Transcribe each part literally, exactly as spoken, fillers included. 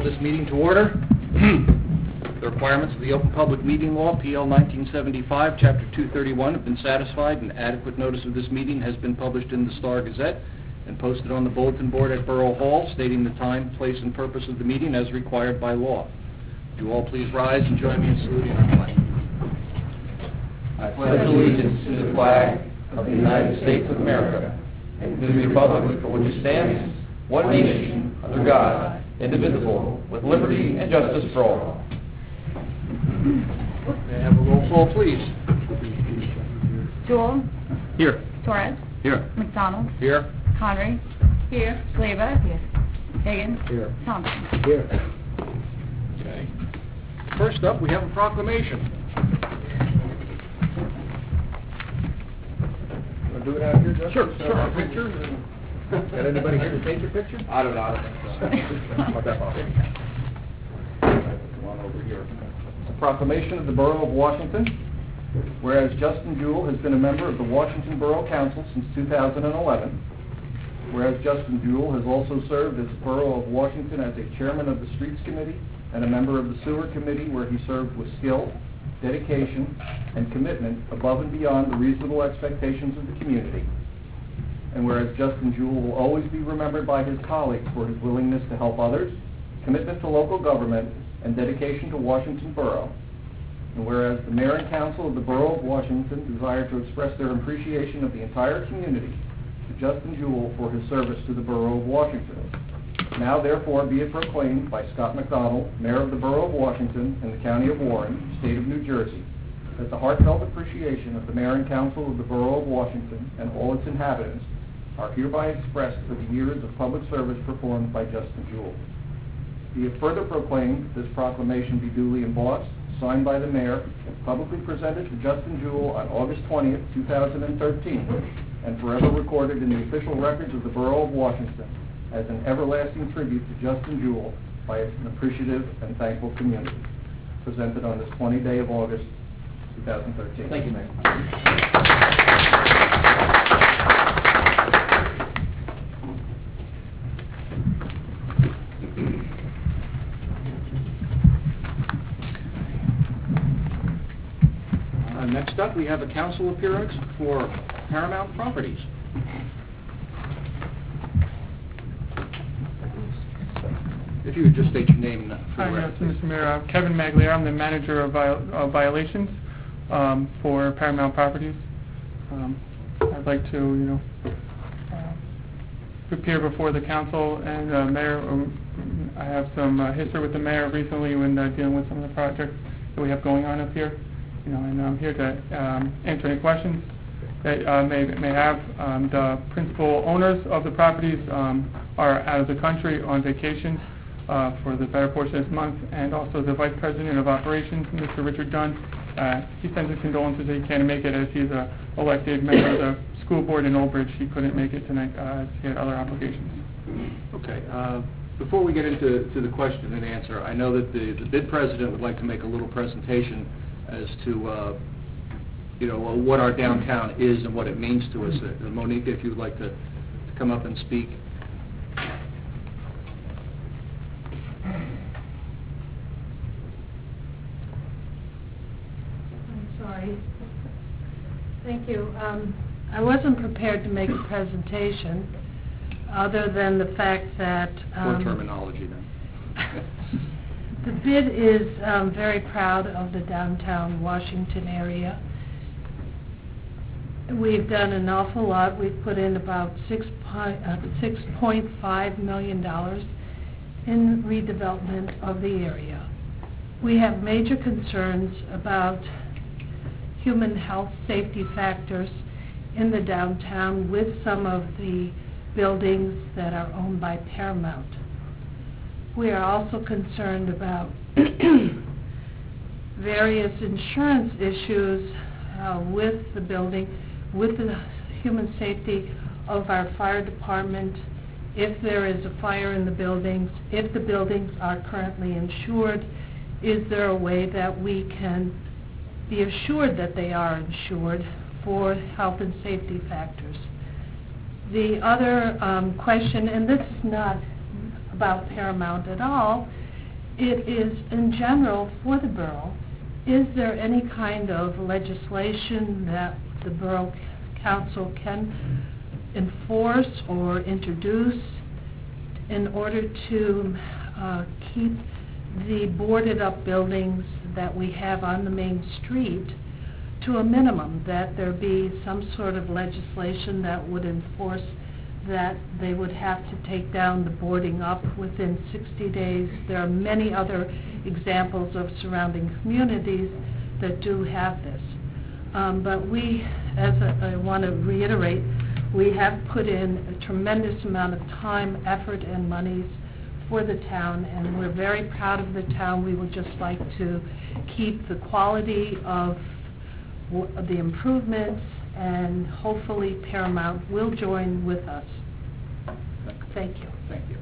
this meeting to order. The requirements of the Open Public Meeting Law, P L nineteen seventy-five, Chapter two thirty-one, have been satisfied, and adequate notice of this meeting has been published in the Star Gazette and posted on the bulletin board at Borough Hall, stating the time, place, and purpose of the meeting as required by law. Would you all please rise and join me in saluting our flag. I pledge allegiance to the flag of the United States of America and to the republic for which it stands, one nation, under God, indivisible, with liberty and justice for all. May I have a roll call, please? Jewell. Here. Torres. Here. McDonald. Here. Connery. Here. Slava. Here. Higgins. Here. Thompson. Here. Okay. First up, we have a proclamation. Want to do it out here, Justin? Sure, sure. Our pictures? And... Got anybody here to take your picture? I don't know. I don't think so. How about that, Bob? Come on over here. A proclamation of the Borough of Washington. Whereas Justin Jewell has been a member of the Washington Borough Council since two thousand eleven. Whereas Justin Jewell has also served as Borough of Washington as a chairman of the Streets Committee and a member of the Sewer Committee, where he served with skill, dedication, and commitment above and beyond the reasonable expectations of the community. And whereas Justin Jewell will always be remembered by his colleagues for his willingness to help others, commitment to local government, and dedication to Washington Borough. And whereas the Mayor and Council of the Borough of Washington desire to express their appreciation of the entire community to Justin Jewell for his service to the Borough of Washington. Now therefore be it proclaimed by Scott McDonald, Mayor of the Borough of Washington in the County of Warren, State of New Jersey, that the heartfelt appreciation of the Mayor and Council of the Borough of Washington and all its inhabitants are hereby expressed for the years of public service performed by Justin Jewell. Be it further proclaimed that this proclamation be duly embossed, signed by the Mayor, and publicly presented to Justin Jewell on August twentieth, two thousand thirteen, and forever recorded in the official records of the Borough of Washington as an everlasting tribute to Justin Jewell by an appreciative and thankful community. Presented on this twentieth day of August, two thousand thirteen. Thank you, Mayor. Uh, next up, we have a council appearance for Paramount Properties. If you would just state your name uh, for Hi, the yes, record, please. Mister Mayor. Uh, Kevin Magliar. I'm the manager of, viol of violations um, for Paramount Properties. Um, I'd like to, you know, uh, appear before the council and uh, mayor. Um, I have some uh, history with the mayor recently when uh, dealing with some of the projects that we have going on up here. You know, and I'm here to um, answer any questions that uh, may may have. Um, the principal owners of the properties um, are out of the country on vacation uh, for the better portion of this month, and also the vice president of operations, Mister Richard Dunn. Uh, he sends his condolences that he can't make it as he's a elected member of the school board in Old Bridge. He couldn't make it tonight uh, as he had other obligations. Okay. Uh, before we get into to the question and answer, I know that the, the bid president would like to make a little presentation as to, uh, you know, what our downtown is and what it means to us. Uh, Monique, if you would like to, to come up and speak. I'm sorry. Thank you. Um, I wasn't prepared to make a presentation other than the fact that... Um, More terminology then. The bid is um, very proud of the downtown Washington area. We've done an awful lot. We've put in about six point five million dollars in redevelopment of the area. We have major concerns about human health safety factors in the downtown with some of the buildings that are owned by Paramount. We are also concerned about various insurance issues uh, with the building, with the human safety of our fire department, if there is a fire in the buildings, if the buildings are currently insured, is there a way that we can be assured that they are insured for health and safety factors? The other um, question, and this is not about Paramount at all, it is in general for the borough. Is there any kind of legislation that the borough council can enforce or introduce in order to uh, keep the boarded up buildings that we have on the main street to a minimum, that there be some sort of legislation that would enforce that they would have to take down the boarding up within sixty days. There are many other examples of surrounding communities that do have this. Um, but we, as I, I want to reiterate, we have put in a tremendous amount of time, effort, and monies for the town, and we're very proud of the town. We would just like to keep the quality of w- the improvements, and hopefully Paramount will join with us. Thank you. Thank you.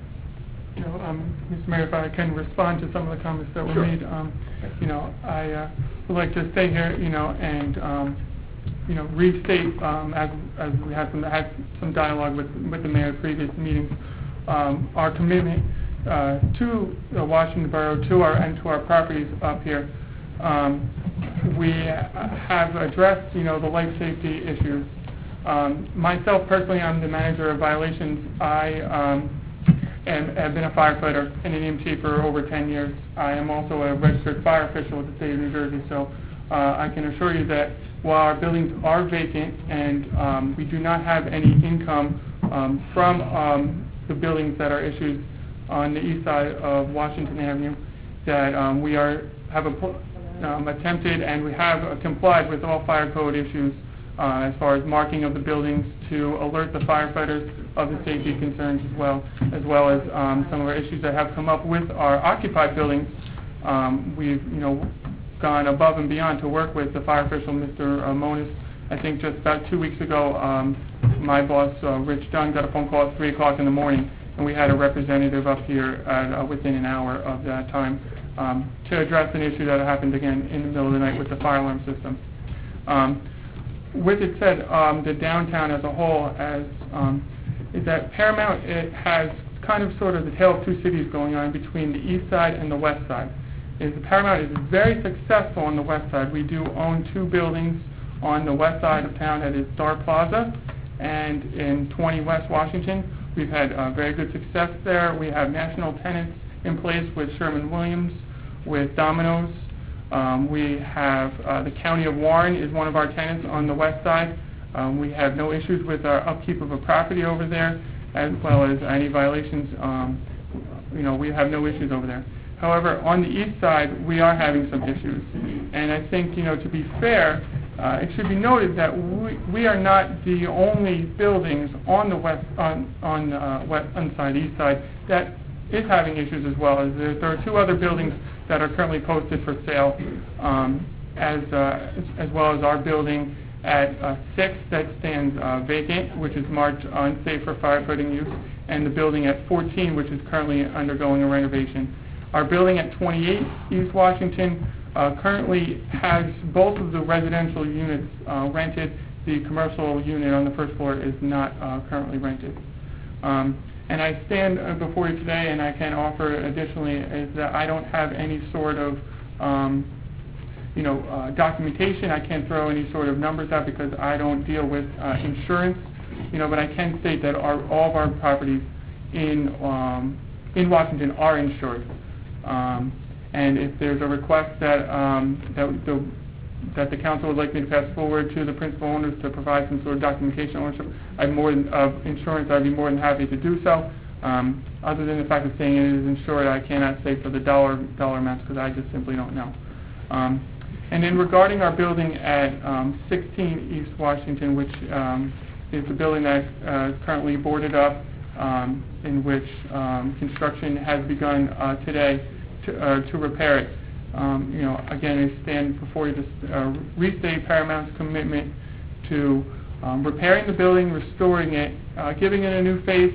You know, um, Mister Mayor, if I can respond to some of the comments that were Sure. made, um, you know, I uh, would like to stay here, you know, and um, you know, restate um, as as we had some had some dialogue with with the mayor at previous meetings, um, our commitment uh, to the Washington Borough, to our and to our properties up here. Um, we have addressed, you know, the life safety issues. Um, myself personally, I'm the manager of violations. I um, am, have been a firefighter and an E M T for over ten years. I am also a registered fire official with the state of New Jersey. So uh, I can assure you that while our buildings are vacant and um, we do not have any income um, from um, the buildings that are issued on the east side of Washington Avenue, that um, we are have a, um, attempted and we have uh, complied with all fire code issues uh, as far as marking of the buildings to alert the firefighters of the safety concerns as well, as well as um, some of our issues that have come up with our occupied buildings. Um, we've, you know, gone above and beyond to work with the fire official, Mister Uh, Monis. I think just about two weeks ago, um, my boss, uh, Rich Dunn, got a phone call at three o'clock in the morning, and we had a representative up here at, uh, within an hour of that time um, to address an issue that happened again in the middle of the night with the fire alarm system. Um, with it said, um, the downtown as a whole as um, is that Paramount, it has kind of sort of the tale of two cities going on between the east side and the west side. Is the Paramount is very successful on the west side. We do own two buildings on the west side of town, that is Star Plaza, and in twenty West Washington. We've had uh, very good success there. We have national tenants in place with Sherwin-Williams, with Domino's. Um, we have uh, the County of Warren is one of our tenants on the west side. Um, we have no issues with our upkeep of a property over there, as well as any violations. Um, you know, we have no issues over there. However, on the east side, we are having some issues. And I think, you know, to be fair, uh, it should be noted that we, we are not the only buildings on the west, on, on uh, west, on the side, east side, that is having issues as well. As there, there are two other buildings that are currently posted for sale, um, as, uh, as, as well as our building at uh, six that stands uh, vacant, which is marked unsafe for firefighting use, and the building at fourteen, which is currently undergoing a renovation. Our building at twenty-eight East Washington uh, currently has both of the residential units uh, rented. The commercial unit on the first floor is not uh, currently rented. Um, and I stand uh, before you today, and I can offer additionally is that I don't have any sort of um, you know, uh, documentation. I can't throw any sort of numbers out because I don't deal with uh, insurance. You know, but I can state that our, all of our properties in um, in Washington are insured. Um, and if there's a request that um, that the that the council would like me to pass forward to the principal owners to provide some sort of documentation ownership, I'm more than, of insurance, I'd be more than happy to do so. Um, other than the fact of saying it is insured, I cannot say for the dollar dollar amounts because I just simply don't know. Um, and then regarding our building at um, sixteen East Washington, which um, is the building that uh, is currently boarded up, um, in which um, construction has begun uh, today to, uh, to repair it. Um, you know, again, I stand before you to uh, restate Paramount's commitment to um, repairing the building, restoring it, uh, giving it a new face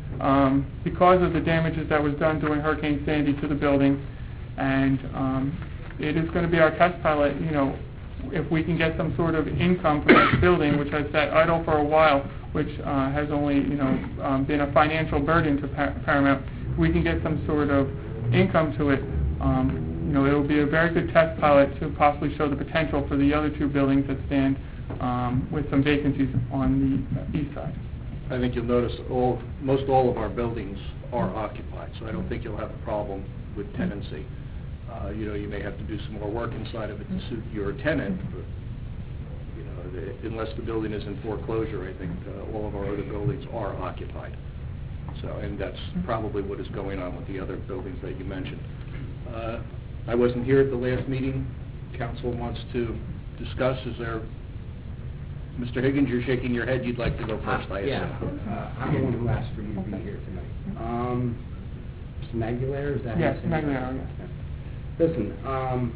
um, because of the damages that was done during Hurricane Sandy to the building. And um, it is going to be our test pilot, you know, if we can get some sort of income from this building, which has sat idle for a while, which uh, has only, you know, um, been a financial burden to Par- Paramount, we can get some sort of income to it, um, you know, it will be a very good test pilot to possibly show the potential for the other two buildings that stand um, with some vacancies on the east side. I think you'll notice all, most all of our buildings are occupied, so I don't think you'll have a problem with tenancy. Uh, you know, you may have to do some more work inside of it to suit your tenant, but, you know, the, unless the building is in foreclosure, I think uh, all of our other buildings are occupied. So, and that's probably what is going on with the other buildings that you mentioned. Uh, I wasn't here at the last meeting. Council wants to discuss. Is there, Mister Higgins, you're shaking your head. You'd like to go first, I assume. Yeah, uh, I'm the one who asked for you to be here tonight. Um, Mister Maguire, is that? Yes, his name? Maguire, yes. Listen, um,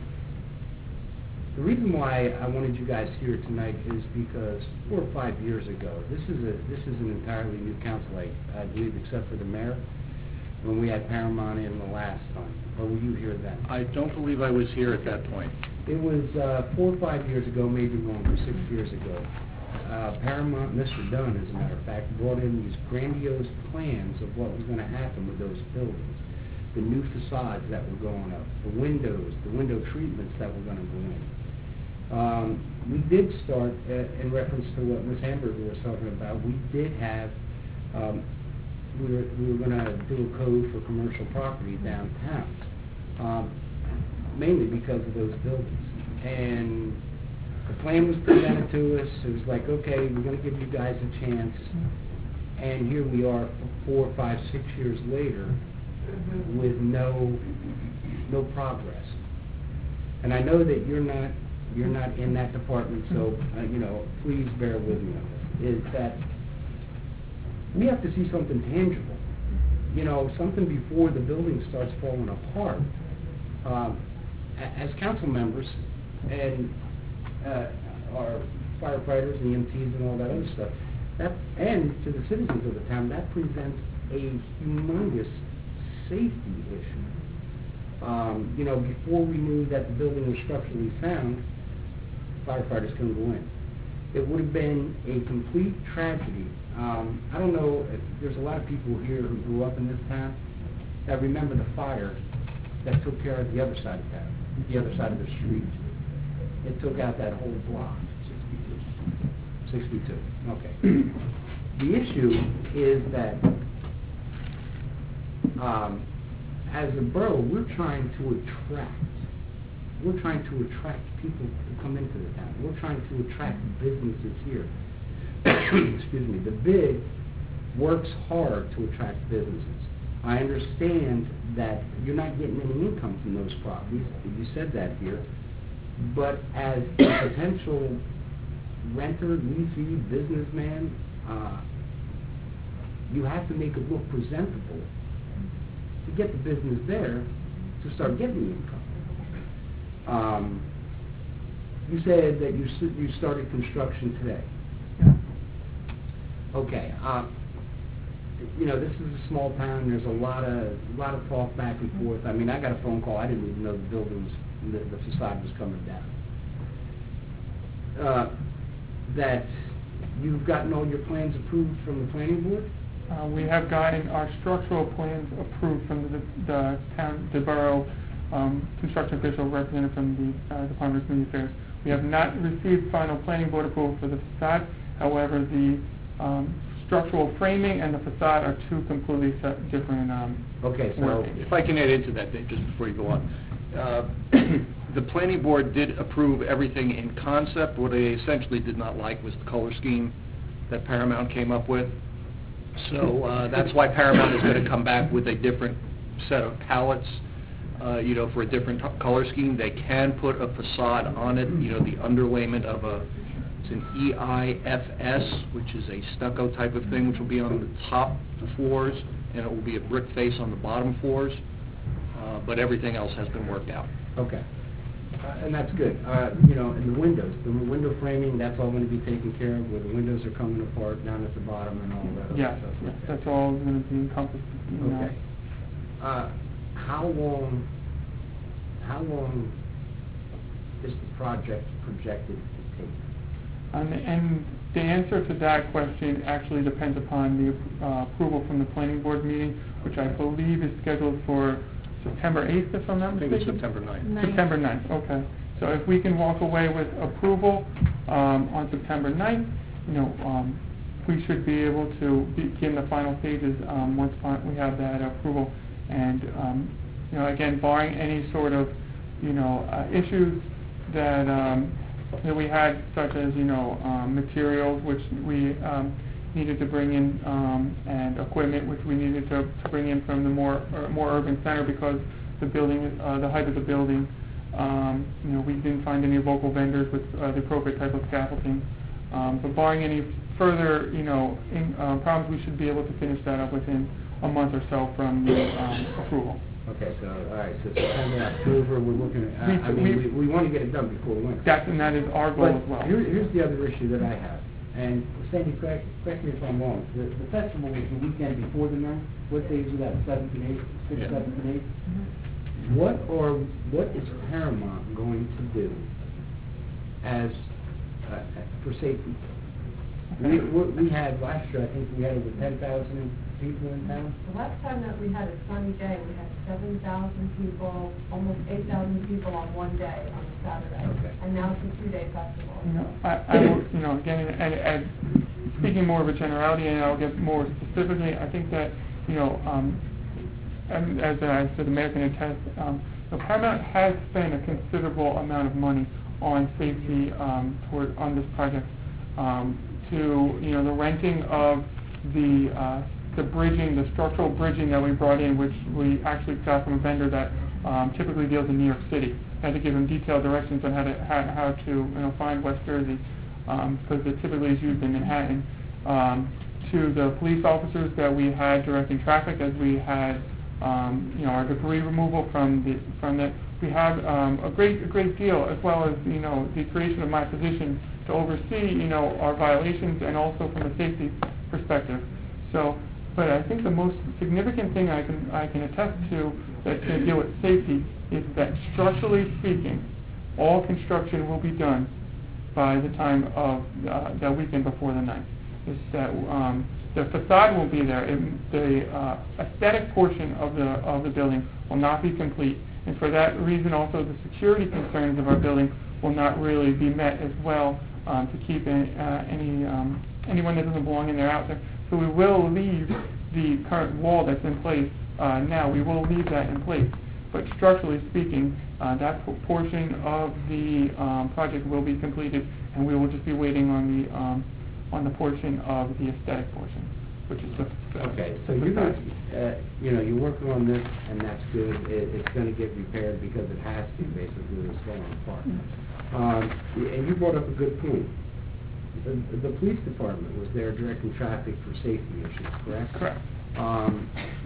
the reason why I wanted you guys here tonight is because four or five years ago, this is a this is an entirely new council, I, I believe, except for the mayor, when we had Paramount in the last time. Or were you here then? I don't believe I was here at that point. It was uh, four or five years ago, maybe longer, six years ago. Uh, Paramount, Mister Dunn, as a matter of fact, brought in these grandiose plans of what was going to happen with those buildings. The new facades that were going up, the windows, the window treatments that were going to go in. Um, we did start, uh, in reference to what Miz Hamburger was talking about, we did have, um, we were, we were going to do a code for commercial property downtown, um, mainly because of those buildings. And the plan was presented to us. It was like, okay, we're going to give you guys a chance. And here we are, four, five, six years later, with no no progress. And I know that you're not you're not in that department, so uh, you know, please bear with me on this. Is that we have to see something tangible, you know, something before the building starts falling apart. Um, as council members and uh, our firefighters and E M Ts and all that other stuff, that and to the citizens of the town, that presents a humongous safety issue. Um, you know, before we knew that the building was structurally sound, firefighters couldn't go in. It would have been a complete tragedy. Um, I don't know, if there's a lot of people here who grew up in this town that remember the fire that took care of the other side of town, the other side of the street. It took out that whole block. sixty-two. sixty-two, okay. The issue is that Um, as a borough, we're trying to attract, we're trying to attract people to come into the town. We're trying to attract businesses here. Excuse me. The bid works hard to attract businesses. I understand that you're not getting any income from those properties. You said that here. But as a potential renter, leasee, businessman, uh, you have to make it look presentable to get the business there to start getting the income. Um, you said that you you started construction today. Yeah. Okay. Uh, you know, this is a small town. There's a lot of a lot of talk back and forth. I mean, I got a phone call. I didn't even know the building was the, the facade was coming down. Uh, that you've gotten all your plans approved from the planning board? Uh, we have gotten our structural plans approved from the, the town, the borough um, construction official represented from the uh, Department of Community Affairs. We have not received final planning board approval for the facade. However, the um, structural framing and the facade are two completely set, different. Um, okay, so work. If I can add into that, Dave, just before you go on. Uh, the planning board did approve everything in concept. What they essentially did not like was the color scheme that Paramount came up with. So uh, that's why Paramount is going to come back with a different set of palettes, uh, you know, for a different t- color scheme. They can put a facade on it, you know, the underlayment of a, it's an E I F S, which is a stucco type of thing, which will be on the top floors, and it will be a brick face on the bottom floors. Uh, but everything else has been worked out. okay. Uh, and that's good. Uh, you know, and the windows, the window framing, that's all going to be taken care of, where the windows are coming apart down at the bottom and all that other Yes, stuff. yes, Okay. that's all going to be encompassed. You know. Okay. Uh, how long, how long is the project projected to take? Um, and the answer to that question actually depends upon the uh, approval from the planning board meeting, which I believe is scheduled for September eighth, if I'm not I think mistaken? it's September ninth. Ninth. September ninth, okay. So if we can walk away with approval um, on September ninth, you know, um, we should be able to begin the final stages um, once fi- we have that approval. And, um, you know, again, barring any sort of, you know, uh, issues that um, that we had, such as, you know, um, materials which we um, needed to bring in, um, and equipment which we needed to, to bring in from the more uh, more urban center because the building, uh, the height of the building, um, you know, we didn't find any local vendors with uh, the appropriate type of scaffolding. Um, but barring any further, you know, in, uh, problems, we should be able to finish that up within a month or so from the um, approval. Okay, so, all right, so September, October, we're looking at, I- I We- mean, we- we, we want to get it done before winter. That, and that is our goal as well. But here, here's the other issue that I have, and Sandy, correct, correct me if I'm wrong, the, the festival was the weekend before the ninth, what days was that, seventh and eighth, sixth, Yeah. seventh and eighth? What are, what is Paramount going to do as, uh, for safety? We, we we had, last year, I think we had over ten thousand people in town. The last time that we had a sunny day, we had seven thousand people, almost eight thousand people on one day, on a Saturday. Okay. And now it's a two-day festival. You know, I, I will, you know, again, and, and speaking more of a generality, and I'll get more specifically, I think that, you know, um, and as I said, the mayor can attest, um, the Paramount has spent a considerable amount of money on safety um, toward on this project. Um, to, you know, the renting of the uh, the bridging, the structural bridging that we brought in, which we actually got from a vendor that um, typically deals in New York City. Had to give them detailed directions on how to how, how to you know find West Jersey, um, because it typically is used in Manhattan. Um, to the police officers that we had directing traffic, as we had um, you know our debris removal from the from the we have um, a great a great deal, as well as you know the creation of my position to oversee, you know, our violations and also from a safety perspective. So, but I think the most significant thing I can I can attest to that to deal with safety is that structurally speaking, all construction will be done by the time of uh, that weekend before the ninth. Is that um, the facade will be there. It, the uh, aesthetic portion of the of the building will not be complete, and for that reason, also the security concerns of our building will not really be met as well. Um, to keep any, uh, any um, anyone that doesn't belong in there out there. So we will leave the current wall that's in place uh, now. We will leave that in place. But structurally speaking, uh, that p- portion of the um, project will be completed, and we will just be waiting on the um, on the portion of the aesthetic portion, which is the. the Okay, so the you're facade. gonna, uh, you know, you're working on this, and that's good. It, it's gonna get repaired because it has to, basically, it's falling apart. Um, and you brought up a good point. The, the police department was there directing traffic for safety issues, correct? Correct. Um,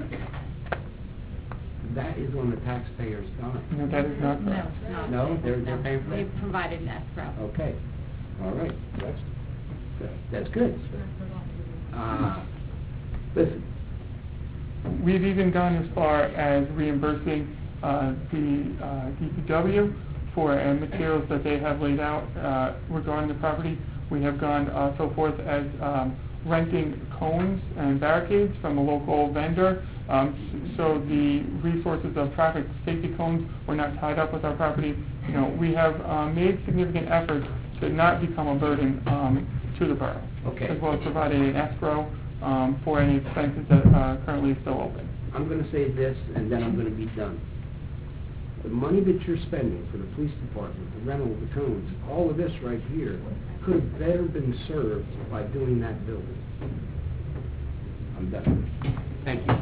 that is on the taxpayer's dime. No, that is not correct. No, No, they're, they're paying for They it? provided an escrow. Okay, all right, that's, that's good. Uh, listen, We've even gone as far as reimbursing uh, the uh, D P W for uh, materials that they have laid out uh, regarding the property. We have gone uh, so forth as um, renting cones and barricades from a local vendor, um, s- so the resources of traffic safety cones were not tied up with our property. You know, we have uh, made significant efforts to not become a burden um, to the borough, Okay. as well as providing an escrow um, for any expenses that uh, currently still open. I'm gonna say this, and then I'm gonna be done. The money that you're spending for the police department, the rental of the cones, all of this right here, could have better been served by doing that building. I'm done. Thank you.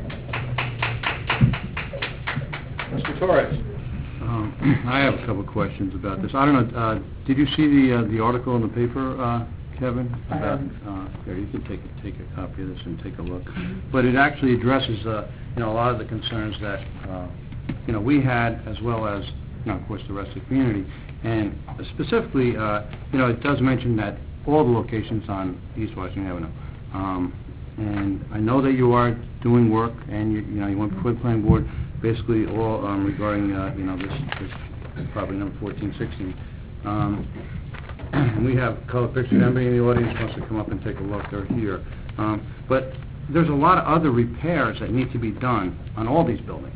Mister Torres? Um, I have a couple of questions about this. I don't know, uh, did you see the, uh, the article in the paper, uh, Kevin? I About, haven't. uh, here, you can take, a- take a copy of this and take a look. But it actually addresses, uh, you know, a lot of the concerns that, uh, you know, we had, as well as, you know, of course, the rest of the community. And specifically, uh, you know, it does mention that all the locations on East Washington Avenue. Um, and I know that you are doing work, and you, you know, you went before the planning board, basically all um, regarding, uh, you know, this, this property number fourteen sixteen. Um, and we have color pictures. Anybody in the audience wants to come up and take a look, they're here. Um, but there's a lot of other repairs that need to be done on all these buildings.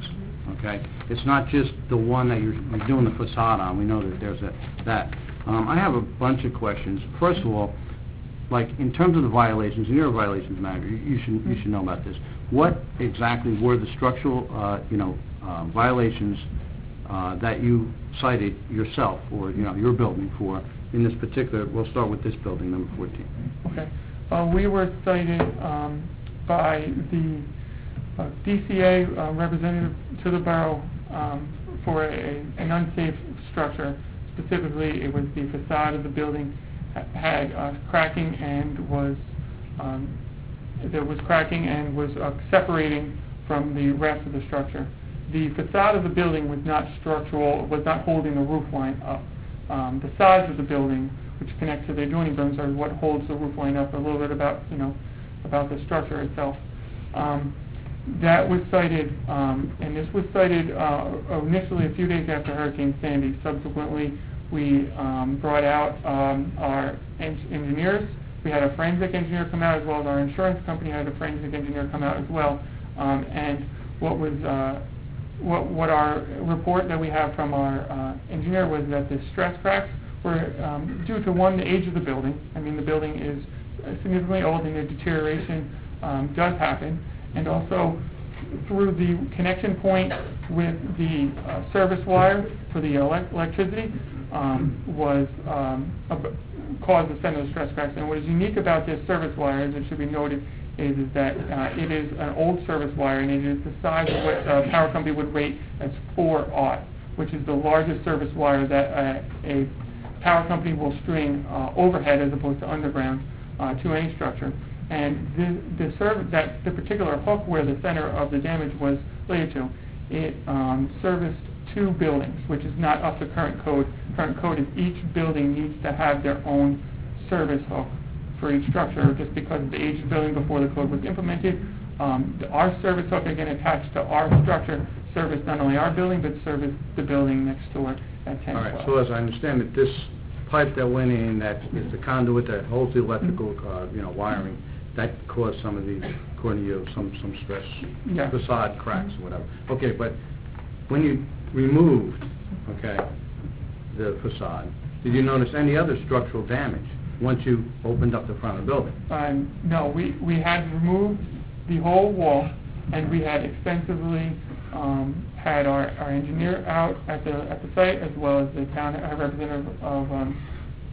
okay? It's not just the one that you're, you're doing the facade on, we know that there's a, that. Um, I have a bunch of questions. First of all, like, in terms of the violations, and you're a violations manager, you you should, you should know about this. What exactly were the structural, uh, you know, uh, violations uh, that you cited yourself, or, you know, your building for, in this particular, we'll start with this building, number fourteen. Okay. Uh, we were cited um, by the uh, D C A uh, representative to the borough um, for a, an unsafe structure. Specifically, it was the facade of the building ha- had uh, cracking and was um, there was cracking and was uh, separating from the rest of the structure. The facade of the building was not structural, was not holding the roof line up. Um, the sides of the building, which connect to the adjoining buildings, are what holds the roof line up. A little bit about, you know, about the structure itself. Um, that was cited, um, and this was cited uh, initially a few days after Hurricane Sandy. Subsequently, we um, brought out um, our en- engineers. We had a forensic engineer come out, as well as our insurance company had a forensic engineer come out as well. Um, and what was uh, what, what our report that we have from our uh, engineer was that the stress cracks were um, due to, one, the age of the building. I mean, the building is significantly old and the deterioration um, does happen. And also through the connection point with the uh, service wire for the elect- electricity um, was um, ab- caused the center of the stress cracks. And what is unique about this service wire, as it should be noted, is, is that uh, it is an old service wire, and it is the size of what a power company would rate as four aught, which is the largest service wire that uh, a power company will string uh, overhead as opposed to underground uh, to any structure. And the, the serv- that the particular hook where the center of the damage was related to, it um, serviced two buildings, which is not up to current code. Current code is each building needs to have their own service hook for each structure, just because of the age of the building before the code was implemented. Um, the, our service hook, again, attached to our structure, serviced not only our building, but serviced the building next door at ten twelve. All right, so as I understand it, this pipe that went in, that is the conduit that holds the electrical, uh, you know, wiring, that caused some of the, according to you, some, some stress, Yeah. facade cracks or whatever. Okay, but when you removed, okay, the facade, did you notice any other structural damage once you opened up the front of the building? Um, no, we, we had removed the whole wall, and we had extensively um, had our, our engineer out at the at the site, as well as the town uh, representative of um,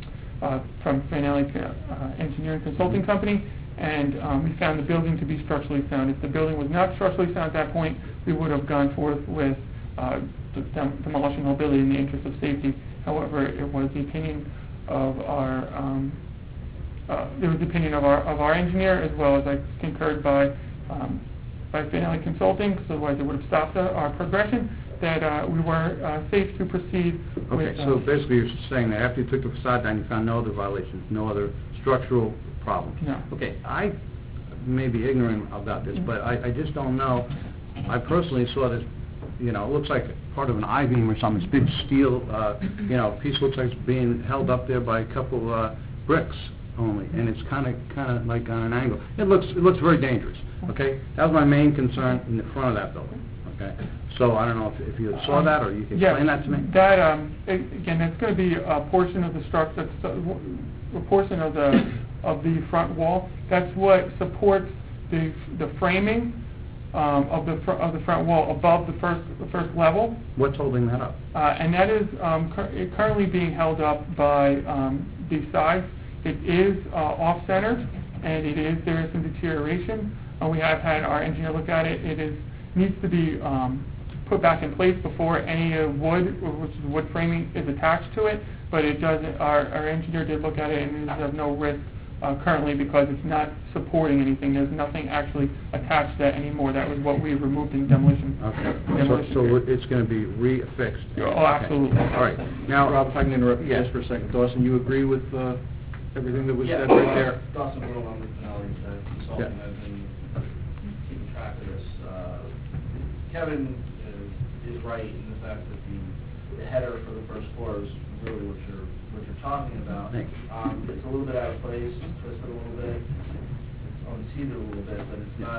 uh, from Fanelli uh, Engineering Consulting Company, and um, we found the building to be structurally sound. If the building was not structurally sound at that point, we would have gone forth with uh, the dem- demolishing the whole building in the interest of safety. However, it was the opinion of our um, uh, it was the opinion of our of our engineer, as well as I concurred by um, by Fanelli Consulting, so otherwise it would have stopped our, our progression, that uh, we were uh, safe to proceed with... Okay, so uh, basically you're saying that after you took the facade down, you found no other violations, no other structural problems? No. Okay, I may be ignorant about this, but I, I just don't know. I personally saw this, you know, it looks like part of an I-beam or something, this big steel, uh, you know, piece looks like it's being held up there by a couple uh, bricks only, and it's kind of kind of like on an angle. It looks it looks very dangerous. Okay, that was my main concern in the front of that building. Okay, so I don't know if, if you saw that or you can yeah, explain that to me. That um, again, that's going to be a portion of the structure, a portion of the of the front wall. That's what supports the the framing um, of the fr- of the front wall above the first the first level. What's holding that up? Uh, and that is um, cur- currently being held up by um, the sides. It is uh, off-centered, and it is there is some deterioration. Uh, we have had our engineer look at it. It is needs to be um, put back in place before any uh, wood, which is wood framing, is attached to it. But it does. Our, our engineer did look at it, and it is of no risk uh, currently because it's not supporting anything. There's nothing actually attached to that anymore. That was what we removed in demolition. Okay, so, demolition so period. it's going to be re-affixed. Oh, absolutely. Okay. All right. Now, Rob, if I can interrupt you Yeah. just for a second. Dawson, you agree with uh, everything that was Yeah, said right there? Dawson Will, I'm with Finelli uh, Consulting. Yeah. I've been keeping track of this. Uh, Kevin uh, is right in the fact that the, the header for the first floor is really what you're what you're talking about. Thanks. Um, it's a little bit out of place, it's twisted a little bit, it's unseated a little bit, but it's not it's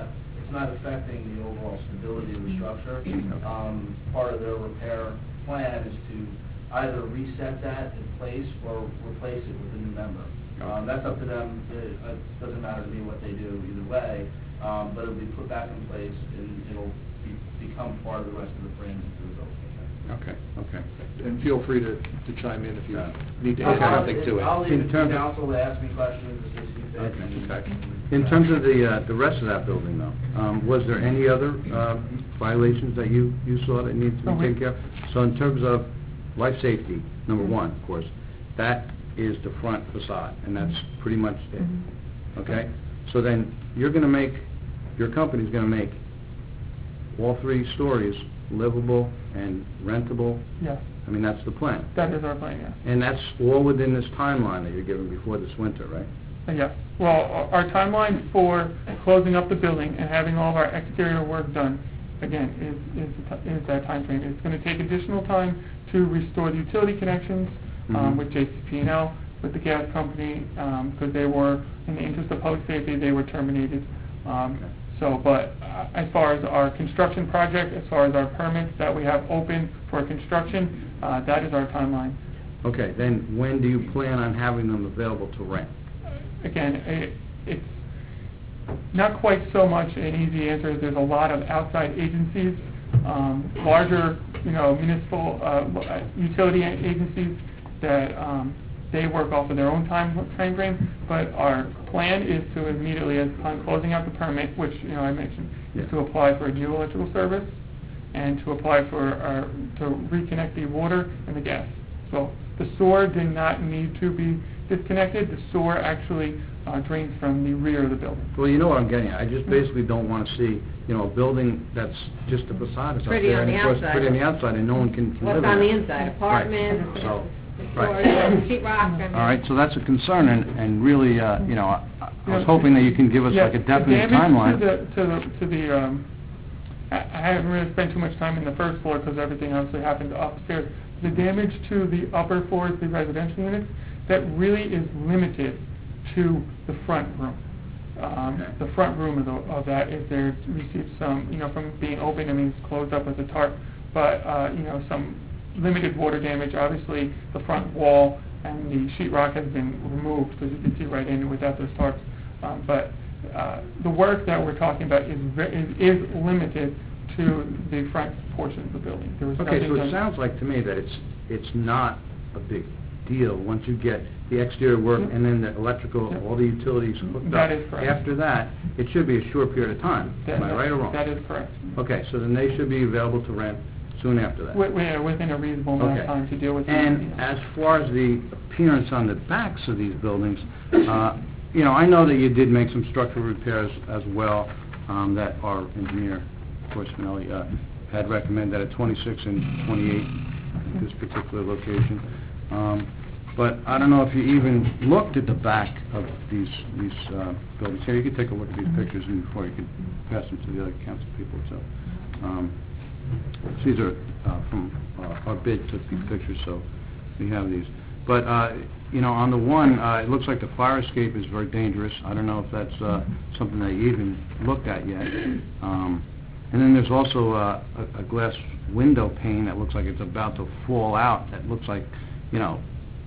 it's not affecting the overall stability of the structure. Um, part of their repair plan is to either reset that in place or replace it with a new member. Um, that's up to them. It, it doesn't matter to me what they do either way, um, but it'll be put back in place and it'll be, become part of the rest of the frame into the building. Okay, okay. And feel free to, to chime in if you need to I'll- add something to it. I'll leave In it to terms of- council to ask me questions as they see fit. Okay, okay. and- In terms of the, uh, the rest of that building though, um, was there any other, uh, violations that you, you saw that needed to No, be we- taken care of? So in terms of life safety, number one, of course, that is the front facade, and that's pretty much it, okay? So then, you're gonna make, your company's gonna make all three stories livable and rentable? Yes, I mean, that's the plan. that is our plan, yes. And that's all within this timeline that you're giving before this winter, right? Uh, Yes. Well, our our timeline for closing up the building and having all of our exterior work done, again, is, is, the ti- is that timeframe. It's going to take additional time to restore the utility connections um, Mhm. with J C P and L, with the gas company, because they were, in the interest of public safety, they were terminated. Um, Okay. So, but uh, as far as our construction project, as far as our permits that we have open for construction, uh, that is our timeline. Okay, then when do you plan on having them available to rent? Again, it, it's not quite so much an easy answer. There's a lot of outside agencies, um, larger, you know, municipal uh, utility agencies that um, they work off of their own time frame frame. But our plan is to immediately, as upon closing out the permit, which you know I mentioned, is Yeah. to apply for a new electrical service and to apply for our, to reconnect the water and the gas. So the sewer did not need to be disconnected. The sewer actually uh, drains from the rear of the building. Well, you know what I'm getting at. I just basically don't want to see, you know, a building that's just a facade is up Pretty there. on and the of course, outside. pretty on the outside, and no one can can live in What's on the it. inside, apartments, Right. So, the right. stores, sheet rock, and... All right, so that's a concern, and, and really, uh, you know, I, I was hoping that you can give us Yeah, like a definite the timeline. damage to the, to the, to the, um, I I haven't really spent too much time in the first floor because everything obviously happened upstairs. The damage to the upper floors, the residential units, that really is limited to the front room. Um, Okay. The front room of, the, of that is there received some, you know, from being open, I mean, it's closed up with a tarp, but, uh, you know, some limited water damage. Obviously, the front wall and the sheetrock has been removed because you can see right in without those tarps. Um, but uh, the work that we're talking about is, ve- is is limited to the front portion of the building. There was Okay, nothing so it done- sounds like to me that it's, it's not a big deal once you get the exterior work and then the electrical, Yeah. all the utilities hooked up. That is correct. After that, it should be a short period of time. that- Am I right or wrong? That is correct. Okay, so then they should be available to rent soon after that. Wi- wi- Within a reasonable amount Okay. of time to deal with. the- And as far as the appearance on the backs of these buildings, uh, you know, I know that you did make some structural repairs as well, um, that our engineer, of course, Finelli, uh, had recommended at twenty-six and twenty-eight, at this particular location. Um, But I don't know if you even looked at the back of these, these uh, buildings. Here, you could take a look at these pictures and before you could pass them to the other council people, so. um, These are uh, from uh, our bid, took these pictures, so we have these. But, uh, you know, on the one, uh, it looks like the fire escape is very dangerous. I don't know if that's uh, something that you even looked at yet. Um, And then there's also uh, a a glass window pane that looks like it's about to fall out. That looks like, you know,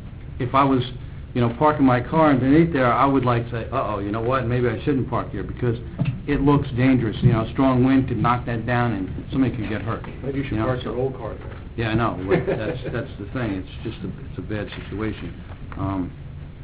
if I was, you know, parking my car underneath there, I would like to say, uh-oh, you know what, maybe I shouldn't park here, because it looks dangerous. You know, a strong wind could knock that down and somebody could get hurt. Maybe you should know, park so- your old car there. Yeah, I know, but that's, that's the thing, it's just a, it's a bad situation. Um,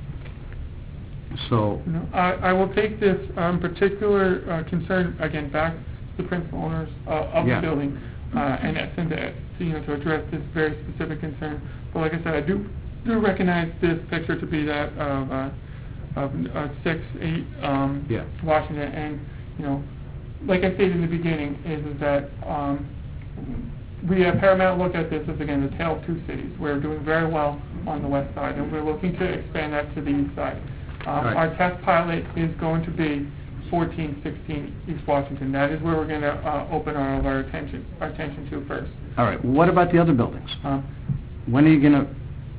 So, You know, I, I will take this um, particular uh, concern, again, back to the principal owners uh, of the Yeah. building, uh, and that's in to, you know, to address this very specific concern. But like I said, I do, do recognize this picture to be that of, uh, of uh, six, eight, um, Yeah. Washington, and, you know, like I stated in the beginning, is, is that, um, we have Paramount look at this as, again, the tale of two cities. We're doing very well on the west side, and we're looking to expand that to the east side. Um, Right. Our test pilot is going to be fourteen sixteen East Washington. That is where we're going to uh, open all of our attention, our attention to first. all right, what about the other buildings? Um, When are you going to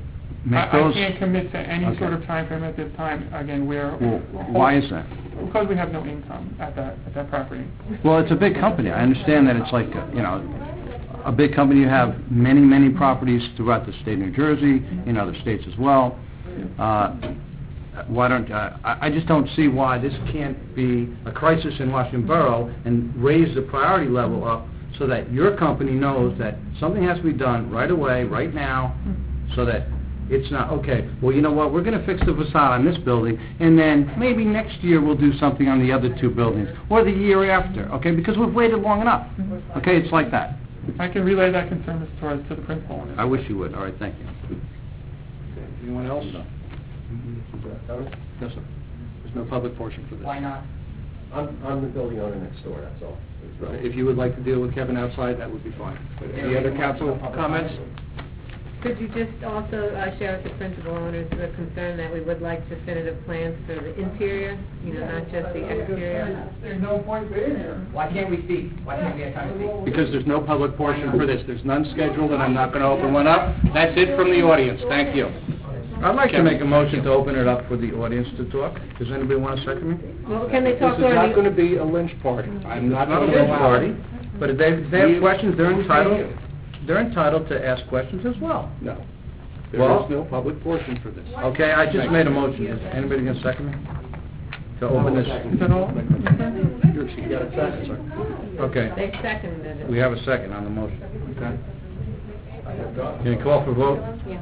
make I, I those... can't commit to any Okay. sort of time frame at this time. Again, we're... Well, we're why is that? Because we have no income at that, at that property. Well, it's a big company. I understand that it's like, uh, you know, a big company. You have many, many properties throughout the state of New Jersey, in other states as well. Uh, why don't, uh, I I just don't see why this can't be a crisis in Washington Borough and raise the priority level up so that your company knows that something has to be done right away, right now, so that it's not, okay, well, you know what, we're going to fix the facade on this building, and then maybe next year we'll do something on the other two buildings, or the year after, okay, because we've waited long enough. Okay, it's like that. I can relay that concern, Mister Torres, to the principal. I wish you would. All right, thank you. Okay, anyone else? No. No, sir. There's no public portion for this. Why not? I'm, I'm the building owner next door, that's all. Right. If you would like to deal with Kevin outside, that would be fine. But any other council comments? Could you just also uh, share with the principal owners the concern that we would like definitive plans for the interior, you know, not just the exterior? There's no point being here. Why can't we speak? Why can't we have time to speak? Because there's no public portion for this. There's none scheduled, and I'm not going to open one up. That's it from the audience. Thank you. I'd like to make a motion to open it up for the audience to talk. Does anybody want to second me? Well, can they This talk is during not the... going to be a lynch party. I'm not Not a going to big allow party, it. but if they, if they have We- questions, they're we entitled, thank you. they're entitled to ask questions as well. No. There Well- is no public portion for this. Okay, I just made a motion. Is anybody going to second me? To open this? Is that all? You're- You got a second, sir. Okay, They seconded it. we have a second on the motion. Okay. Can you call for vote? Yeah.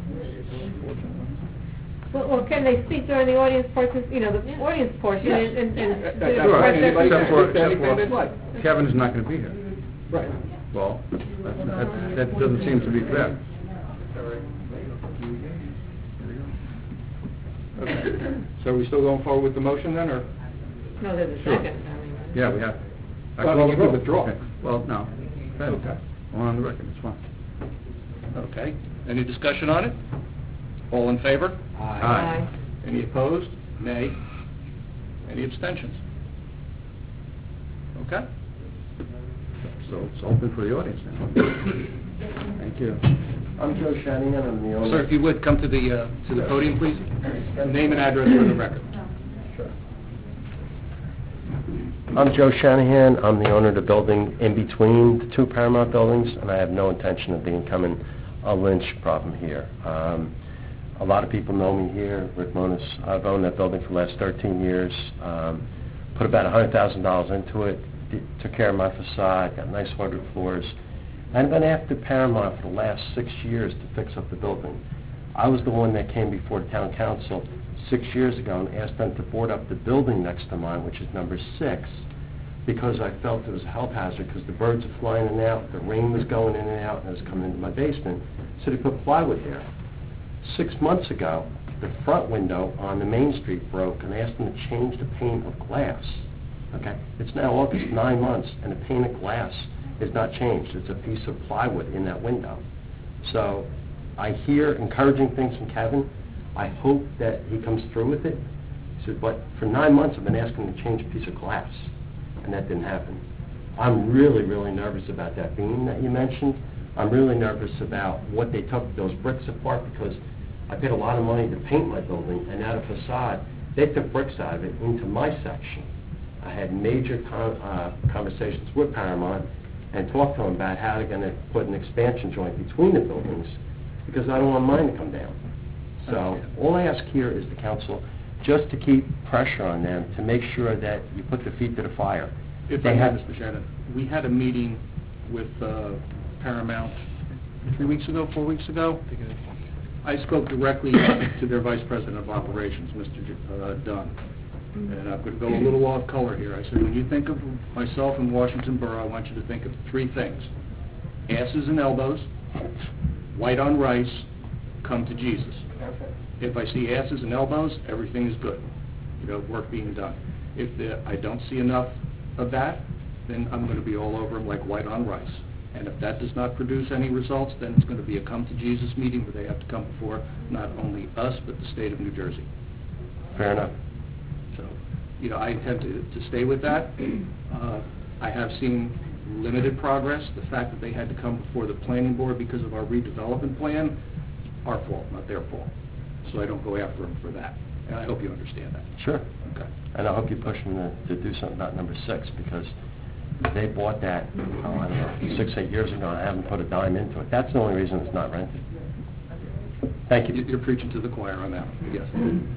Well, well, can they speak during the audience portion, you know, the audience portion and, and, and That- to that's Sure. express their Anybody can Except for- speak to anything except they'd for- like. Kevin is not going to be here. Right. Well, that, that, that doesn't seem to be fair. Okay. So are we still going forward with the motion then, or? No, there's a Sure. second. I mean, Yeah, we have. I Well, call you the can vote. withdraw. Okay. Well, no. Go ahead. Okay. Well, on the record, it's fine. Okay. Any discussion on it? All in favor? Aye. Any opposed? Nay. Any abstentions? Okay. So it's open for the audience now. Thank you. I'm Joe Shanahan, I'm the owner. Sir, if you would, come to the, uh, to the podium, please. Name and address for the record. I'm Joe Shanahan, I'm the owner of the building in between the two Paramount buildings, and I have no intention of becoming a lynch problem here. Um, a lot of people know me here, Rick Monis. I've owned that building for the last thirteen years, um, put about one hundred thousand dollars into it, d- took care of my facade, got nice hardwood floors. I've been after Paramount for the last six years to fix up the building. I was the one that came before the town council six years ago and asked them to board up the building next to mine, which is number six, because I felt it was a health hazard, because the birds are flying in and out, the rain was going in and out, and it was coming into my basement. So they put plywood there. Six months ago, the front window on the Main Street broke, and I asked them to change the pane of glass. Okay? It's now August, nine months, and the pane of glass is not changed. It's a piece of plywood in that window. So I hear encouraging things from Kevin. I hope that he comes through with it. He said, but for nine months I've been asking him to change a piece of glass, and that didn't happen. I'm really, really nervous about that beam that you mentioned. I'm really nervous about what they took those bricks apart, because I paid a lot of money to paint my building, and now the facade, they took bricks out of it into my section. I had major con- uh, conversations with Paramount and talked to them about how they're going to put an expansion joint between the buildings, because I don't want mine to come down. So all I ask here is the council just to keep pressure on them to make sure that you put the feet to the fire. If They I may, have- Mister Shannon, we had a meeting with uh, Paramount three weeks ago, four weeks ago. I spoke directly to their Vice President of Operations, Mister J- uh, Dunn. And I'm going to go a little off color here. I said, when you think of myself in Washington Borough, I want you to think of three things: asses and elbows, white on rice, come to Jesus. If I see asses and elbows, everything is good. You know, work being done. If the, I don't see enough of that, then I'm going to be all over them like white on rice. And if that does not produce any results, then it's going to be a come to Jesus meeting where they have to come before not only us, but the state of New Jersey. Fair enough. So, you know, I intend to, to stay with that. Uh, I have seen limited progress. The fact that they had to come before the planning board because of our redevelopment plan, our fault, not their fault. So I don't go after them for that. And I hope you understand that. Sure. Okay. And I hope you push them to, to do something about number six, because they bought that, oh, I don't know, six, eight years ago, and I haven't put a dime into it. That's the only reason it's not rented. Thank you. You're preaching to the choir on that one, yes.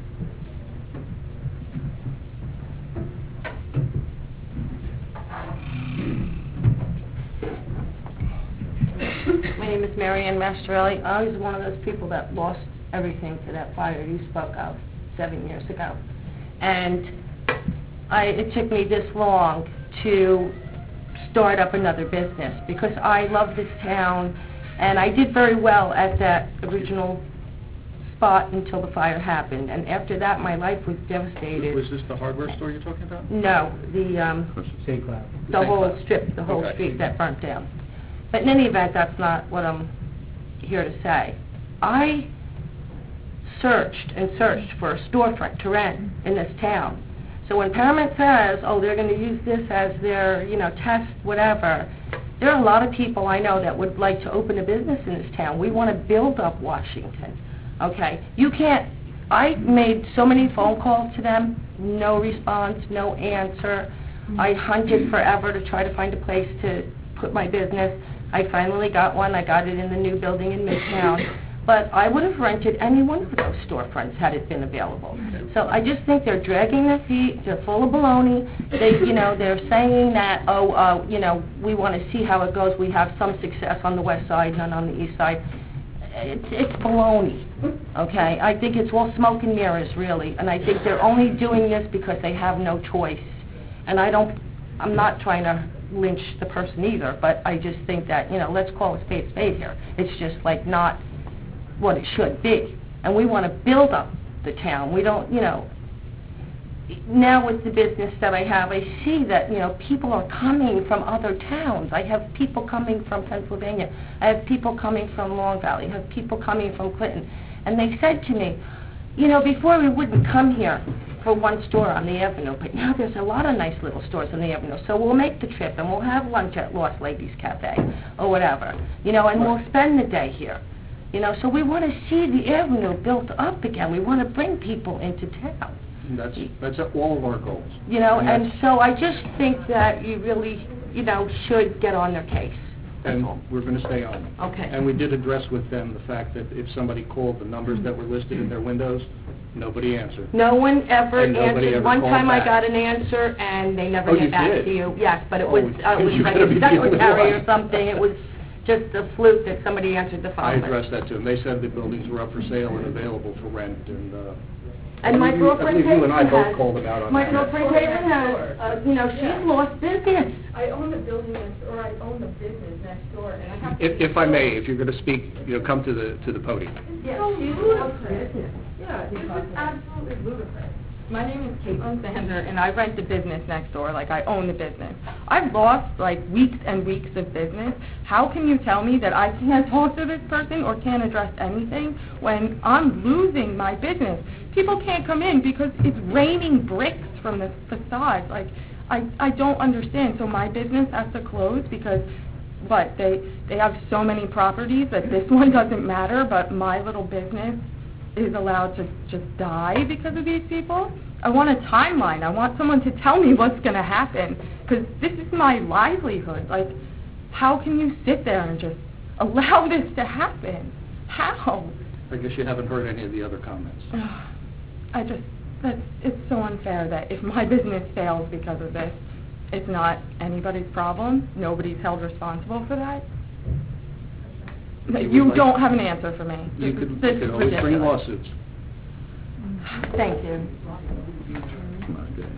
My name is Mary Ann Mastrelli. I was one of those people that lost everything to that fire you spoke of seven years ago. And I, it took me this long to start up another business because I love this town, and I did very well at that original spot until the fire happened. And after that, my life was devastated. Was this the hardware store you're talking about? No, the um, Saint Cloud. the Saint whole Cloud. strip, the whole Okay. street that burnt down. But in any event, that's not what I'm here to say. I searched and searched for a storefront to rent in this town. So when Paramount says, oh, they're going to use this as their, you know, test, whatever, there are a lot of people I know that would like to open a business in this town. We want to build up Washington, okay? You can't, I made so many phone calls to them, no response, no answer. I hunted forever to try to find a place to put my business. I finally got one. I got it in the new building in Midtown. But I would have rented any one of those storefronts had it been available. So I just think they're dragging their feet. They're full of baloney. They, you know, they're saying that, oh, uh, you know, we want to see how it goes. We have some success on the west side, none on the east side. It's, it's baloney, okay? I think it's all smoke and mirrors, really. And I think they're only doing this because they have no choice. And I don't, I'm not trying to lynch the person either, but I just think that, you know, let's call a spade a spade here. It's just like not what it should be. And we want to build up the town. We don't, you know, now with the business that I have, I see that, you know, people are coming from other towns. I have people coming from Pennsylvania. I have people coming from Long Valley. I have people coming from Clinton. And they said to me, you know, before we wouldn't come here for one store on the avenue, but now there's a lot of nice little stores on the avenue. So we'll make the trip and we'll have lunch at Lost Ladies Cafe or whatever, you know, and we'll spend the day here. You know, so we want to see the avenue built up again. We want to bring people into town. And that's, that's all of our goals. You know, And and that's- so I just think that you really, you know, should get on their case. That's And all. we're going to stay on them. Okay. And we did address with them the fact that if somebody called the numbers that were listed in their windows, nobody answered. No one ever And nobody answered. ever One called time I back. got an answer, and they never Oh, get you back did? to you. Yes, but it Oh, was, uh, it was you like gotta a be kidding me. secretary or something. It was just a fluke that somebody answered the I phone. addressed that to them. They said the buildings were up for sale and available for rent, and, uh... And my I believe you- girlfriend I believe you and I Caitlin both has- called about on My that. girlfriend Caitlin has, uh, you know, she's lost business. I own the building next, or I own the business next door, and I have to... If, if I may, if you're going to speak, you know, come to the, to the podium. Yeah, she's ludicrous. Yeah, this is absolutely ludicrous. My name is Caitlin Sander, and I rent the business next door, like I own the business. I've lost like weeks and weeks of business. How can you tell me that I can't talk to this person or can't address anything when I'm losing my business? People can't come in because it's raining bricks from the facade. Like, I, I don't understand. So my business has to close because, what, they, they have so many properties that this one doesn't matter, but my little business is allowed to just die because of these people? I want a timeline. I want someone to tell me what's going to happen, because this is my livelihood. Like, how can you sit there and just allow this to happen? How? I guess you haven't heard any of the other comments. I just, that's, it's so unfair that if my business fails because of this, it's not anybody's problem. Nobody's held responsible for that. You would You like- don't have an answer for me. You This could, is- you this could is always bring ridiculous. lawsuits. Thank you. Come on, go ahead.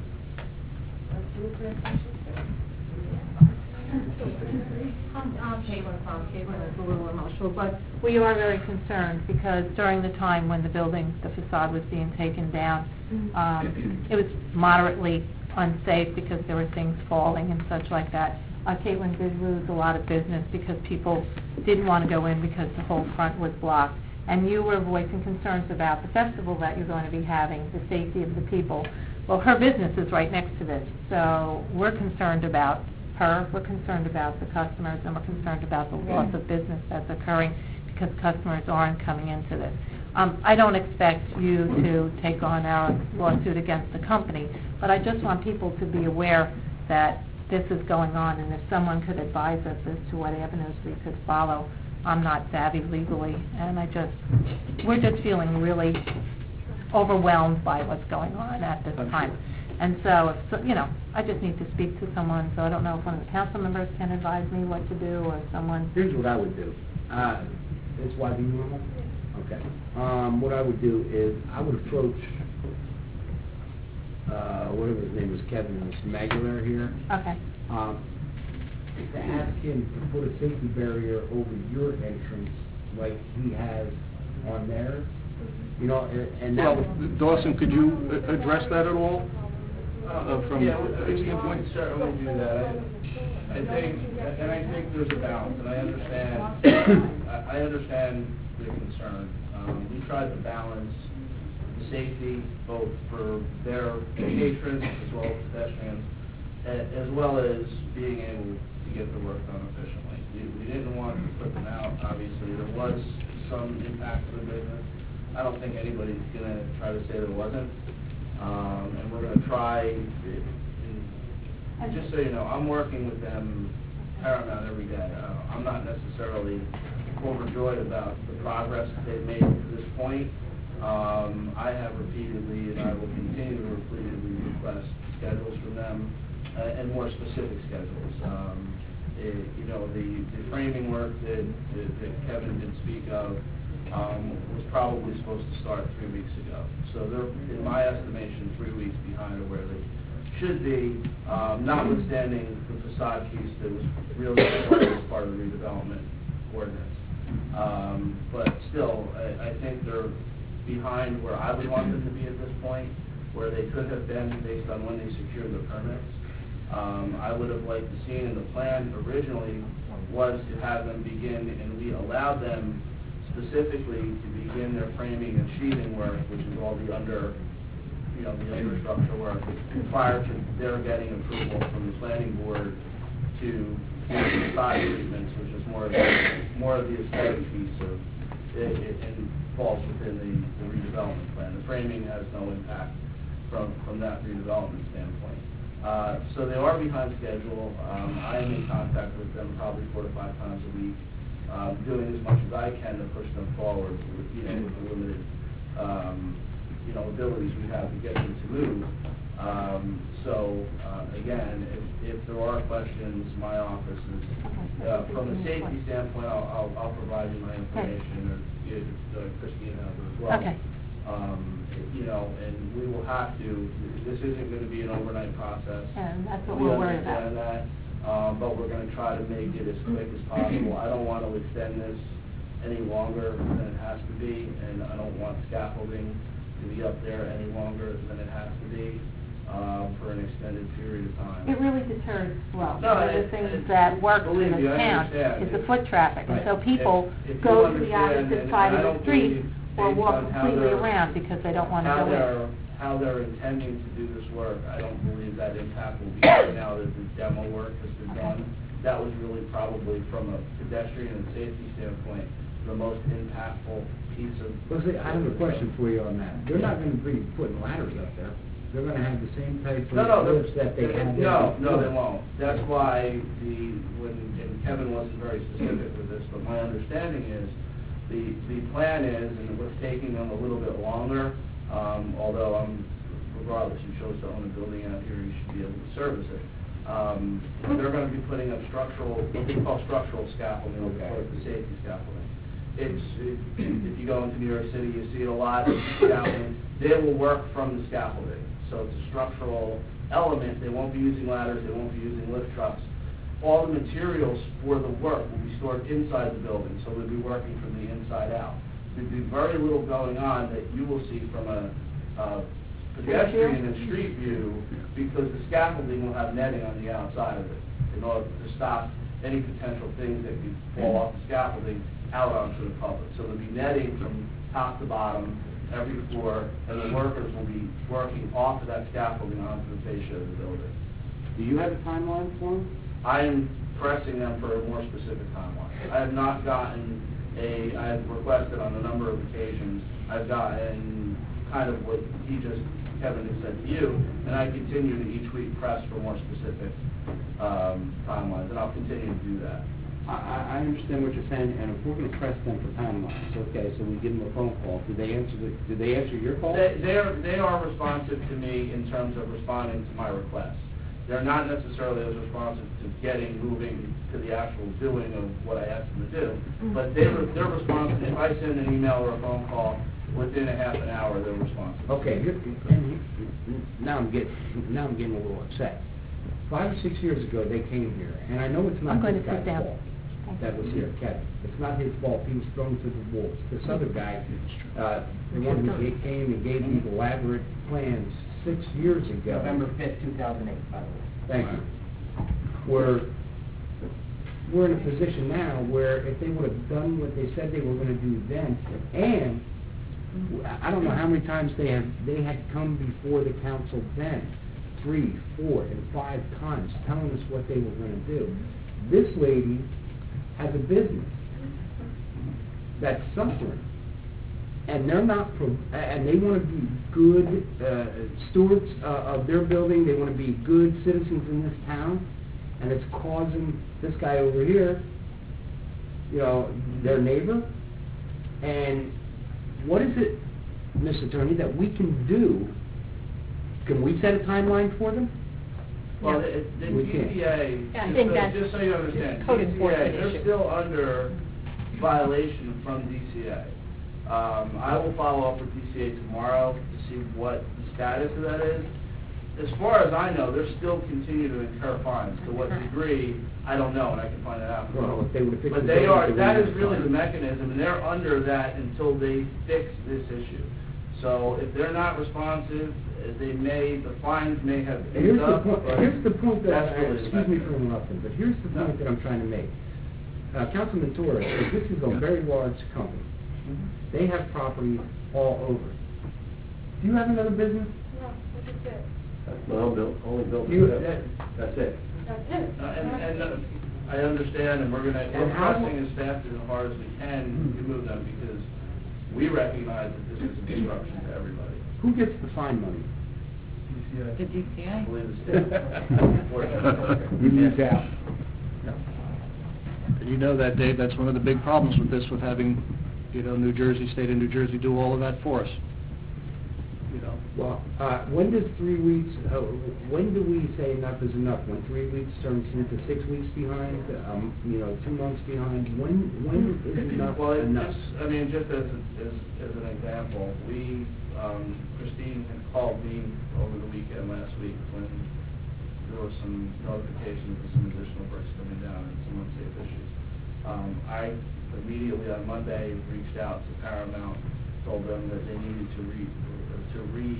I'm, I'm Caitlin from, Caitlin is a little emotional, but we are very concerned because during the time when the building, the facade was being taken down, um, it was moderately unsafe because there were things falling and such like that. Uh, Caitlin did lose a lot of business because people didn't want to go in because the whole front was blocked. And you were voicing concerns about the festival that you're going to be having, the safety of the people. Well, her business is right next to this, so we're concerned about her, we're concerned about the customers, and we're concerned about the loss of business that's occurring because because customers aren't coming into this. Um, I don't expect you to take on our lawsuit against the company, but I just want people to be aware that this is going on, and if someone could advise us as to what avenues we could follow. I'm not savvy legally, and I just, we're just feeling really overwhelmed by what's going on at this time. And so, if, so- you know, I just need to speak to someone, so I don't know if one of the council members can advise me what to do, or someone. Here's what I would do. Uh, Is Y B normal? Okay. Um, What I would do is, I would approach, uh, whatever his name is, Kevin Smagular here. Okay. Um, to ask him to put a safety barrier over your entrance like he has on theirs, you know, and and that Well, would... Dawson, could you a- address that at all? Uh, From Yeah, a we we standpoint? can certainly do that. I I think, and I think there's a balance, and I understand, I I understand the concern. Um, We tried to balance the safety, both for their patrons as well as pedestrians, a- as well as being able to get the work done efficiently. We we didn't want to put them out, obviously. There was some impact to the business. I don't think anybody's going to try to say there wasn't. Um, and we're going to try, and just so you know, I'm working with them Paramount every day. Uh, I'm not necessarily overjoyed about the progress that they've made to this point. Um, I have repeatedly, and I will continue to repeatedly request schedules from them, uh, and more specific schedules. Um, it, you know, the, the framing work that, that, that Kevin did speak of, Um, was probably supposed to start three weeks ago. So they're, in my estimation, three weeks behind of where they should be, um, notwithstanding the facade piece that was really required as part of the redevelopment ordinance. Um, but still, I, I think they're behind where I would want them to be at this point, where they could have been based on when they secured their permits. Um, I would have liked to see in the plan originally was to have them begin, and we allowed them specifically to begin their framing and sheathing work, which is all the under, you know, the understructure work, prior to their getting approval from the planning board to do the side treatments, which is more of the, more of the aesthetic piece of it, it, and falls within the, the redevelopment plan. The framing has no impact from, from that redevelopment standpoint. Uh, so they are behind schedule. Um, I am in contact with them probably four to five times a week. Um, doing as much as I can to push them forward with, you know, with the limited, um, you know, abilities we have to get them to move. Um, so, uh, again, if, if there are questions, my office is, uh, from a safety standpoint, I'll, I'll, I'll provide you my information, or if uh, Christine has it as well. Okay. Um, you know, and we will have to, this isn't going to be an overnight process. And that's what We we're worried about. understand that. Um, but we're going to try to make it as quick as possible. I don't want to extend this any longer than it has to be, and I don't want scaffolding to be up there any longer than it has to be um, for an extended period of time. It really deters flow. No, One of the it- things it- that works in believe this me, I town understand. is the foot traffic. And so Right. people If- if you go to the understand, opposite and- side and I of the don't street believe or based walk on how completely they're- around because they don't want to How go in. they're, how they're intending to do this work, I don't believe that impact will be right now that the demo work has been done. That was really probably from a pedestrian and safety standpoint, the most impactful piece of. Well, see, I have a question for you on that. They're not gonna be putting ladders up there. They're gonna have the same type No, no, of they're- lifts that they had there No, no, they before. won't. That's why the, when, and Kevin wasn't very specific with this, but my understanding is, the, the plan is, and what's taking them a little bit longer, um, although I'm, regardless, you chose to own a building out here, you should be able to service it. Um, they're gonna be putting up structural, what they call structural scaffolding, as opposed to safety scaffolding. It's, it- if you go into New York City, you see it a lot, it's scaffolding. They will work from the scaffolding. So it's a structural element. They won't be using ladders, they won't be using lift trucks. All the materials for the work will be stored inside the building, so they'll be working from the inside out. There'll be very little going on that you will see from a, uh, pedestrian and street view, because the scaffolding will have netting on the outside of it in order to stop any potential things that could fall off the scaffolding out onto the public. So there'll be netting from top to bottom, every floor, and the workers will be working off of that scaffolding onto the fascia of the building. Do you have a timeline for them? I am pressing them for a more specific timeline. I have not gotten a, I've requested on a number of occasions, I've gotten kind of what he just, Kevin has said to you, and I continue to each week press for more specific um, timelines, and I'll continue to do that. I, I I understand what you're saying, and if we're gonna press them for timelines, okay, so we give them a phone call, do they answer the, do they answer your call? They, they're, they are responsive to me in terms of responding to my requests. They're not necessarily as responsive to getting, moving to the actual doing of what I ask them to do, but they're, they're responsive. If I send an email or a phone call, within a half an hour, they're responsive. Okay, you're, and you, now I'm getting, now I'm getting a little upset. Five or six years ago, they came here, and I know it's not I'm going this to sit guy's down. fault that was here, Kevin. It's not his fault, he was thrown to the wolves. This other guy, uh, the one who ga- came and gave these elaborate plans six years ago. November fifth, two thousand eight, by the way. Thank you. We're, we're in a position now where if they would have done what they said they were gonna do then, and I don't know how many times they have, they had come before the council then, three, four, and five times, telling us what they were gonna do. This lady has a business that's suffering, and they're not, pro- and they wanna be good, uh, stewards, uh, of their building, they wanna be good citizens in this town, and it's causing this guy over here, you know, their neighbor, and what is it, Miss Attorney, that we can do? Can we set a timeline for them? Well, the the We D can't. C A, Yeah, I just think so- that's- just so you understand, it's code D C A, enforcement they're issue. still under violation from D C A. Um, I will follow up with D C A tomorrow to see what the status of that is. As far as I know, they're still continue to incur fines. To what degree, I don't know, and I can find that out. Well, if they would've fixed But the they are, building, they that wouldn't is have really fines. the mechanism, and they're under that until they fix this issue. So if they're not responsive, uh, they may, the fines may have Here's eased the up, point, but here's the point that, that's I- really the excuse me mechanism. for interrupting, but here's the No. point that I'm trying to make. Uh, Councilman Torres says this is a very large company. They have property all over. Do you have another business? No, what is it? That's my own build, only building. You, Yeah. that, That's it. That's it. Uh, And, and uh, I understand, and we're gonna, we're And how- pressing as fast and as hard as we can to move them, because we recognize that this is a disruption to everybody. who gets the fine money? The D C I A? believe the state, unfortunately. You lose out. And you know that, Dave, that's one of the big problems with this, with having, you know, New Jersey, state of New Jersey do all of that for us. You know, Well, uh, when does three weeks, uh, when do we say enough is enough? When three weeks turns into six weeks behind, um, you know, two months behind? When, when is enough Well, it enough? just, I mean, just as, as, as an example, we, um, Christine had called me over the weekend last week when there were some notifications of some additional bricks coming down and some unsafe issues. Um, I immediately on Monday reached out to Paramount, told them that they needed to re, to re,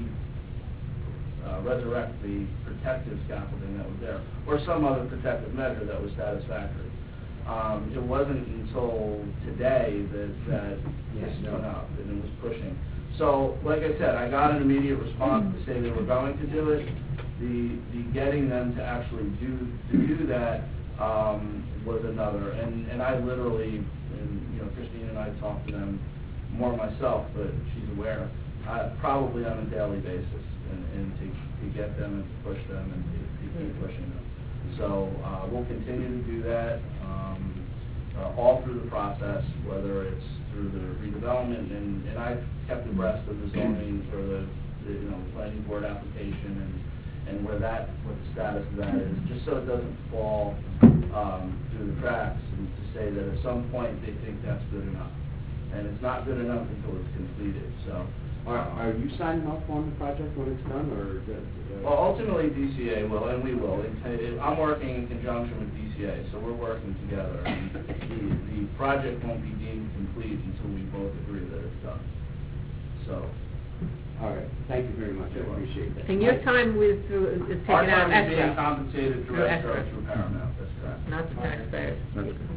uh, resurrect the protective scaffolding that was there, or some other protective measure that was satisfactory. Um, it wasn't until today that, that this Yeah, no. went up and it was pushing. So, like I said, I got an immediate response to say they were going to do it. The, the getting them to actually do, to do that, um, was another. And, and I literally, and, you know, Christine and I talked to them more myself, but she's aware, uh, probably on a daily basis, and, and to, to get them and to push them and to, to keep pushing them. So, uh, we'll continue to do that, um, uh, all through the process, whether it's through the redevelopment, and, and I've kept abreast of the zoning for the, the, you know, planning board application and, and where that, what the status of that is, just so it doesn't fall, um, through the cracks, and to say that at some point they think that's good enough. And it's not good enough until it's completed, so. Are, are you signing off on the project when it's done, or? the- the- Well, ultimately, D C A will, and we will. It- it- I'm working in conjunction with D C A, so we're working together. And the, the project won't be deemed complete until we both agree that it's done. So, All right, thank you very much, I appreciate that. And your time with, through, is our taken out of time is being escrow, compensated Through through escrow escrow. through Paramount, that's correct. not the taxpayers. That's good.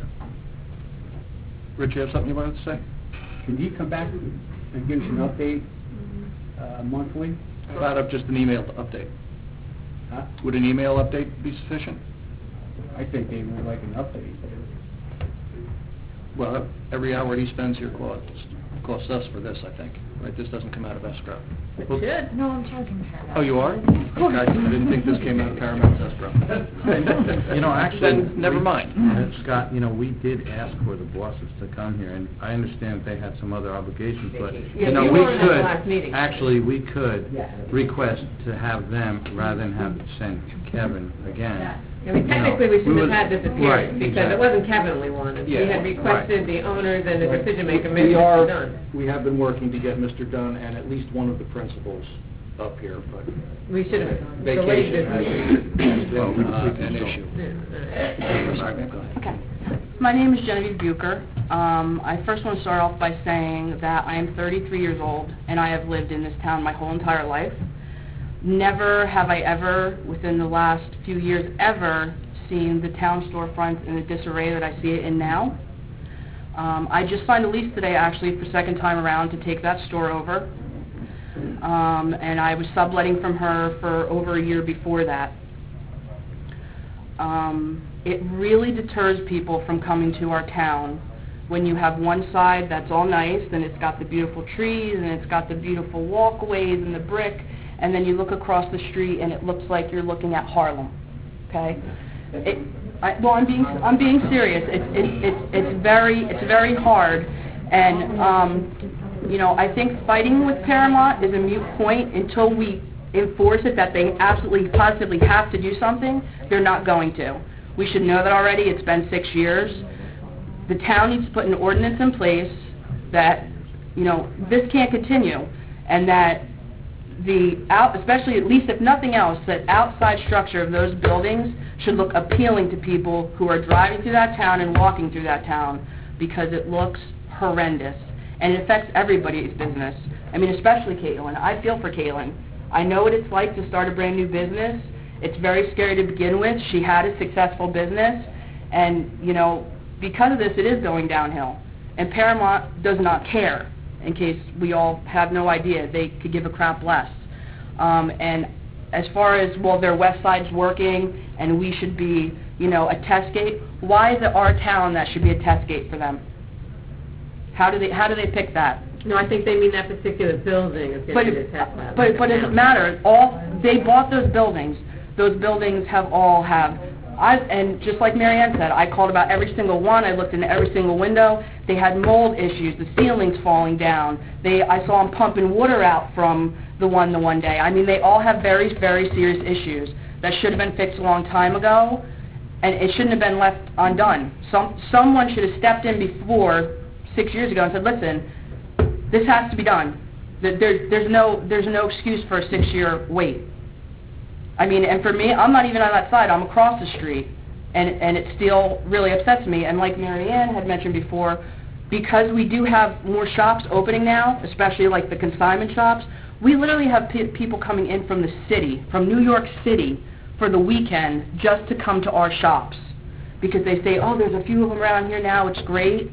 Rich, you have something you wanted to say? Can you come back and give us an update uh, monthly? How about up just an email update? Huh? Would an email update be sufficient? I think they would like an update. Well, every hour he spends here costs, costs us for this, I think, right? This doesn't come out of escrow. It Well- should. No, I'm charging Paramount. Oh, you are? Okay, I didn't think this came out of Paramount's escrow. You know, actually... Then, never mind. Uh, Scott, you know, we did ask for the bosses to come here, and I understand they had some other obligations, but, Yeah, you know, you we were in the last could, meeting. actually, we could request to have them, rather than have to send Kevin again. I mean, technically, we shouldn't would- have had this Right, appearance, because exactly. it wasn't Kevin we wanted. We Yeah, had requested the owners and the decision maker, We Mister are, Dunn. we have been working to get Mister Dunn and at least one of the principals up here, but We should have delayed vacation has this. been uh, an issue. Yeah, Sorry, ma'am, go ahead. Okay. My name is Genevieve Bucher. Um, I first want to start off by saying that I am thirty-three years old, and I have lived in this town my whole entire life. Never have I ever, within the last few years, ever seen the town storefront in the disarray that I see it in now. Um, I just signed a lease today, actually, for second time around to take that store over. Um, and I was subletting from her for over a year before that. Um, it really deters people from coming to our town when you have one side that's all nice, and it's got the beautiful trees, and it's got the beautiful walkways and the brick, and then you look across the street and it looks like you're looking at Harlem, okay? It, I, well, I'm being, I'm being serious. It's, it's, it's, it's very, it's very hard, and, um, you know, I think fighting with Paramount is a moot point until we enforce it that they absolutely, positively have to do something. They're not going to. We should know that already. It's been six years. The town needs to put an ordinance in place that, you know, this can't continue, and that the out, especially at least if nothing else, that outside structure of those buildings should look appealing to people who are driving through that town and walking through that town, because it looks horrendous, and it affects everybody's business. I mean, especially Caitlin. I feel for Caitlin. I know what it's like to start a brand new business. It's very scary to begin with. She had a successful business, and, you know, because of this, it is going downhill. And Paramount does not care, in case we all have no idea. They could give a crap less. Um, and as far as, well, their west side's working, and we should be, you know, a test gate, why is it our town that should be a test gate for them? How do they, how do they pick that? No, I think they mean that particular building is But, going to be the test lab. but, but it doesn't matter. All, they bought those buildings. Those buildings have all have, I, and just like Mary Ann said, I called about every single one. I looked into every single window. They had mold issues, the ceilings falling down. They, I saw them pumping water out from the one the one day. I mean, they all have very, very serious issues that should have been fixed a long time ago, and it shouldn't have been left undone. Some, someone should have stepped in before, six years ago, and said, listen, this has to be done. There, there, there's no, there's no excuse for a six-year wait. I mean, and for me, I'm not even on that side. I'm across the street, and and it still really upsets me. And like Mary Ann had mentioned before, because we do have more shops opening now, especially like the consignment shops, we literally have pe- people coming in from the city, from New York City, for the weekend just to come to our shops, because they say, oh, there's a few of them around here now. It's great.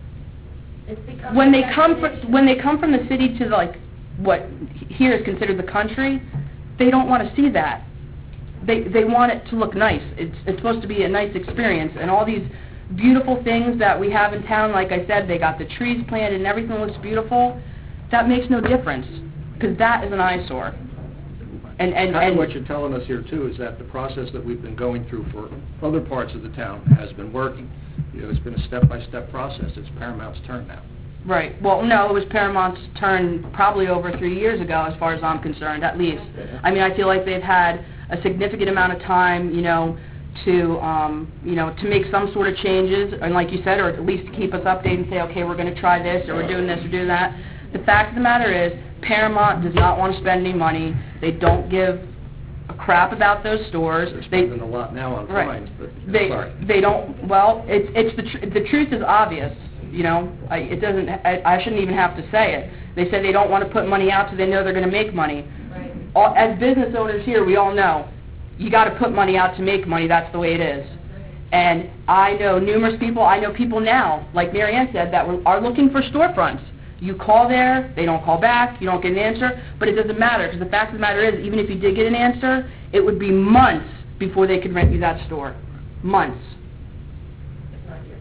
When they come fr- when they come from the city to like what here is considered the country, they don't want to see that. They they want it to look nice. It's it's supposed to be a nice experience, and all these beautiful things that we have in town. Like I said, they got the trees planted and everything looks beautiful. That makes no difference, because that is an eyesore. And and Kind of and what you're telling us here, too, is that the process that we've been going through for other parts of the town has been working. You know, it's been a step-by-step process. It's Paramount's turn now. Right. Well, no, it was Paramount's turn probably over three years ago, as far as I'm concerned, at least. I mean, I feel like they've had a significant amount of time, you know, to, um, you know, to make some sort of changes, and like you said, or at least to keep us updated and say, okay, we're going to try this, or we're doing this, or doing that. The fact of the matter is, Paramount does not want to spend any money. They don't give a crap about those stores. They're They, spending a lot now on Right. fines, but, they, sorry. they don't, well, it's, it's the, tr- the truth is obvious, you know, I, it doesn't, I, I shouldn't even have to say it. They say they don't want to put money out so they know they're going to make money. Right. All, as business owners here, we all know, you got to put money out to make money, that's the way it is. And I know numerous people, I know people now, like Mary Ann said, that were, are looking for storefronts. You call there, they don't call back, you don't get an answer, but it doesn't matter, because the fact of the matter is, even if you did get an answer, it would be months before they could rent you that store. Months.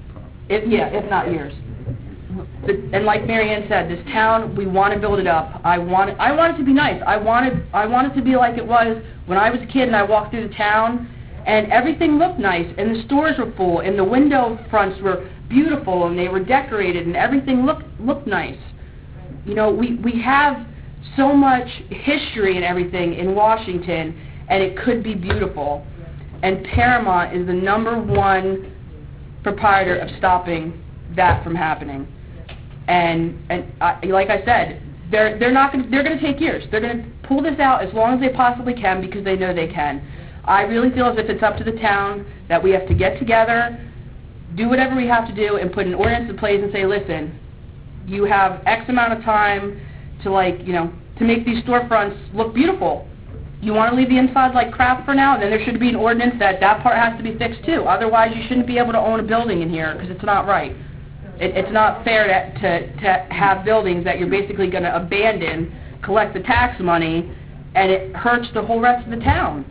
If, yeah, if not years. The- And like Mary Ann said, this town, we want to build it up. I want it, I want it to be nice. I wanted, I want it to be like it was when I was a kid and I walked through the town, and everything looked nice, and the stores were full, and the window fronts were beautiful, and they were decorated, and everything looked looked nice. You know, we we have so much history and everything in Washington, and it could be beautiful. And Paramount is the number one proprietor of stopping that from happening. And and I, like I said, they're they're not going they're going to take years. They're going to pull this out as long as they possibly can because they know they can. I really feel as if it's up to the town that we have to get together, do whatever we have to do, and put an ordinance in place and say, listen, you have X amount of time to, like, you know, to make these storefronts look beautiful. You want to leave the inside like crap for now, then there should be an ordinance that that part has to be fixed too. Otherwise, you shouldn't be able to own a building in here because it's not right. It, it's not fair to, to, to have buildings that you're basically going to abandon, collect the tax money, and it hurts the whole rest of the town.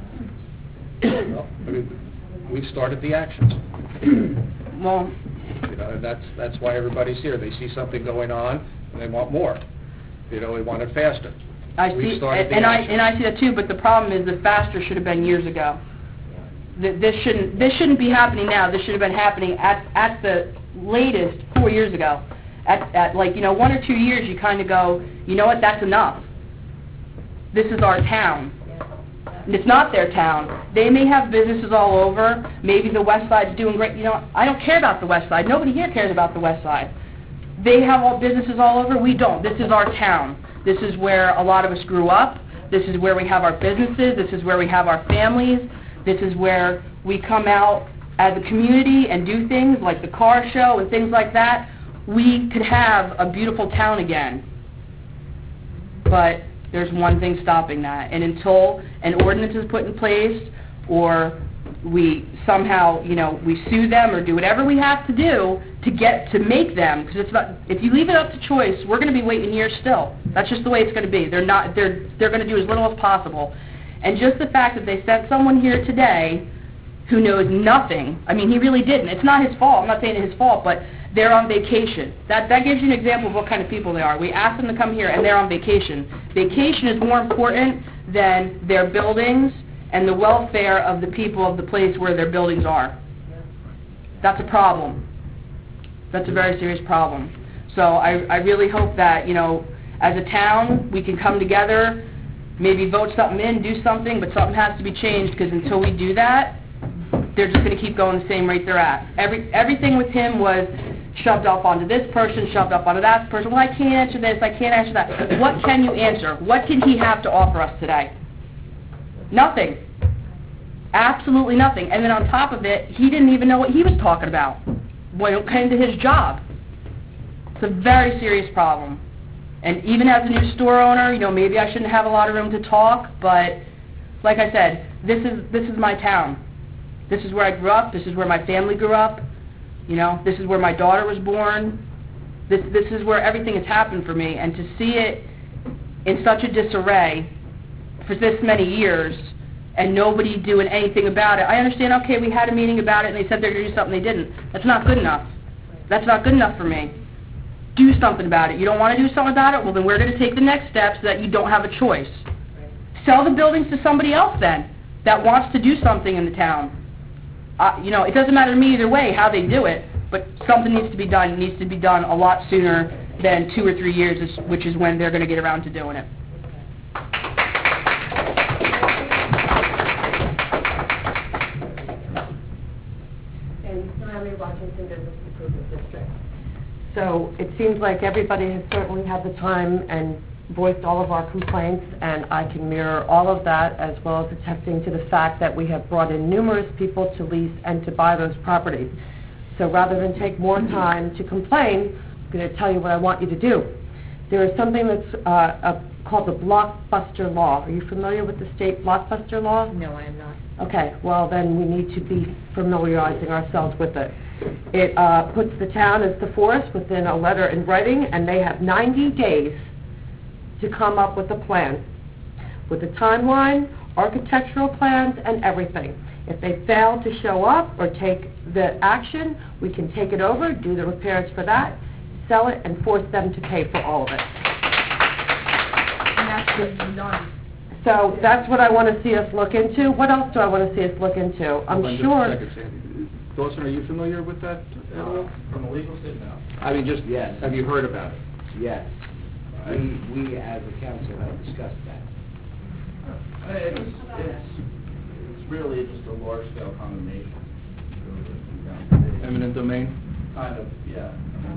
Well, I mean, we've started the actions. Well, You know, and that's, that's why everybody's here. They see something going on, and they want more. You know, they want it faster. I We've see, started and, the and I action. and I see that too. But the problem is, the faster should have been years ago. Th- This shouldn't this shouldn't be happening now. This should have been happening at at the latest four years ago. At at like you know one or two years, you kind of go, you know what? That's enough. This is our town. And it's not their town. They may have businesses all over. Maybe the West Side's doing great. You know, I don't care about the West Side. Nobody here cares about the West Side. They have all businesses all over. We don't. This is our town. This is where a lot of us grew up. This is where we have our businesses. This is where we have our families. This is where we come out as a community and do things like the car show and things like that. We could have a beautiful town again. But there's one thing stopping that. And until an ordinance is put in place or we somehow, you know, we sue them or do whatever we have to do to get to make them, because it's not, if you leave it up to choice, we're going to be waiting years still. That's just the way it's going to be. They're not, they're, they're going to do as little as possible. And just the fact that they sent someone here today who knows nothing, I mean, he really didn't. It's not his fault. I'm not saying it's his fault, but they're on vacation. That, that gives you an example of what kind of people they are. We asked them to come here, and they're on vacation. Vacation is more important than their buildings and the welfare of the people of the place where their buildings are. That's a problem. That's a very serious problem. So I, I really hope that, you know, as a town, we can come together, maybe vote something in, do something, but something has to be changed, because until we do that, they're just going to keep going the same rate they're at. Every, everything with him was shoved off onto this person, shoved off onto that person. Well, I can't answer this, I can't answer that. What can you answer? What can he have to offer us today? Nothing. Absolutely nothing. And then on top of it, he didn't even know what he was talking about when it came to his job. It's a very serious problem. And even as a new store owner, you know, maybe I shouldn't have a lot of room to talk, but like I said, this is this is my town. This is where I grew up. This is where my family grew up. You know, this is where my daughter was born. This this is where everything has happened for me. And to see it in such a disarray for this many years and nobody doing anything about it, I understand, okay, we had a meeting about it and they said they're going to do something, they didn't. That's not good enough. That's not good enough for me. Do something about it. You don't want to do something about it? Well, then we're going to take the next steps so that you don't have a choice. Sell the buildings to somebody else then that wants to do something in the town. Uh, you know, it doesn't matter to me either way how they do it, but something needs to be done. It needs to be done a lot sooner than two or three years, which is when they're going to get around to doing it. And Riley, Washington Business Improvement District. So it seems like everybody has certainly had the time and voiced all of our complaints, and I can mirror all of that, as well as attesting to the fact that we have brought in numerous people to lease and to buy those properties. So rather than take more time to complain, I'm going to tell you what I want you to do. There is something that's uh, uh, called the Blockbuster Law. Are you familiar with the state Blockbuster Law? No, I am not. Okay, well then we need to be familiarizing ourselves with it. It uh, puts the town as the forest within a letter in writing, and they have ninety days to come up with a plan, with a timeline architectural plans and everything. If they fail to show up or take the action, we can take it over, do the repairs for that, sell it, and force them to pay for all of it. And that's what's done. So that's what I want to see us look into. What else do I want to see us look into? I'm Hold on just a sure... second, Sandy. Dawson, are you familiar with that at all? From a legal standpoint, no. I mean, just, Yes. have you heard about it? Yes. We, we as a council have discussed that. Uh, It's, it's, it's really just a large-scale condemnation. Eminent domain? Kind of, yeah.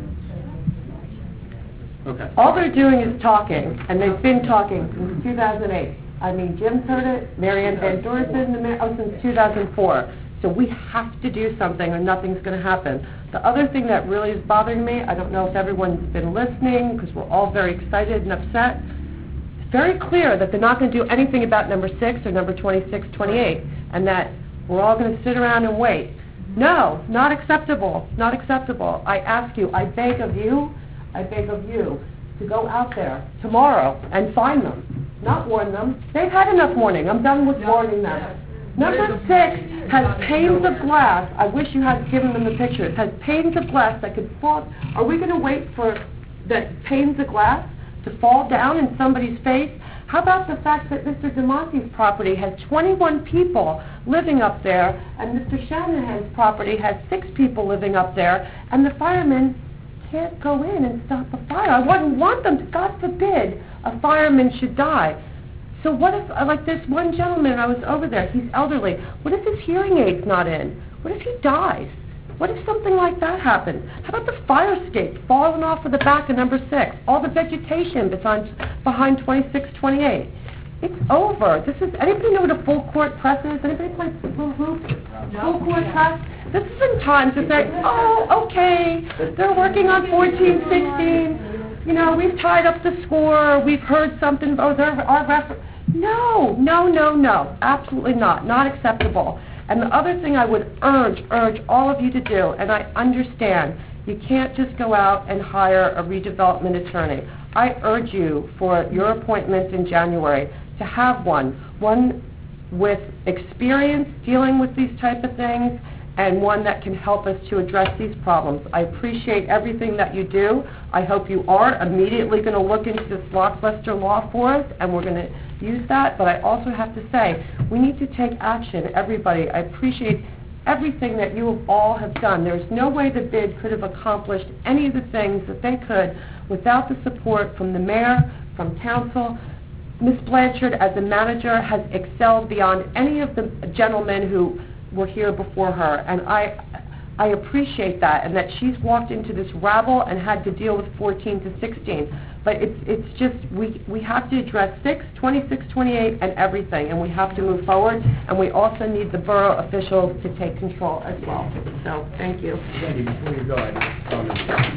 Okay. All they're doing is talking, and they've been talking since two thousand eight. I mean, Jim's heard it, Mary Ann Van Dorsen, the mayor, oh, since two thousand four. So we have to do something or nothing's going to happen. The other thing that really is bothering me, I don't know if everyone's been listening, because we're all very excited and upset. It's very clear that they're not going to do anything about number six or number twenty-six, twenty-eight, and that we're all going to sit around and wait. No, not acceptable, not acceptable. I ask you, I beg of you, I beg of you to go out there tomorrow and find them, not warn them. They've had enough warning. I'm done with warning them. Number six has panes of glass. I wish you had given them the pictures. Has panes of glass that could fall. Are we going to wait for the panes of glass to fall down in somebody's face? How about the fact that Mister DeMonte's property has twenty-one people living up there, and Mister Shanahan's property has six people living up there, and the firemen can't go in and stop a fire? I wouldn't want them to. God forbid a fireman should die. So what if, like this one gentleman, I was over there, he's elderly. What if his hearing aid's not in? What if he dies? What if something like that happens? How about the fire escape falling off of the back of number six? All the vegetation behind, behind twenty-six, twenty-eight. It's over. This is, anybody know what a full court press is? Anybody play full hoop? Full court press? This isn't time to say, oh, okay, they're working on fourteen, sixteen. You know, we've tied up the score, we've heard something, oh, they're our refer- No, no, no, no, absolutely not, not acceptable. And the other thing I would urge, urge all of you to do, and I understand, you can't just go out and hire a redevelopment attorney. I urge you for your appointment in January to have one, one with experience dealing with these type of things, and one that can help us to address these problems. I appreciate everything that you do. I hope you are immediately going to look into this blockbuster law for us, and we're going to use that. But I also have to say, we need to take action, everybody. I appreciate everything that you all have done. There's no way the bid could have accomplished any of the things that they could without the support from the mayor, from council. Miz Blanchard, as a manager, has excelled beyond any of the gentlemen who were here before her, and I I appreciate that, and that she's walked into this rabble and had to deal with fourteen to sixteen. But it's it's just, we, we have to address six, twenty-six, twenty-eight, and everything, and we have to move forward, and we also need the borough officials to take control as well. So, thank you. Sandy, before you go, I just comment.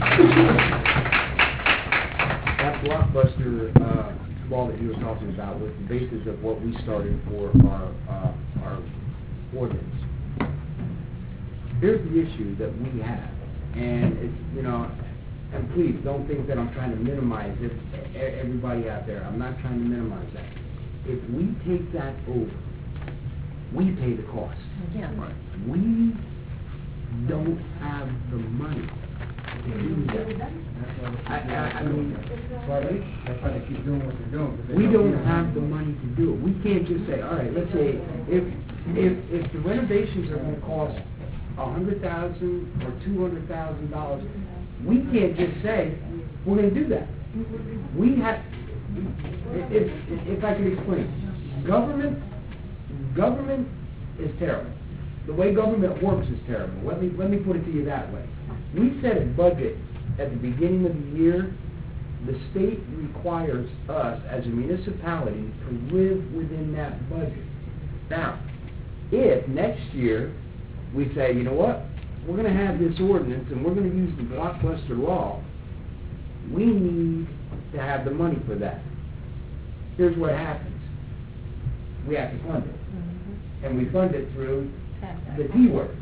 That blockbuster uh, law that you were talking about was the basis of what we started for our uh, our ordinance. Here's the issue that we have, and it's, you know, and please don't think that I'm trying to minimize it, everybody out there. I'm not trying to minimize that. If we take that over, we pay the cost. Yeah. Right. We don't have the money to do that. I, I, I mean, That's why they keep doing what they're doing. 'cause they we don't do have the money to do it. We can't just say, all right, let's say, if, if, if the renovations are gonna cost a hundred thousand or two hundred thousand dollars, we can't just say, we're gonna do that. We have, if, if I could explain, government, government is terrible. The way government works is terrible. Let me, let me put it to you that way. We set a budget at the beginning of the year. The state requires us as a municipality to live within that budget. Now, if next year we say, you know what, we're going to have this ordinance and we're going to use the blockbuster law, we need to have the money for that. Here's what happens. We have to fund it. Mm-hmm. And we fund it through the T word.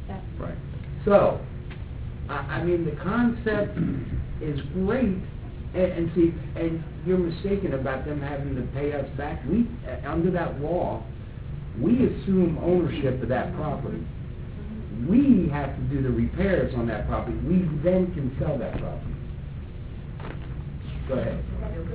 Right. So, I, I mean, the concept is great, And, and see, and you're mistaken about them having to pay us back. We, uh, under that law, we assume ownership of that property. We have to do the repairs on that property. We then can sell that property. Go ahead.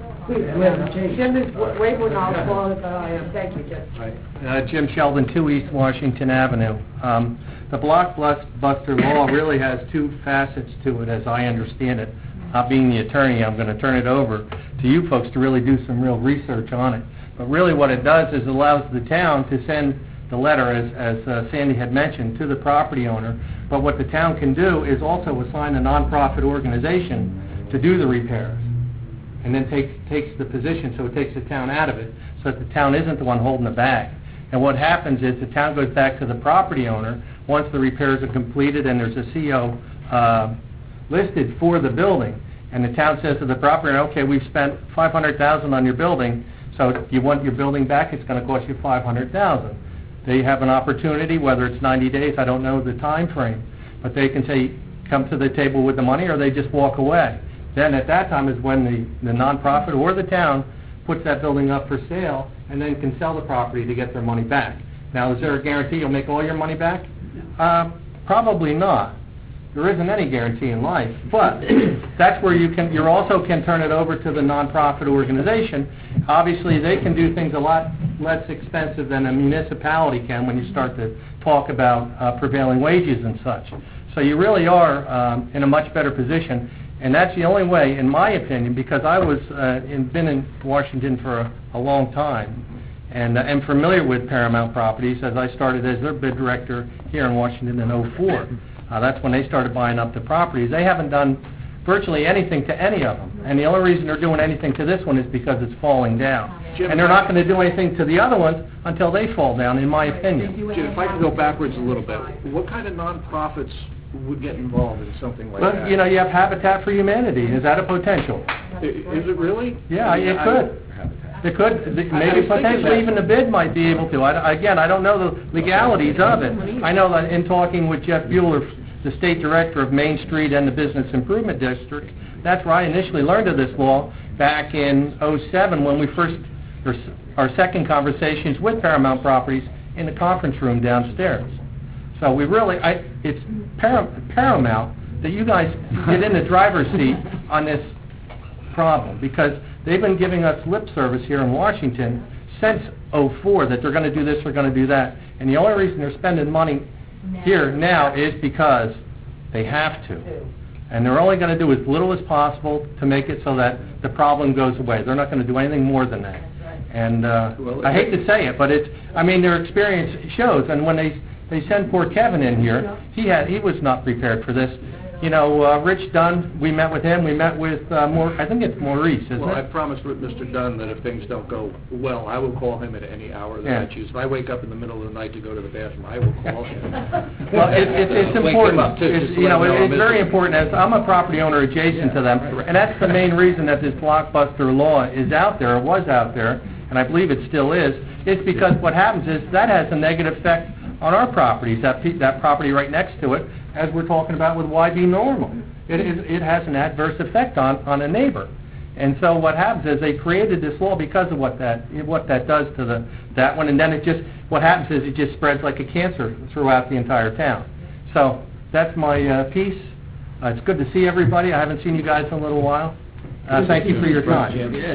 Jim is w- way more knowledgeable than I am. Thank you, Jim. Right. Uh, Jim Sheldon, two East Washington Avenue. Um, The Blockbuster law really has two facets to it, as I understand it. Not being the attorney, I'm going to turn it over to you folks to really do some real research on it. But really what it does is allows the town to send the letter, as, as uh, Sandy had mentioned, to the property owner. But what the town can do is also assign a nonprofit organization to do the repairs, and then takes takes the position, so it takes the town out of it, so that the town isn't the one holding the bag. And what happens is the town goes back to the property owner once the repairs are completed and there's a C O uh, listed for the building, and the town says to the property owner, okay, we've spent five hundred thousand dollars on your building, so you want your building back, it's going to cost you five hundred thousand dollars. They have an opportunity, whether it's ninety days, I don't know the time frame, but they can say, come to the table with the money, or they just walk away. Then at that time is when the, the nonprofit or the town puts that building up for sale and then can sell the property to get their money back. Now, is there a guarantee you'll make all your money back? Uh, probably not. There isn't any guarantee in life, but that's where you can, you also can turn it over to the nonprofit organization. Obviously, they can do things a lot less expensive than a municipality can when you start to talk about uh, prevailing wages and such. So you really are um, in a much better position. And that's the only way, in my opinion, because I was uh, in, been in Washington for a, a long time, and uh, am familiar with Paramount Properties, as I started as their bid director here in Washington in oh four. Uh, that's when they started buying up the properties. They haven't done virtually anything to any of them, and the only reason they're doing anything to this one is because it's falling down. Jim, and they're not going to do anything to the other ones until they fall down, in my opinion. Jim, if I could go backwards a little bit, what kind of nonprofits would get involved in something like Well, that? you know, you have Habitat for Humanity. Is that a potential? I- Is it really? Yeah, it I- could. It could, maybe I was thinking potentially that. even the bid might be able to. I, again, I don't know the legalities of it. I know that in talking with Jeff Bueller, the state director of Main Street and the Business Improvement District, that's where I initially learned of this law back in oh seven when we first, or s- our second conversations with Paramount Properties in the conference room downstairs. So we really, I, it's par- paramount that you guys get in the driver's seat on this problem, because they've been giving us lip service here in Washington since oh four that they're going to do this, they're going to do that. And the only reason they're spending money here now is because they have to. And they're only going to do as little as possible to make it so that the problem goes away. They're not going to do anything more than that. And uh, I hate to say it, but it's, I mean, their experience shows. And when they they send poor Kevin in here, he had he was not prepared for this. You know, uh, Rich Dunn, we met with him. We met with uh, Maur- I think it's Maurice, isn't Well, I it? promised with Mister Dunn that if things don't go well, I will call him at any hour that Yeah. I choose. If I wake up in the middle of the night to go to the bathroom, I will call him. Well, it, it, it's Wake him important. up, too, It's, just to you know, let him it- know it's I'm very missing. important. As I'm a property owner adjacent to them, and that's the main reason that this Blockbuster law is out there, or was out there, and I believe it still is. It's because what happens is that has a negative effect on our properties. That pe- that property right next to it, as we're talking about with Y B Normal, it is it has an adverse effect on on a neighbor. And so what happens is they created this law because of what that what that does to the that one, and then it just what happens is it just spreads like a cancer throughout the entire town. So that's my uh, piece. Uh, it's good to see everybody. I haven't seen you guys in a little while. Uh, thank you for your time. Yeah,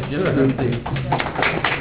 Jim.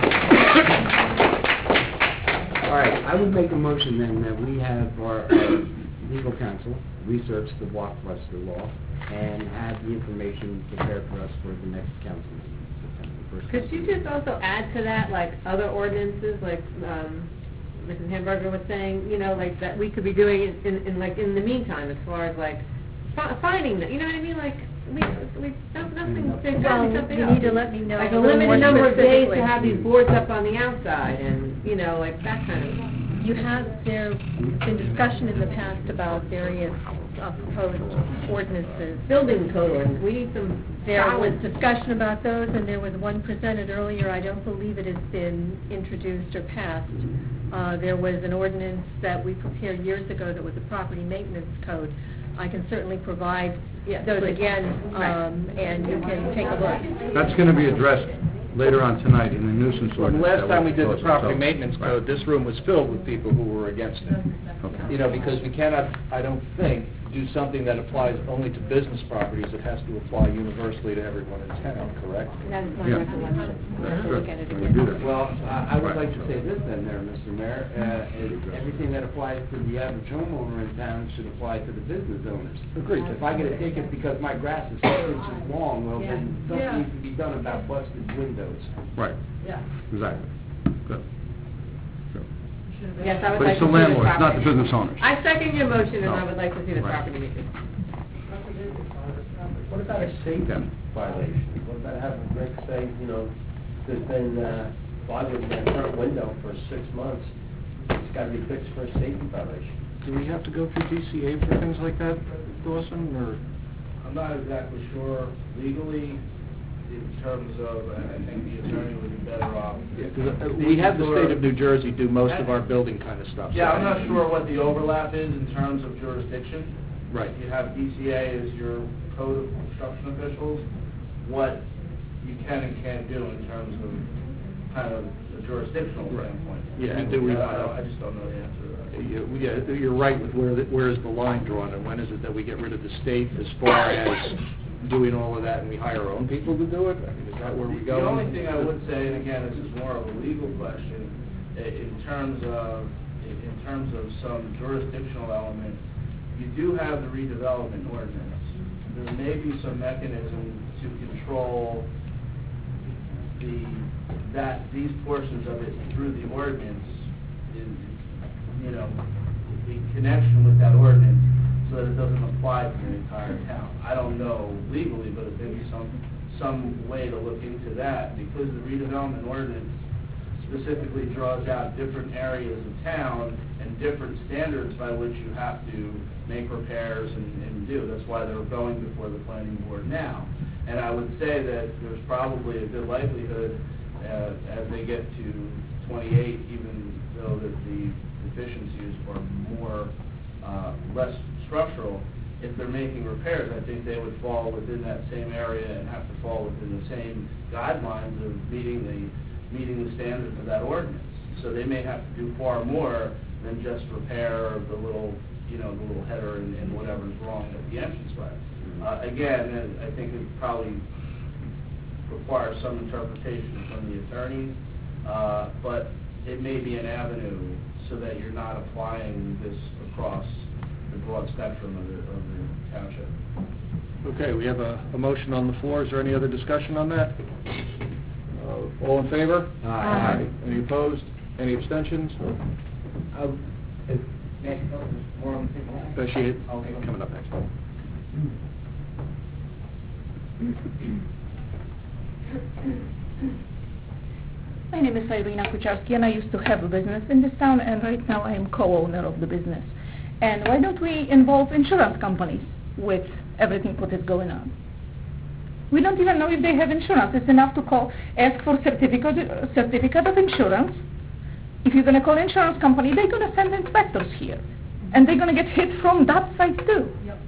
All right, I would make a motion then that we have our uh, legal counsel research the Blockbuster law and have the information prepared for us for the next council meeting, September first. Could you just also add to that, like, other ordinances, like, um, Missus Hamburger was saying, you know, like, that we could be doing in, in, in, like, in the meantime, as far as, like, fi- finding them, you know what I mean? Like, we, we, no- nothing, there's gotta be Well, something you else. need to let me know Like a a little more limited number of days specifically. to have these boards up on the outside, and, you know, like, that kind of. You have, there's been discussion in the past about various uh, proposed ordinances. Building code ordinance, we need some There was solid. discussion about those, and there was one presented earlier. I don't believe it has been introduced or passed. Uh, There was an ordinance that we prepared years ago that was a property maintenance code. I can certainly provide Yes, those please. again, Right. um, and you can take a look. That's going to be addressed later on tonight in the nuisance Well, the ordinance. last that time we're we did the proposing, property so- maintenance code, this room was filled with people who were against it. You know, because we cannot, I don't think, do something that applies only to business properties. It has to apply universally to everyone in town, correct? That is my Yeah. recollection. We'll have to look at it We do again. that. Well, I I would Right. like to say this then there, Mister Mayor, uh, is everything that applies to the average homeowner in town should apply to the business owners. Agreed. If I get a ticket because my grass is six inches long, well, then Yeah. something needs to be done about busted windows. Right, Yeah. exactly. Good. Yes, I would But like it's to the see the landlords, not the property. business owners. I second your motion, and No. I would like to see the Right. property maintenance. What about a safety Yeah. violation? What about having Rick say, you know, there's been, uh, bothering that front window for six months, it's gotta be fixed for a safety violation? Do we have to go through D C A for things like that, Dawson, or? I'm not exactly sure legally in terms of, and I think the attorney would be better off. Yeah, 'cause, uh, we have the state of New Jersey do most of our building kind of stuff. so- Yeah, I'm not sure what the overlap is in terms of jurisdiction. Right. You have D C A as your code of construction officials, what you can and can't do in terms of kind of a jurisdictional Right. standpoint. Yeah, and do we- I don't- I just don't know the answer to that. You- Yeah, you're right with where, the- where is the line drawn, and when is it that we get rid of the state as far as doing all of that and we hire our own people to do it? I mean, is that where we go? The only thing I would say, and again, this is more of a legal question, i- in terms of, in in terms of some jurisdictional element, you do have the redevelopment ordinance. There may be some mechanism to control the, that, these portions of it through the ordinance, in, you know, in connection with that ordinance, so that it doesn't apply to the entire town. I don't know legally, but if maybe some, some way to look into that, because the redevelopment ordinance specifically draws out different areas of town and different standards by which you have to make repairs and, and do. That's why they're going before the planning board now. And I would say that there's probably a good likelihood, uh, as they get to twenty-eight, even though that the deficiencies are more, uh, less structural, if they're making repairs, I think they would fall within that same area and have to fall within the same guidelines of meeting the, meeting the standards of that ordinance. So they may have to do far more than just repair the little, you know, the little header and, and whatever's wrong at the entranceway. Uh, again, I think it probably requires some interpretation from the attorneys, uh, but it may be an avenue so that you're not applying this across the broad spectrum of the, of the township. Okay, we have a, a motion on the floor. Is there any other discussion on that? Uh, all in favor? Aye. Any opposed? Any abstentions? Uh, is- May I go more on the same line? Uh, she, Okay. coming up next. My name is Irina Kucharski, and I used to have a business in this town, and right now I am co-owner of the business. And why don't we involve insurance companies with everything what is going on? We don't even know if they have insurance. It's enough to call, ask for certificate, uh, certificate of insurance. If you're going to call insurance company, they're going to send inspectors here, and they're going to get hit from that side too.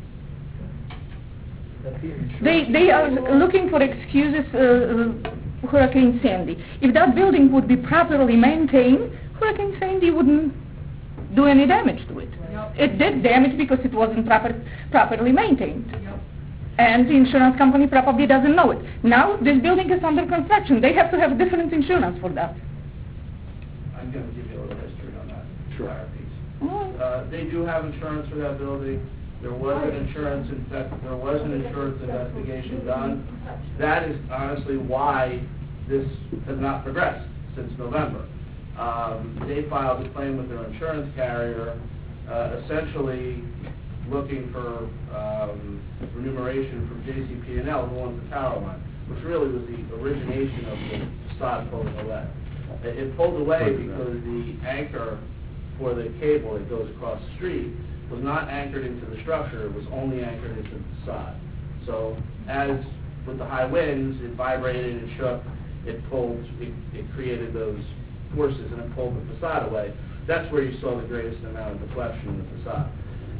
They they are looking for excuses. Uh, Hurricane Sandy. If that building would be properly maintained, Hurricane Sandy wouldn't do any damage to it. It did damage because it wasn't proper, properly maintained. And the insurance company probably doesn't know it. Now, this building is under construction. They have to have different insurance for that. I'm going to give you a little history on that. Sure. Entire piece. Oh. Uh, they do have insurance for that building. There was an insurance, in fact, there was an insurance investigation done. That is honestly why this has not progressed since November. Um, they filed a claim with their insurance carrier, uh, essentially looking for um, remuneration from J C P and L, who owns the power line, which really was the origination of the facade pulling away. It, it pulled away because the anchor for the cable that goes across the street was not anchored into the structure, it was only anchored into the facade. So as with the high winds, it vibrated and shook, it pulled, it, it created those forces and it pulled the facade away. That's where you saw the greatest amount of deflection in the facade.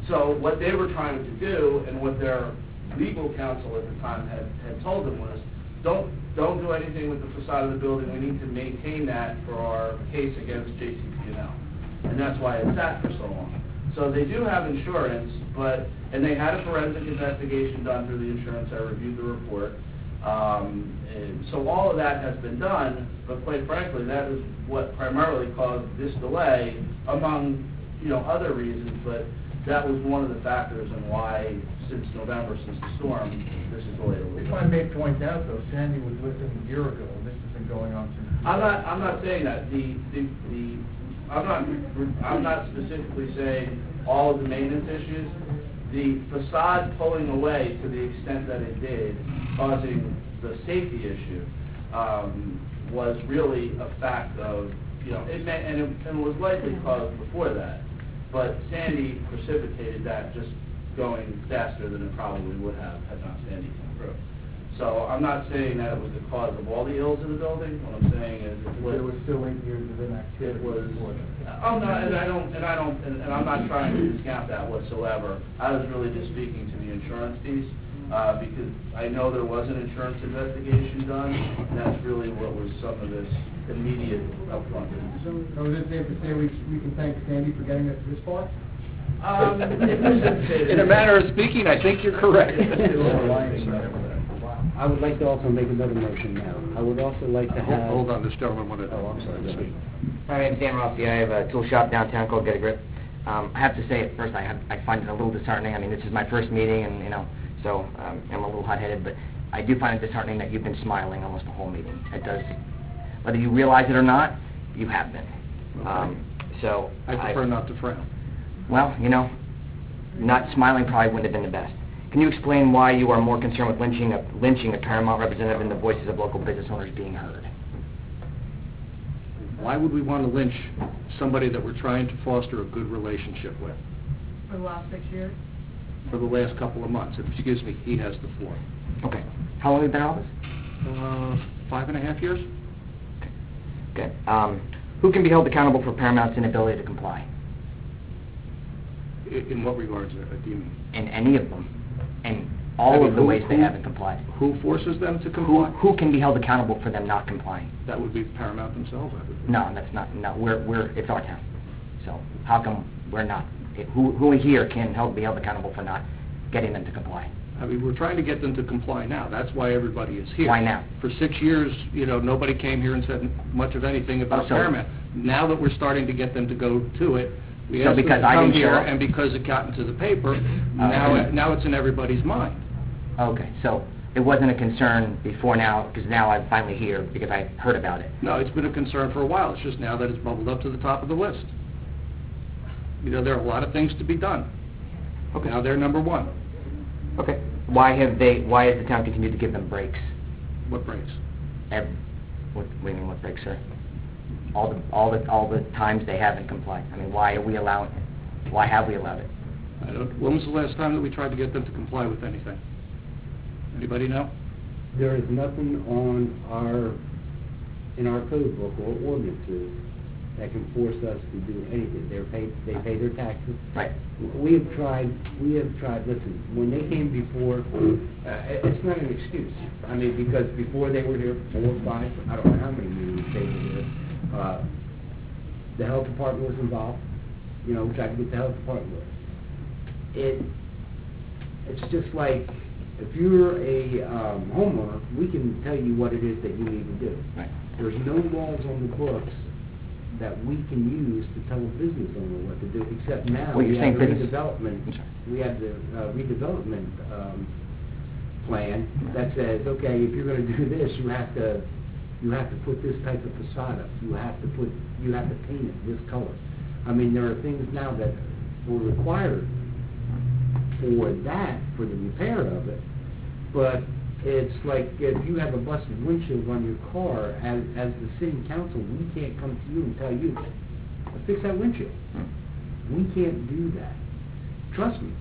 So what they were trying to do, and what their legal counsel at the time had, had told them was, don't, don't do anything with the facade of the building, we need to maintain that for our case against J C P and L. And that's why it sat for so long. So they do have insurance, but, and they had a forensic investigation done through the insurance, I reviewed the report. Um, and so all of that has been done, but quite frankly, that is what primarily caused this delay, among, you know, other reasons, but that was one of the factors in why, since November, since the storm, this is delayed a little bit. If I may point out, though, Sandy was listed a year ago, and this has been going on since... I'm not, I'm not saying that. The, the, the, I'm not, I'm not specifically saying all of the maintenance issues. The facade pulling away to the extent that it did, causing the safety issue, um, was really a fact of, you know, it may, and it, and it was likely caused before that, but Sandy precipitated that just going faster than it probably would have had not Sandy come through. So I'm not saying that it was the cause of all the ills in the building. What I'm saying is it was... There was still eight years of inactivity. It was... before that. I'm not, and I don't, and I don't, and, and I'm not trying to discount that whatsoever. I was really just speaking to the insurance piece, uh, because I know there was an insurance investigation done, and that's really what was some of this immediate upfront. So, so is it safe to say we, we can thank Sandy for getting us this far? Um, In a manner of speaking, I think you're correct. I would like to also make another motion now. I would also like to have... Hold on, this gentleman wanted to... Oh, I'm sorry, go ahead. My name's Dan Rossi. I have a tool shop downtown called Get a Grip. Um, I have to say, at first, I, have, I find it a little disheartening. I mean, this is my first meeting, and, you know, so um, I'm a little hot-headed, but I do find it disheartening that you've been smiling almost the whole meeting. It does, whether you realize it or not, you have been. Okay. Um, so I prefer I, not to frown. Well, you know, not smiling probably wouldn't have been the best. Can you explain why you are more concerned with lynching a, lynching a Paramount representative than the voices of local business owners being heard? Why would we want to lynch somebody that we're trying to foster a good relationship with? For the last six years? For the last couple of months. Excuse me, he has the floor. Okay. How long have you been in office? Uh, five and a half years. Okay. Um, who can be held accountable for Paramount's inability to comply? I- In what regards, uh, do you mean? In any of them. In all I mean, of the who- ways they who- haven't complied. Who forces them to Who, comply? who can be held accountable for them not complying? That would be Paramount themselves, I would. No, that's not, no, we're, we're, it's our town. So how come we're not, if- who, who here can help be held accountable for not getting them to comply? I mean, we're trying to get them to comply now. That's why everybody is here. Why now? For six years, you know, nobody came here and said much of anything about Oh, so- Paramount. Now that we're starting to get them to go to it, we So asked them because to I come didn't here, show up? and because it got into the paper, now, okay. it- now it's in everybody's mind. Okay, so it wasn't a concern before now, because now I'm finally here because I heard about it. No, it's been a concern for a while. It's just now that it's bubbled up to the top of the list. You know, there are a lot of things to be done. Okay. Now they're number one. Okay. Why have they, why has the town continued to give them breaks? What breaks? Ev what, what do you mean, what breaks, sir? All the, all the, all the times they haven't complied. I mean, why are we allowing it? Why have we allowed it? I don't, when was the last time that we tried to get them to comply with anything? Anybody know? There is nothing on our, in our code book or ordinances that can force us to do anything. They're paid, they pay their taxes. Right. We have tried, we have tried, listen, when they came before, uh, it's not an excuse. I mean, because before they were here, four or five, I don't know how many meetings they were here, uh, the health department was involved, you know, we tried to get the health department with. It, it's just like, if you're a um, homeowner, we can tell you what it is that you need to do. Right. There's no laws on the books that we can use to tell a business owner what to do, except now Well, we you're have saying the business- redevelopment, we have the uh, redevelopment um, plan that says, okay, if you're going to do this, you have to, you have to put this type of facade up, you have to put, you have to paint it this color. I mean, there are things now that were required for that, for the repair of it, but it's like if you have a busted windshield on your car, as, as the city council, we can't come to you and tell you, fix that windshield. We can't do that. Trust me.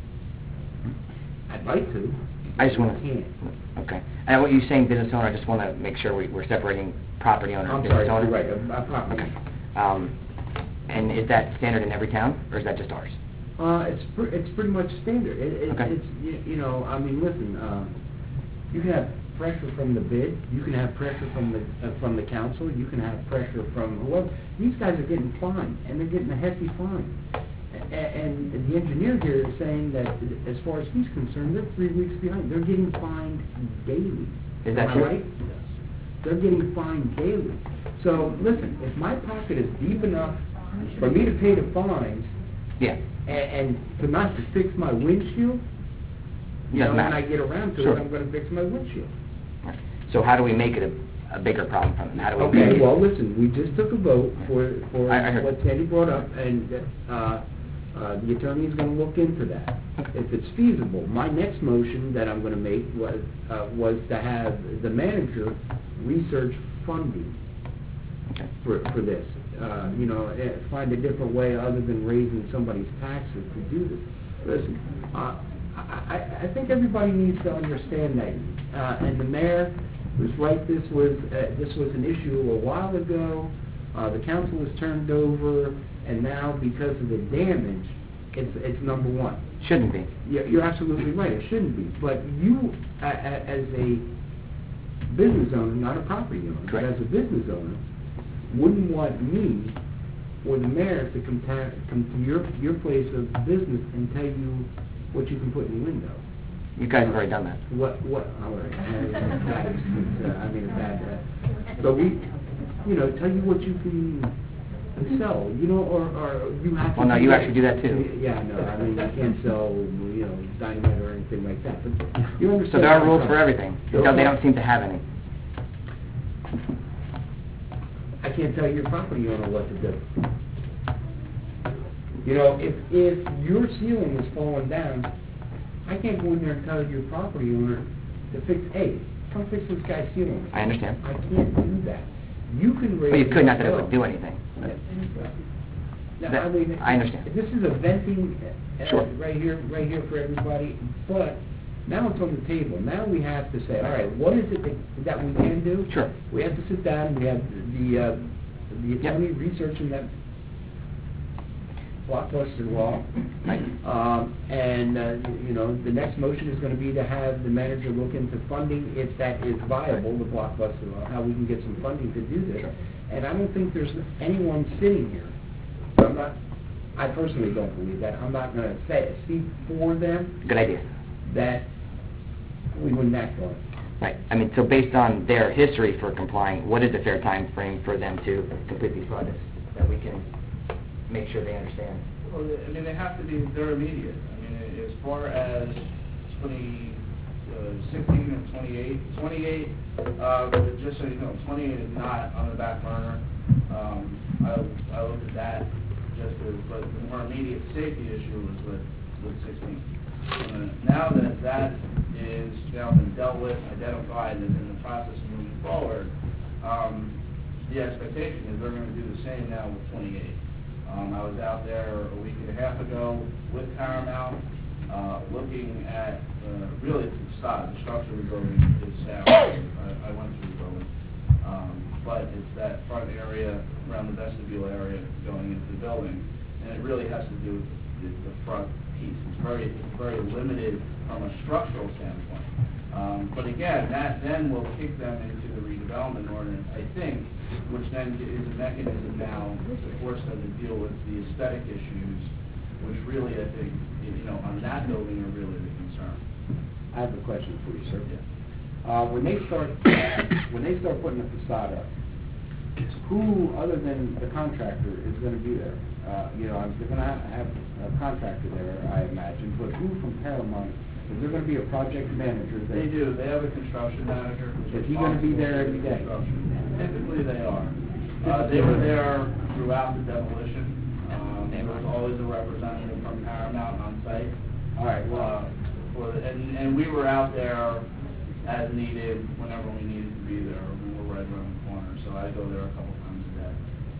I'd like to. I just want We to, can't. okay. And what you're saying, business owner, I just want to make sure we, we're separating property owner and I'm business sorry, owner. you're right, a, a property. Okay. Um, and is that standard in every town, or is that just ours? Uh, it's pre- it's pretty much standard. It, it, Okay. It's, you, you know, I mean, listen, uh, you can have pressure from the bid, you can have pressure from the, uh, from the council, you can have pressure from whoever. These guys are getting fined, and they're getting a hefty fine. A- and the engineer here is saying that, as far as he's concerned, they're three weeks behind. They're getting fined daily. Is that Am I true? right? They're getting fined daily. So, listen, if my pocket is deep enough for me to pay the fines, Yeah. and, and to not to fix my windshield, you know, Doesn't when matter. I get around to Sure. it, I'm gonna fix my windshield. So how do we make it a, a bigger problem for them? How do we make Okay, it? well, listen, we just took a vote for, for I- I heard. what Sandy brought up, and, uh, uh, the attorney's gonna look into that. If it's feasible, my next motion that I'm gonna make was, uh, was to have the manager research funding Okay. for, for this. Uh, you know, eh, find a different way other than raising somebody's taxes to do this. Listen, uh, I, I, I think everybody needs to understand that, uh, and the mayor was right, this was, uh, this was an issue a while ago, uh, the council was turned over, and now because of the damage, it's, it's number one. Shouldn't be. You're, you're absolutely right, it shouldn't be, but you, a, a, as a business owner, not a property owner, but Correct. as a business owner, wouldn't want me or the mayor to come, ta- come to your, your place of business and tell you what you can put in the window. You guys have already done that. What, what, all right, that is, uh, I mean, bad, uh, so we, you know, tell you what you can sell, you know, or, or you have to... Well, no, you actually do that too. Yeah, no, I mean, you can't sell, you know, dynamite or anything like that, but you understand... So there are what I'm rules trying- for everything. They don't, they don't seem to have any. I can't tell your property owner what to do. You know, if, if your ceiling is falling down, I can't go in there and tell your property owner to fix, hey, come fix this guy's ceiling. I understand. I can't do that. You can raise... Well, you could, not that it your would do anything. bill. Now, That- I mean... I understand. This is a venting, uh, Sure. right here, right here for everybody, but now it's on the table. Now we have to say, all right, what is it that, that we can do? Sure. We have to sit down, we have the, uh, the attorney researching that blockbuster law. Right. Um, and, uh, you know, the next motion is gonna be to have the manager look into funding, if that is viable, the blockbuster law, how we can get some funding to do this. Sure. And I don't think there's anyone sitting here, so I'm not, I personally don't believe that, I'm not gonna say, speak for them, Good idea. that we wouldn't act on it. Right. I mean, so based on their history for complying, what is the fair time frame for them to complete these projects? That we can make sure they understand. Well, I mean, they have to be, they're immediate. I mean, as far as twenty, uh, sixteen and twenty-eight, twenty-eight, uh, just so you know, twenty-eight is not on the back burner. Um, I, I looked at that just as, but the more immediate safety issue was with, with sixteen. Uh, Now that that is now been dealt with, identified, and in the process of moving forward, um, the expectation is they're gonna do the same now with twenty-eight. Um, I was out there a week and a half ago with Paramount, uh, looking at, uh, really the facade, the structure of the building is sound. I, I went through the building. Um, but it's that front area, around the vestibule area going into the building, and it really has to do with the, the front piece. It's very, it's very limited from a structural standpoint. Um, but again, that then will kick them into the redevelopment ordinance, I think, which then is a mechanism now to force them to deal with the aesthetic issues, which really, I think, you know, on that building are really the concern. I have a question for you, sir. Uh, when they start, when they start putting the facade up, who, other than the contractor, is gonna be there? Uh, you know, they're gonna have, have a contractor there, I imagine, but who from Paramount, is there gonna be a project manager that... They do, they have a construction manager. who's Is he gonna be there every day? responsible for construction. Typically, they are. Uh, they were there throughout the demolition. Um, there was always a representative from Paramount on site. All right, well... Uh, for, the- and, and we were out there as needed, whenever we needed to be there. We were right around the corner, so I go there a couple times a day.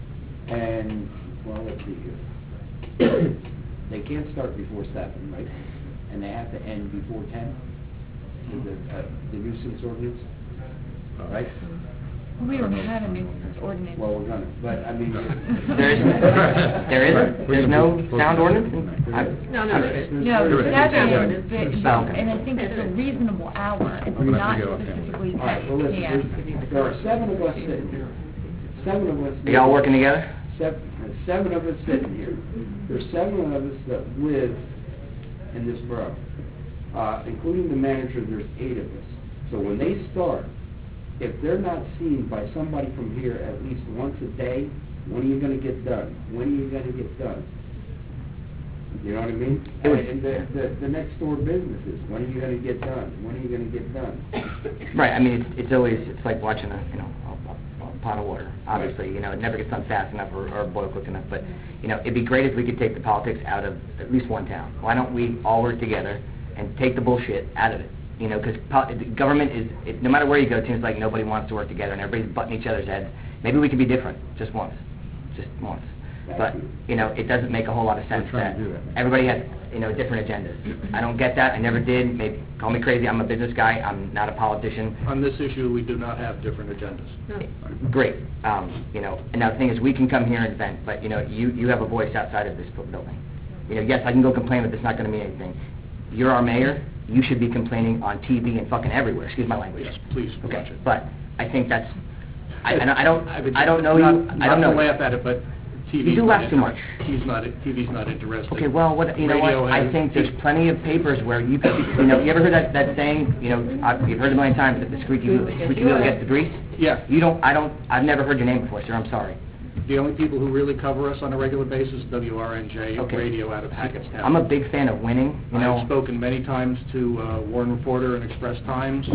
And, well, let's see here. They can't start before seven, right? And they have to end before ten? Is it, uh, the nuisance ordinance? All right? We don't have a nuisance ordinance. Well, we're gonna, but I mean. There is, there is, there's no sound ordinance? in- I- No, no, there is. No, There is. that's, Yeah. it, Oh, okay. and I think it's a reasonable hour, it's We're gonna not figure out, okay. specifically All right, ten well, listen, P M. there's- there are seven of us sitting here. Seven of us. Are y'all working together? Seven, there's seven of us sitting here. There's seven of us that live in this borough. Uh, including the manager, there's eight of us. So when they start, if they're not seen by somebody from here at least once a day, when are you gonna get done? When are you gonna get done? You know what I mean? It was- And the, the, the next door businesses, when are you gonna get done? When are you gonna get done? Right, I mean, it's, it's always, it's like watching a, you know, a, a, a pot of water. Obviously, you know, it never gets done fast enough or, or boiled quick enough, but, you know, it'd be great if we could take the politics out of at least one town. Why don't we all work together and take the bullshit out of it? You know, because po- government is, it, no matter where you go, it seems like nobody wants to work together and everybody's butting each other's heads. Maybe we could be different, just once, just once. But, you know, it doesn't make a whole lot of sense trying that to do that. everybody has, you know, different agendas. I don't get that, I never did, maybe, call me crazy, I'm a business guy, I'm not a politician. On this issue, we do not have different agendas. Great, um, you know, and now the thing is, we can come here and vent, but, you know, you, you have a voice outside of this building. You know, yes, I can go complain, but it's not gonna mean anything. You're our mayor, you should be complaining on T V and fucking everywhere, excuse my language. Yes, please watch Okay, it. but I think that's, I, and I don't, would I don't know not- you, I don't know. Not to laugh at it, but T V's You do not laugh too inter- much. He's not, T V's not interested. Okay, well, what, you know what, Radio I has- think there's plenty of papers where you could, you know, you ever heard that, that saying, you know, I've, you've heard it a million times, that the squeaky wheel, the squeaky wheel gets the grease? Yeah. You don't, I don't, I've never heard your name before, sir, I'm sorry. The only people who really cover us on a regular basis, W R N J Okay. Radio out of Hackettstown. I'm a big fan of winning, you know. I've spoken many times to uh, Warren Reporter and Express Times.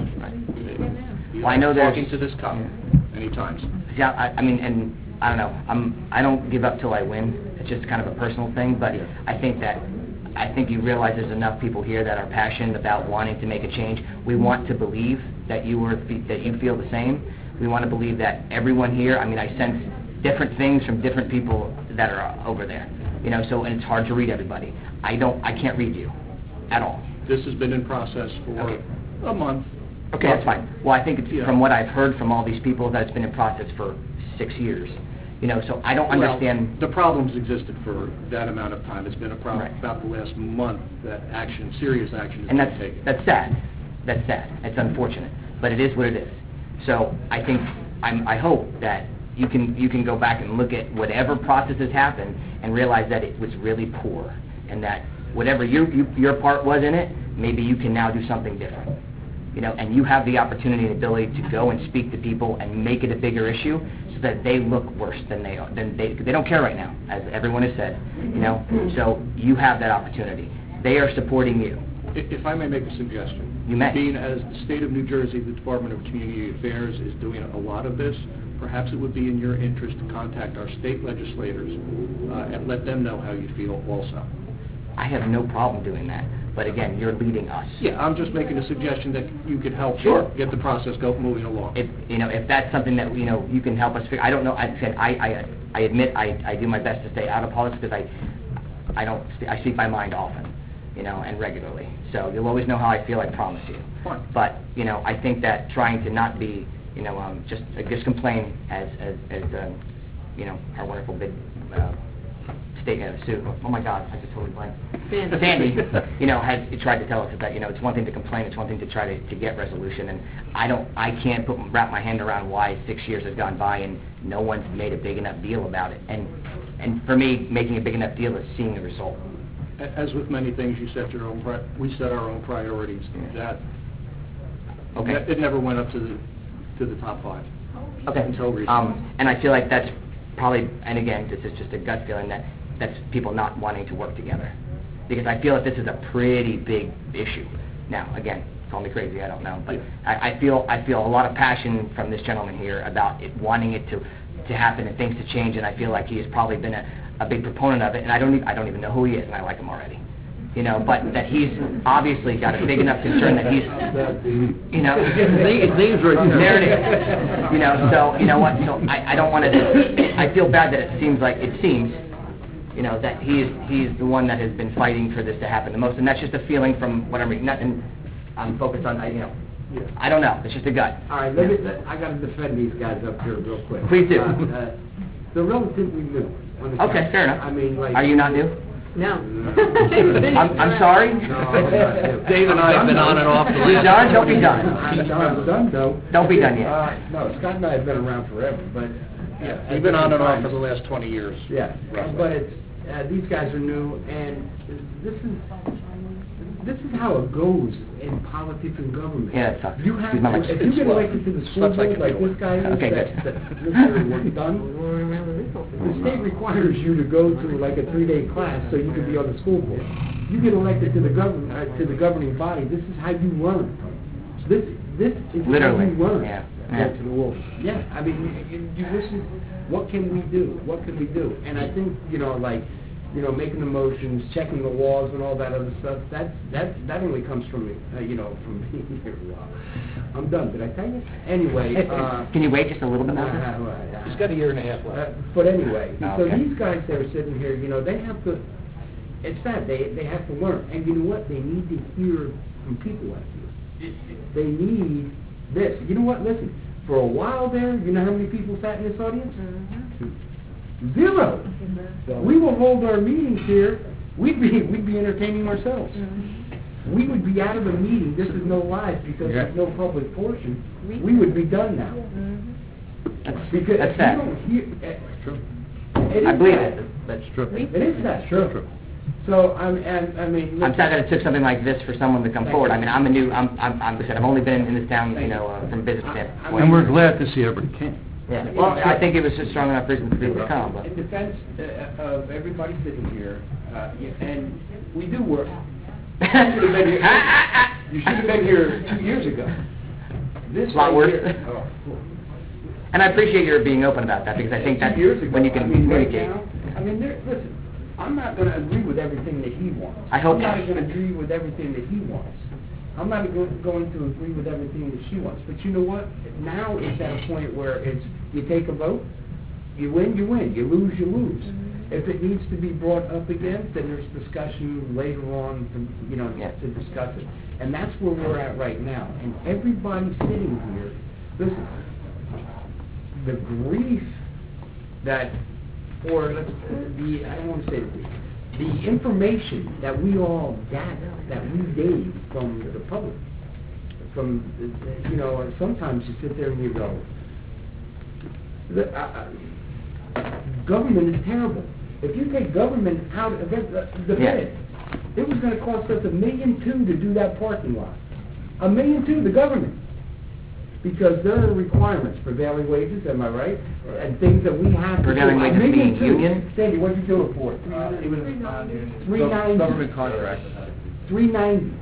Well, I know there's- Talking to this cop many times. Yeah, I, I mean, and, I don't know, I'm, I don't give up till I win, it's just kind of a personal thing, but Yeah. I think that, I think you realize there's enough people here that are passionate about wanting to make a change. We want to believe that you were, that you feel the same. We want to believe that everyone here, I mean, I sense different things from different people that are over there, you know, so, and it's hard to read everybody. I don't, I can't read you, at all. This has been in process for Okay. a month. Okay, that's fine. Well, I think it's, Yeah. from what I've heard from all these people, that it's been in process for six years. You know, so I don't Well, understand. the problems existed for that amount of time. It's been a problem Right. about the last month that action, serious action has And been that's, taken. that's sad. That's sad. It's unfortunate. But it is what it is. So I think, I'm, I hope that you can, you can go back and look at whatever processes happened and realize that it was really poor. And that whatever you, you, your part was in it, maybe you can now do something different. You know, and you have the opportunity and ability to go and speak to people and make it a bigger issue so that they look worse than they are. Than they, they don't care right now, as everyone has said. You know, so you have that opportunity. They are supporting you. I- If I may make a suggestion. You may. Being as the state of New Jersey, the Department of Community Affairs is doing a lot of this, perhaps it would be in your interest to contact our state legislators uh, and let them know how you feel also. I have no problem doing that. But again, you're leading us. Yeah, I'm just making a suggestion that you could help Sure. get the process go moving along. If, you know, if that's something that, you know, you can help us figure, I don't know, I said, I, I, I admit, I, I do my best to stay out of politics because I, I don't, I speak my mind often, you know, and regularly. So you'll always know how I feel, I promise you. Fine. But, you know, I think that trying to not be, you know, um, just, uh, just complain as, as, as, um, you know, our wonderful big, uh, state, uh, Sue, oh my God, I just totally blanked. Sandy. Sandy, you know, has tried to tell us that, you know, it's one thing to complain, it's one thing to try to, to get resolution, and I don't, I can't put, wrap my hand around why six years has gone by and no one's made a big enough deal about it. And, and for me, making a big enough deal is seeing the result. A- As with many things, you set your own, pri- we set our own priorities. That, Okay. that- it never went up to the, to the top five. Okay. Until recently. Um, and I feel like that's probably, and again, this is just a gut feeling, that that's people not wanting to work together. Because I feel that this is a pretty big issue. Now, again, call me crazy, I don't know, but I, I feel I feel a lot of passion from this gentleman here about it, wanting it to, to happen and things to change, and I feel like he has probably been a, a big proponent of it, and I don't even, I don't even know who he is, and I like him already. You know, but that he's obviously got a big enough concern that he's, you know, His name's right there it is. You know, so, you know what, so I, I don't want to, I feel bad that it seems like, it seems, you know, that he's, he's the one that has been fighting for this to happen the most, and that's just a feeling from what I'm reading, nothing, I'm focused on, I, you know, Yeah. I don't know, it's just a gut. All right, let me, let- I gotta defend these guys up here real quick. Please do. Uh, uh, They're relatively new on the Okay, council. fair enough. I mean, like... Are you not new? No. I'm, I'm sorry? No, I'm not new. Dave and I have been on and off the You list. done? Don't be done. I'm done, I'm done, though. Don't be done yet. Uh, No, Scott and I have been around forever, but... Yeah, at we've been on and off different for the times. last twenty years. Yeah, roughly. but it's, uh, these guys are new, and this is, this is how it goes in politics and government. Yeah, it sucks. You have, Excuse my to- language. if you get elected to the school Sucks like board like a this guy is, Okay, that, good. that Mister Dunn, the state requires you to go to like a three-day class so you can be on the school board. You get elected to the govern, uh, to the governing body, this is how you learn. This, this is how Literally, you learn. yeah. Go Yeah. to the wolf. Yeah, I mean, you, you listen, what can we do? What can we do? And I think, you know, like, you know, making the motions, checking the laws and all that other stuff, that's, that, that only comes from, uh, you know, from being here a while. I'm done, did I tell you? Anyway, uh... Can you wait just a little bit nah, longer? nah, nah, He's got a year and a half uh, left. But anyway, Oh, so okay. these guys that are sitting here, you know, they have to, it's sad, they, they have to learn. And you know what? They need to hear from people like you. They need this. You know what? Listen, for a while there, you know how many people sat in this audience? Two. Zero. We will hold our meetings here. We'd be, we'd be entertaining ourselves. We would be out of the meeting. This is no live because Yeah. there's no public portion. We would be done now. That's, Because that's if sad. you don't hear, eh, True. it I is believe sad. it. That's true. It is sad. True. So, I'm, and, I mean... I'm sad that it took something like this for someone to come Thank forward. you. I mean, I'm a new, I'm, I'm, I'm, like I said, I've only been in this town, you know, uh, from a business I- I standpoint. And we're glad to see everybody came. Yeah, well, I think it was a strong enough reason for people to come, but... In defense uh, of everybody sitting here, uh, yeah, and we do work. You should have been here, you should have been here two years ago. This A lot right worse. here- oh, cool. And I appreciate your being open about that, because I think that's Two years ago, when you I can mean, right communicate. now, I mean, there, listen, I'm not gonna agree with everything that he wants. I hope I'm not not. gonna agree with everything that he wants. I'm not go- going to agree with everything that she wants. But you know what? Now it's at a point where it's, you take a vote, you win, you win, you lose, you lose. If it needs to be brought up again, then there's discussion later on, to, you know, Yeah. to discuss it. And that's where we're at right now. And everybody sitting here, listen, the grief that, or let's, the, I don't want to say the grief, the information that we all gather, that we gave from the public, from, uh, you know, sometimes you sit there and you go, the, uh, uh, government is terrible. If you take government out of it, the, the Yeah. bid, it was gonna cost us a million two to do that parking lot. A million two, the government. Because there are requirements, prevailing wages, am I right? And things that we have to do. Prevailing A wages million meaning two. union? Sandy, what'd you do it for? Uh, it was, uh, Three ninety. Government contract. Three ninety.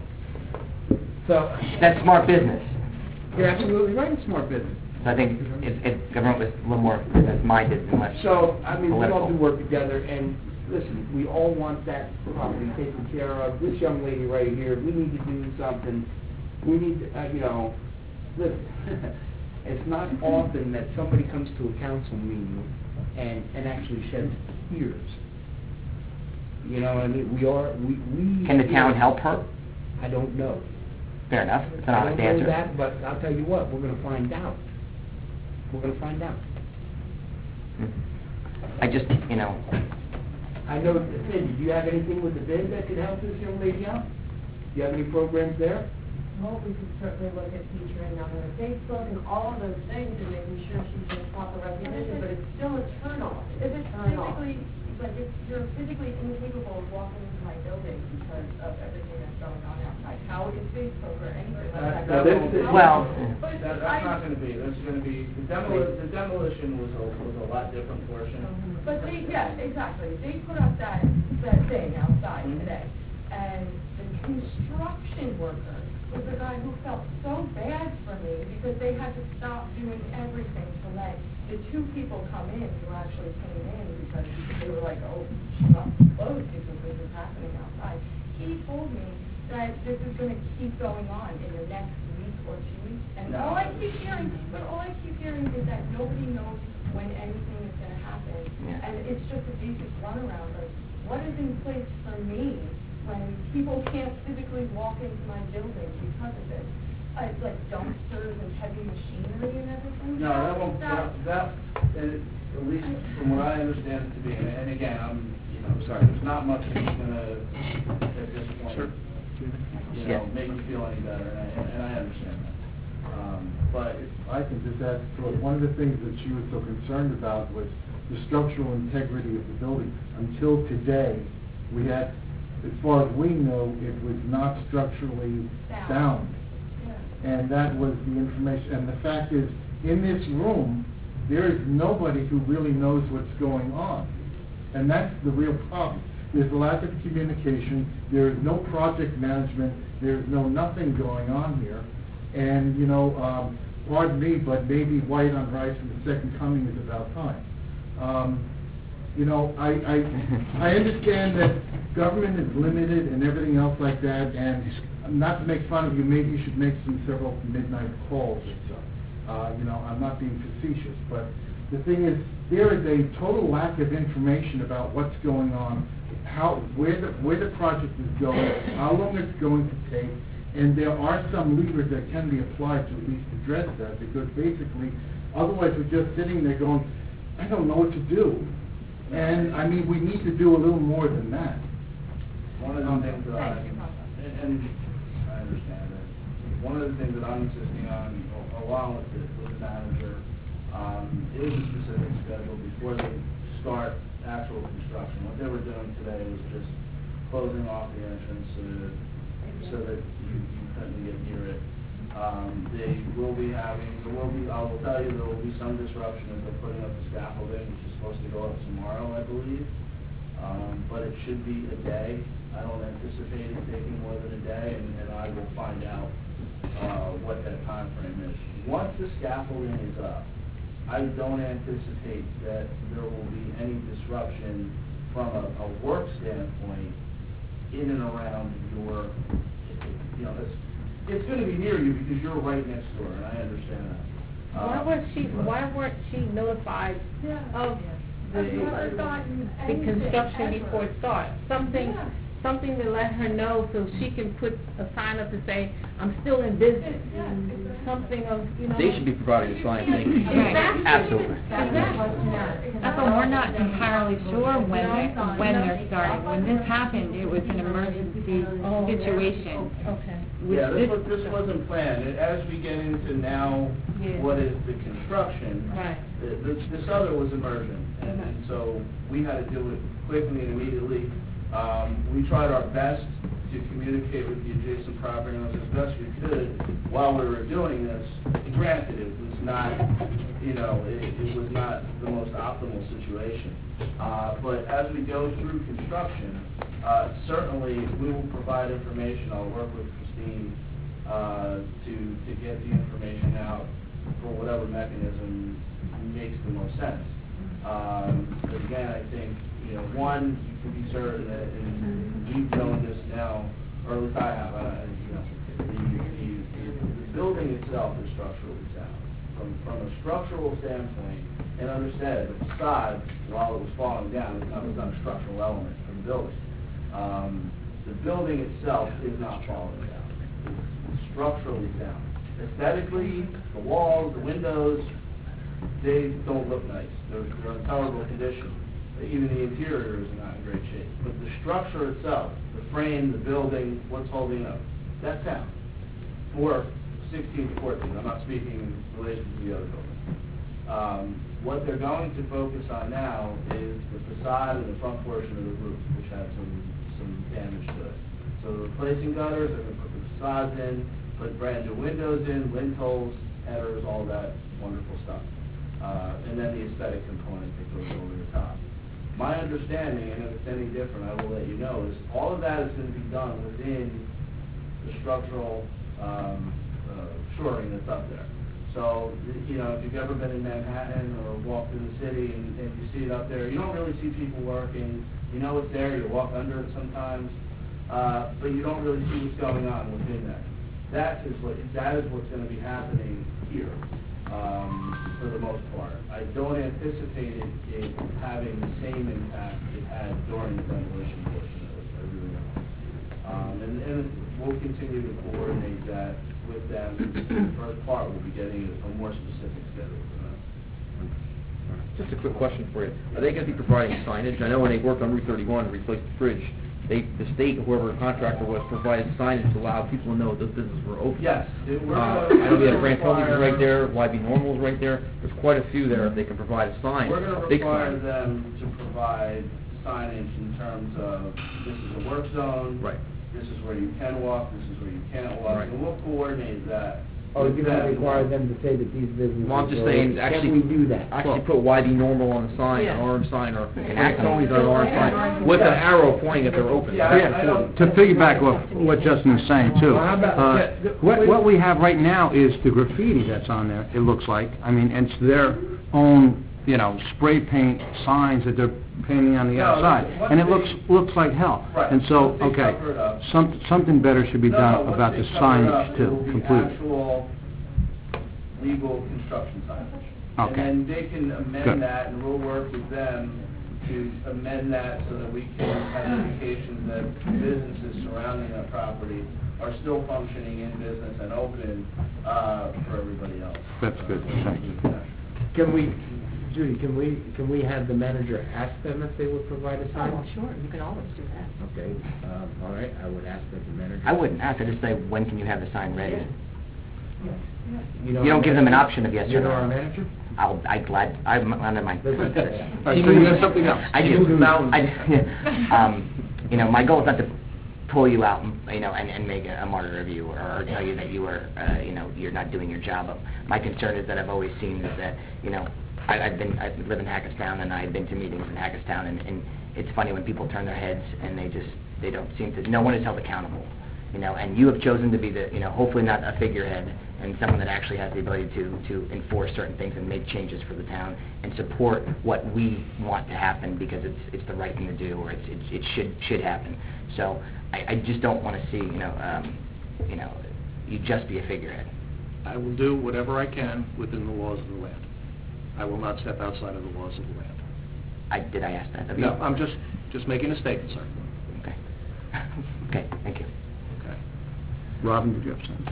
So, That's smart business. you're absolutely right, it's smart business. So I think if, if government was a little more business-minded and less So, I mean, we all political. do work together, and listen, we all want that property taken care of. This young lady right here, we need to do something. We need, to, uh, you know, listen, it's not often that somebody comes to a council meeting and, and actually sheds tears. You know what I mean? We are, we, we... Can the town help her? I don't know. Fair enough, it's an I honest don't know answer. that, but I'll tell you what, we're gonna find out. We're gonna find out. I just, you know, I know, Cindy, do you have anything with the bid that could help this young lady out? Do you have any programs there? Well, we could certainly look at featuring on her Facebook and all of those things and making sure she gets proper recognition, but it's still a turnoff. If it's Turn off. physically, like if you're physically incapable of walking into my building because of everything that's going on outside, how is Facebook or anything That- like that? that going won't to be- help? Well, But That, I- that's not gonna be, that's gonna be, the demolition, the demolition was a, was a lot different portion. But they, yeah, exactly. They put up that, that thing outside Mhm. today. And the construction worker was the guy who felt so bad for me because they had to stop doing everything to let the two people come in who actually came in because they were like, oh, she's not closed because this is happening outside. He told me that this is going to keep going on in the next week or two weeks. And No. all I keep hearing, but all I keep hearing is that nobody knows when anything is going to happen. Yeah. And it's just a basic runaround of what is in place for me when people can't physically walk into my building because of this. uh, like dumpsters and heavy machinery and everything. No, that won't, That- that, that, and at least from what I understand it to be, and and again, I'm, you know, sorry, there's not much that's gonna, at this point, Sure. you Yeah. know, make you feel any better, and I, and I understand that. Um, but I can just add to it, one of the things that she was so concerned about was the structural integrity of the building. Until today, we had, as far as we know, it was not structurally sound. And that was the information, and the fact is, in this room, there is nobody who really knows what's going on. And that's the real problem. There's a lack of communication, there is no project management, there's no nothing going on here. And, you know, um, pardon me, but maybe white on rice and the second coming is about time. Um, you know, I, I, I understand that government is limited and everything else like that, and not to make fun of you, maybe you should make some several midnight calls or so. Uh, you know, I'm not being facetious, but the thing is, there is a total lack of information about what's going on, how, where the, where the project is going, how long it's going to take, and there are some levers that can be applied to at least address that, because basically, otherwise we're just sitting there going, I don't know what to do. And, I mean, we need to do a little more than that. one of the Um, things that I, and, and I understand that, one of the things that I'm insisting on, a- along with the, with the manager, um, is a specific schedule before they start actual construction. What they were doing today was just closing off the entrance uh, so that you, you couldn't get near it. Um, they will be having, there will be, I will tell you, there will be some disruption as they're putting up the scaffolding, which is supposed to go up tomorrow, I believe. Um, but it should be a day. I don't anticipate it taking more than a day, and, and I will find out, uh, what that time frame is. Once the scaffolding is up, I don't anticipate that there will be any disruption from a, a work standpoint in and around your, you know, it's, it's gonna be near you because you're right next door, and I understand that. Why Um, was she, but- why weren't she notified of the, I've never gotten the anything construction ever. before it starts? Something, Yeah. something to let her know so she can put a sign up to say, I'm still in business. Something of, you know. They should be providing a sign saying, Exactly. absolutely. That's But we're not entirely sure when they, when they're starting. When this happened, it was an emergency situation. Okay. Yeah, this was, this wasn't planned. And as we get into now, Yeah. what is the construction, Right. th- this, this other was emergent. And, and so we had to do it quickly and immediately. Um, we tried our best to communicate with the adjacent property owners as best we could while we were doing this. Granted, it was not, you know, it, it was not the most optimal situation. Uh, but as we go through construction, uh, certainly we will provide information. I'll work with Christine uh, to, to get the information out for whatever mechanism makes the most sense. Um, but again, I think, you know, one, you can be certain that, and we've known this now, or at least I have, uh, you know, the, the, the building itself is structurally sound. From, from a structural standpoint, and understand the facade, while it was falling down, it's not, it's not a structural element of the building. Um, the building itself is not falling down. It's structurally sound. Aesthetically, the walls, the windows, they don't look nice. They're, they're in terrible condition. Even the interior is not in great shape. But the structure itself, the frame, the building, what's holding up, that's sound. For sixteen to fourteen, I'm not speaking in relation to the other building. Um, what they're going to focus on now is the facade and the front portion of the roof, which had some, some damage to it. So they're replacing gutters, they're going to put the facades in, put brand new windows in, lintels, headers, all that wonderful stuff. Uh, and then the aesthetic component that goes over the top. My understanding, and if it's any different, I will let you know, is all of that is going to be done within the structural um, uh, shoring that's up there. So, you know, if you've ever been in Manhattan or walked in the city and, and you see it up there, you don't really see people working. You know it's there, you walk under it sometimes, uh, but you don't really see what's going on within there. That is what, that is what's going to be happening here. Um, for the most part. I don't anticipate it, it having the same impact it had during the demolition portion of it, I really don't. Um, and, and we'll continue to coordinate that with them. The first part, we'll be getting a more specific schedule for them. Just a quick question for you. Are they going to be providing signage? I know when they worked on Route thirty-one and replaced the bridge, they, the state, whoever the contractor was, provided signage to allow people to know those businesses were open. Yes. it- we're Uh, gonna- I know we have we're Grand gonna Tony's require- right there, Y B Normal's right there. There's quite a few there if they can provide a sign, We're going a to big require sign. them to provide signage in terms of, this is a work zone. Right. This is where you can walk, this is where you can't walk. Right. And we'll coordinate that. Or with you're gonna them. require them to say that these businesses Well, I'm just are saying, open? actually, Can we do that? actually put Y B Normal on the sign, Yeah. an orange sign, or Grand Exactly. Tony's on an orange sign, with an arrow pointing that they're open. Yeah, That's I- I important. don't- To piggyback off what Justin is saying too, Well, how about- uh, yeah, what, what we have right now is the graffiti that's on there, it looks like. I mean, it's their own, you know, spray paint signs that they're painting on the No, outside. once And it they- looks, looks like hell. Right. And so, Once they okay, cover it up- some, something better should be No, no, done once about they the cover it up, signage it too, will be completely. actual legal construction signage. Okay. And then they can Good. amend that, and we'll work with them to amend that so that we can have indications that businesses surrounding that property are still functioning in business and open uh, for everybody else. That's good, thank you. Can we, Judy, can we, can we have the manager ask them if they would provide a sign? Oh, sure, you can always do that. Okay, um, all right, I would ask that the manager. I wouldn't ask, I'd just say, when can you have the sign ready? You know You don't our give them an manager? option of yes You or know our no. manager? I'll, I glad, I'm under my... Listen. All right, so you got something else? I You do. move the mountains. I, um, you know, my goal is not to pull you out, and, you know, and, and make a, a martyr of you, or, or tell you that you are, uh, you know, you're not doing your job. My concern is that I've always seen is that, you know, I, I've been, I live in Hackettstown, and I've been to meetings in Hackettstown, and, and it's funny when people turn their heads, and they just, they don't seem to, no one is held accountable, you know, and you have chosen to be the, you know, hopefully not a figurehead, and someone that actually has the ability to, to enforce certain things and make changes for the town and support what we want to happen because it's, it's the right thing to do, or it's, it's, it should, should happen. So I, I just don't want to see, you know, um, you know, you just be a figurehead. I will do whatever I can within the laws of the land. I will not step outside of the laws of the land. I, did I ask that of you? No, I'm just, just making a statement, sir. Okay. Okay, thank you. Okay. Robin, did you have something?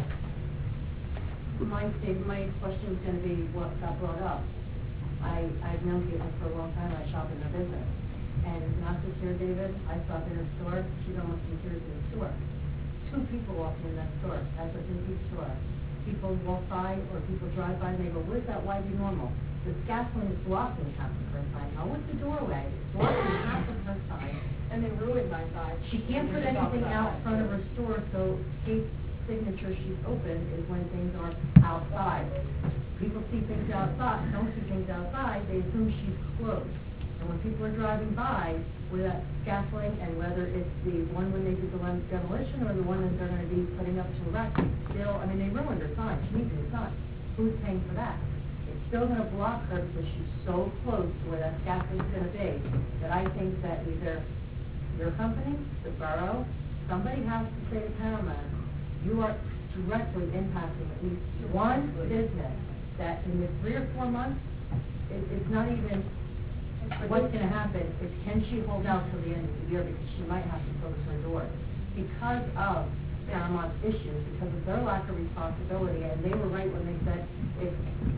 My state, my question was gonna be what got brought up. I, I've known people for a long time, I shop in their business. And not just here, David, I shop in a store, she's almost in tears in the store. Two people walking in that store, that's a busy store. People walk by, or people drive by, and they go, where's that Y B Normal? The scaffolding is blocking half of her sign. Now, what's the doorway? It's blocking half of her sign. And they ruined my side. She can't put anything out front of her store, so Kate's signature she's open is when things are outside. People see things outside, don't see things outside, they assume she's closed. And when people are driving by with that scaffolding, and whether it's the one when they did the one demolition or the one that they're gonna be putting up to erect, still, I mean, they ruined her sign, she needs a new sign. Who's paying for that? It's still gonna block her because she's so close to where that scaffolding's gonna be, that I think that either your company, the borough, somebody has to say to Paramount, you are directly impacting at least one business that in the three or four months, it, it's not even what's going to happen, it's can she hold out till the end of the year because she might have to close her doors. Because of Paramount's issues, because of their lack of responsibility, and they were right when they said if,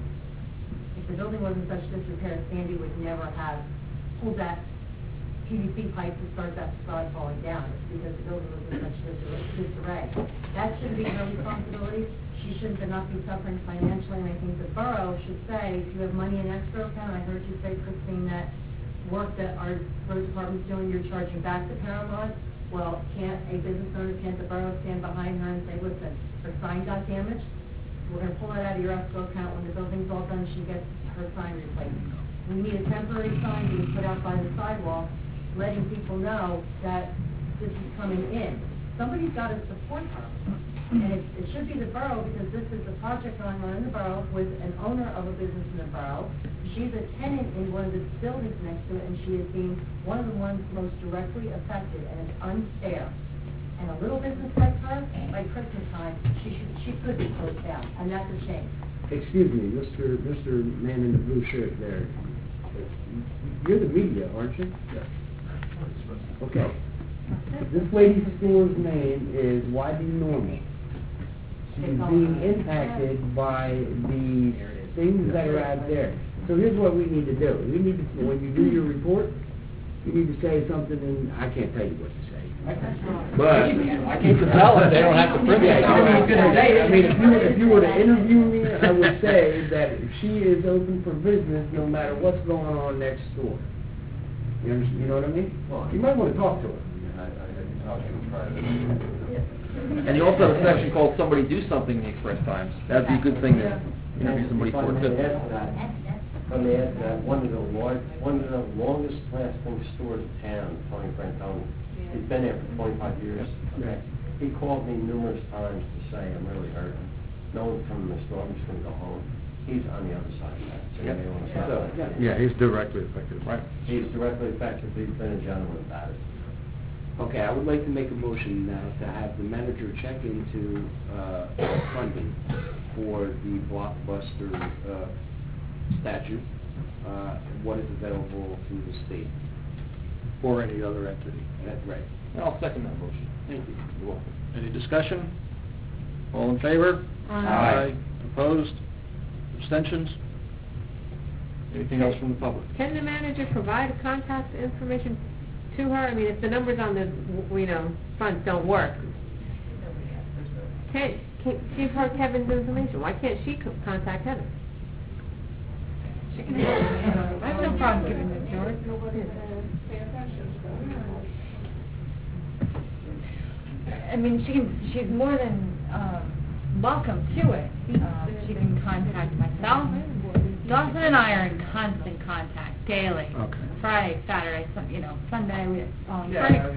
if the building was in such disrepair, Sandy would never have pulled that P V C pipe to start that facade falling down. It's because the building was in such disarray- disarray. That shouldn't be her responsibility. She shouldn't not be suffering financially, and I think the borough should say, if you have money in escrow account, I heard you say, Christine, that work that our road department's doing, you're charging back to Paramount. Well, can't a business owner, can't the borough stand behind her and say, listen, her sign got damaged, we're gonna pull it out of your escrow account when the building's all done, she gets her sign replaced. We need a temporary sign being put out by the sidewalk, letting people know that this is coming in. Somebody's got to support her. And it, it should be the borough, because this is a project going on in the borough with an owner of a business in the borough. She's a tenant in one of the buildings next to it, and she is being one of the ones most directly affected, and it's unfair. And a little business like her, like Christmas time, she should, she could be closed down, and that's a shame. Excuse me, Mister Mister Man in the blue shirt there. You're the media, aren't you? Yes. Okay. This lady's store's name is Y B Normal. She's being impacted by the things that are out there. So here's what we need to do. We need to, when you do your report, you need to say something, and I can't tell you what to say. But I can't tell if they don't have to print it. I mean, I mean, if you, if you were to interview me, I would say that she is open for business no matter what's going on next door. You understand, you know what I mean? You might want to talk to her. And you also have a section called somebody do something in the Express Times. That'd be a good thing to interview somebody for too. Let me add to that, one of the large, one of the longest lasting stores in town, Tony Franconi, he's been there for twenty-five years. Okay. He called me numerous times to say, I'm really hurt. No one from the store, I'm just gonna go home. He's on the other side of that. So you may wanna stop So, that. yeah, he's directly affected, right? He's directly affected, he's been a gentleman about it. Okay, I would like to make a motion now to have the manager check into uh, funding for the Blockbuster uh, statute, uh, what is available through the state. Or any other entity. That's right. I'll second that motion. Thank you. You're welcome. Any discussion? All in favor? Aye. Opposed? Abstentions? Anything else from the public? Can the manager provide contact information to her? I mean, if the numbers on the, you know, front don't work, can, can, give her Kevin's information. Why can't she co- contact Kevin? I have no problem giving it to her. I mean, she can, she's more than, um, welcome to it. Um, she can contact myself. Dawson and I are in constant contact, daily. Okay. Friday, Saturday, Sun- you know, Sunday, we, um, Yeah, Friday.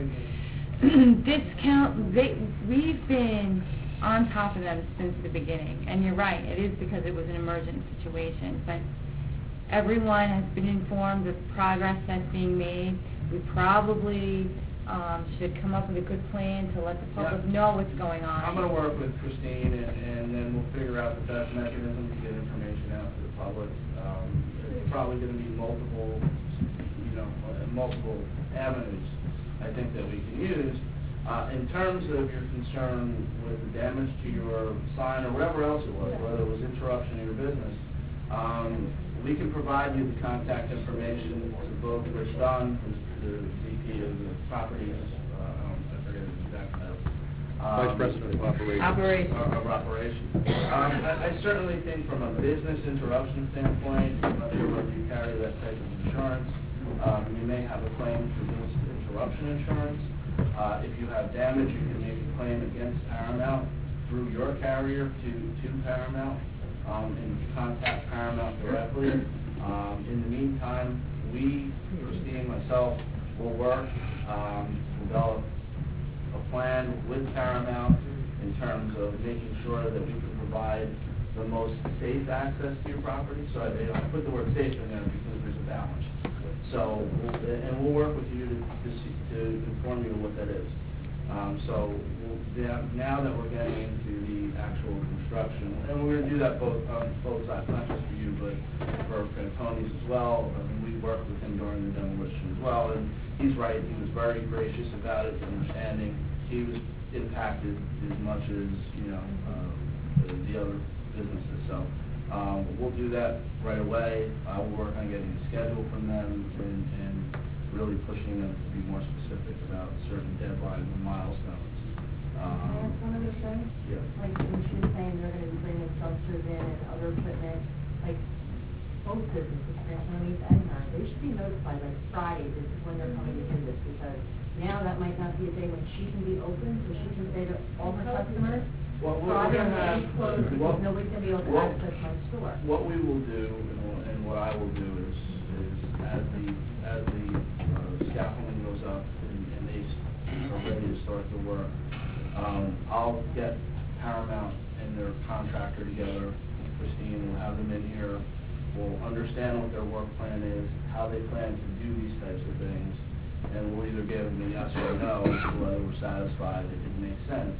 I mean, Discount, they, we've been on top of them since the beginning. And you're right, it is because it was an emergent situation. But everyone has been informed of progress that's being made. We probably um, should come up with a good plan to let the public Yeah. know what's going on. I'm gonna work with Christine, and, and then we'll figure out the best mechanism to get information out to the public. Um, it's probably gonna be multiple, you know, uh, multiple avenues, I think, that we can use. Uh, in terms of your concern with the damage to your sign or whatever else it was, whether it was interruption of your business, um, we can provide you the contact information to both Rich Dunn, who's the V P of the property, uh, um, I forget his exact title. Vice Um, President of Operations. Operations. Of of operations. Um, I, I certainly think from a business interruption standpoint, I'm not sure whether you carry that type of insurance, um, you may have a claim for business interruption insurance. Uh, if you have damage, you can make a claim against Paramount through your carrier to, to Paramount, um, and contact Paramount directly. Um, in the meantime, we, Christine, myself, will work, um, develop a plan with Paramount in terms of making sure that we can provide the most safe access to your property. So I, you know, I put the word safe in there because there's a balance. So, we'll, and we'll work with you to, to, see, to inform you of what that is. Um, so we'll, yeah, now that we're getting into the actual construction, and we're going to do that both on both sides, not just for you, but for Franconi's as well. I mean, we worked with him during the demolition as well, and he's right. He was very gracious about it, understanding. He was impacted as much as, you know, uh, the, the other businesses. So um, we'll do that right away. Uh, we'll work on getting a schedule from them and, and really pushing them to be more specific about certain deadlines and milestones. Um, That's one of the things, yeah. like when she was saying they're gonna be bringing dumpsters in and other equipment, like both businesses, Franconi's and hers, they should be notified like Friday, this is when they're coming to do this, because now that might not be a day when she can be open, so she can say to all her customers, Well, we're Friday gonna have, is closed because what- nobody's gonna be able to what- access my store. What we will do, and what- and what I will do is, is as the, as the uh, scaffolding goes up and, and they s- are ready to start the work, um, I'll get Paramount and their contractor together, Christine, we'll have them in here, we'll understand what their work plan is, how they plan to do these types of things, and we'll either give them a yes or a no, whether we're satisfied that it makes sense.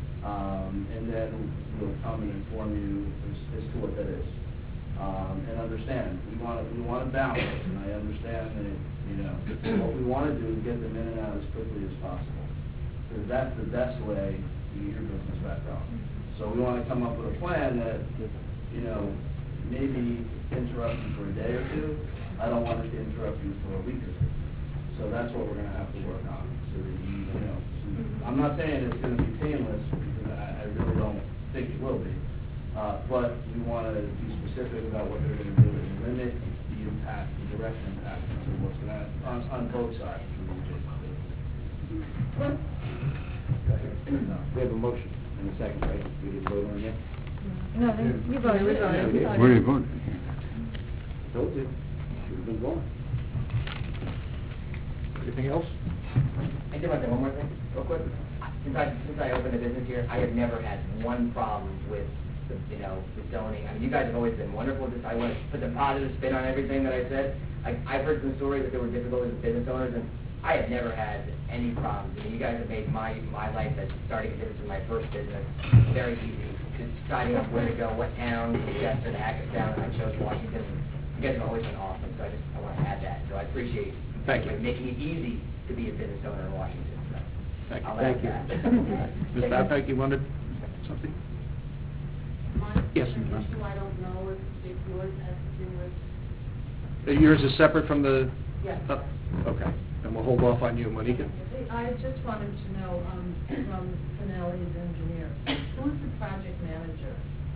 Um, and then we'll come and inform you as, as to what that is. Um, and understand, we want to, we want to balance, and I understand that, you know, what we want to do is get them in and out as quickly as possible. Because that's the best way to get your business back on. So we want to come up with a plan that, you know, maybe interrupt you for a day or two. I don't want it to interrupt you for a week or two. So that's what we're going to have to work on. So that you, you know, I'm not saying it's going to be painless, because I, I really don't think it will be. Uh, but we want to be specific about what they're going to do and limit the impact, the direct impact to what's going to on, on both sides of the adjacent business. We have a motion and a second, right? We didn't vote on it yet? No, you voted. We voted. Where do you vote? Told you. Should have been going. Anything else? I did want to say one more thing, real quick. Since I, since I opened a business here, I have never had one problem with the, you know, the zoning. I mean, you guys have always been wonderful. Just, I want to put the positive spin on everything that I said. I, I've heard some stories that there were difficulties with business owners, and I have never had any problems. I mean, you guys have made my, my life as starting a business in my first business very easy. Just deciding on where to go, what town, Chester, to Hackettstown, and I chose Washington. You guys have always been awesome, so I just, I want to add that. So I appreciate Thank you. making it easy to be a business owner in Washington. So Thank you. I'll Thank add you. that. Miz Babcock, you wanted something? Yes, My ma'am. issue, I don't know if, if yours has to do with, Uh, Yours is separate from the... yes. uh, Okay, and we'll hold off on you, Monica. I just wanted to know, um, from Finelli's engineer, who's the project manager?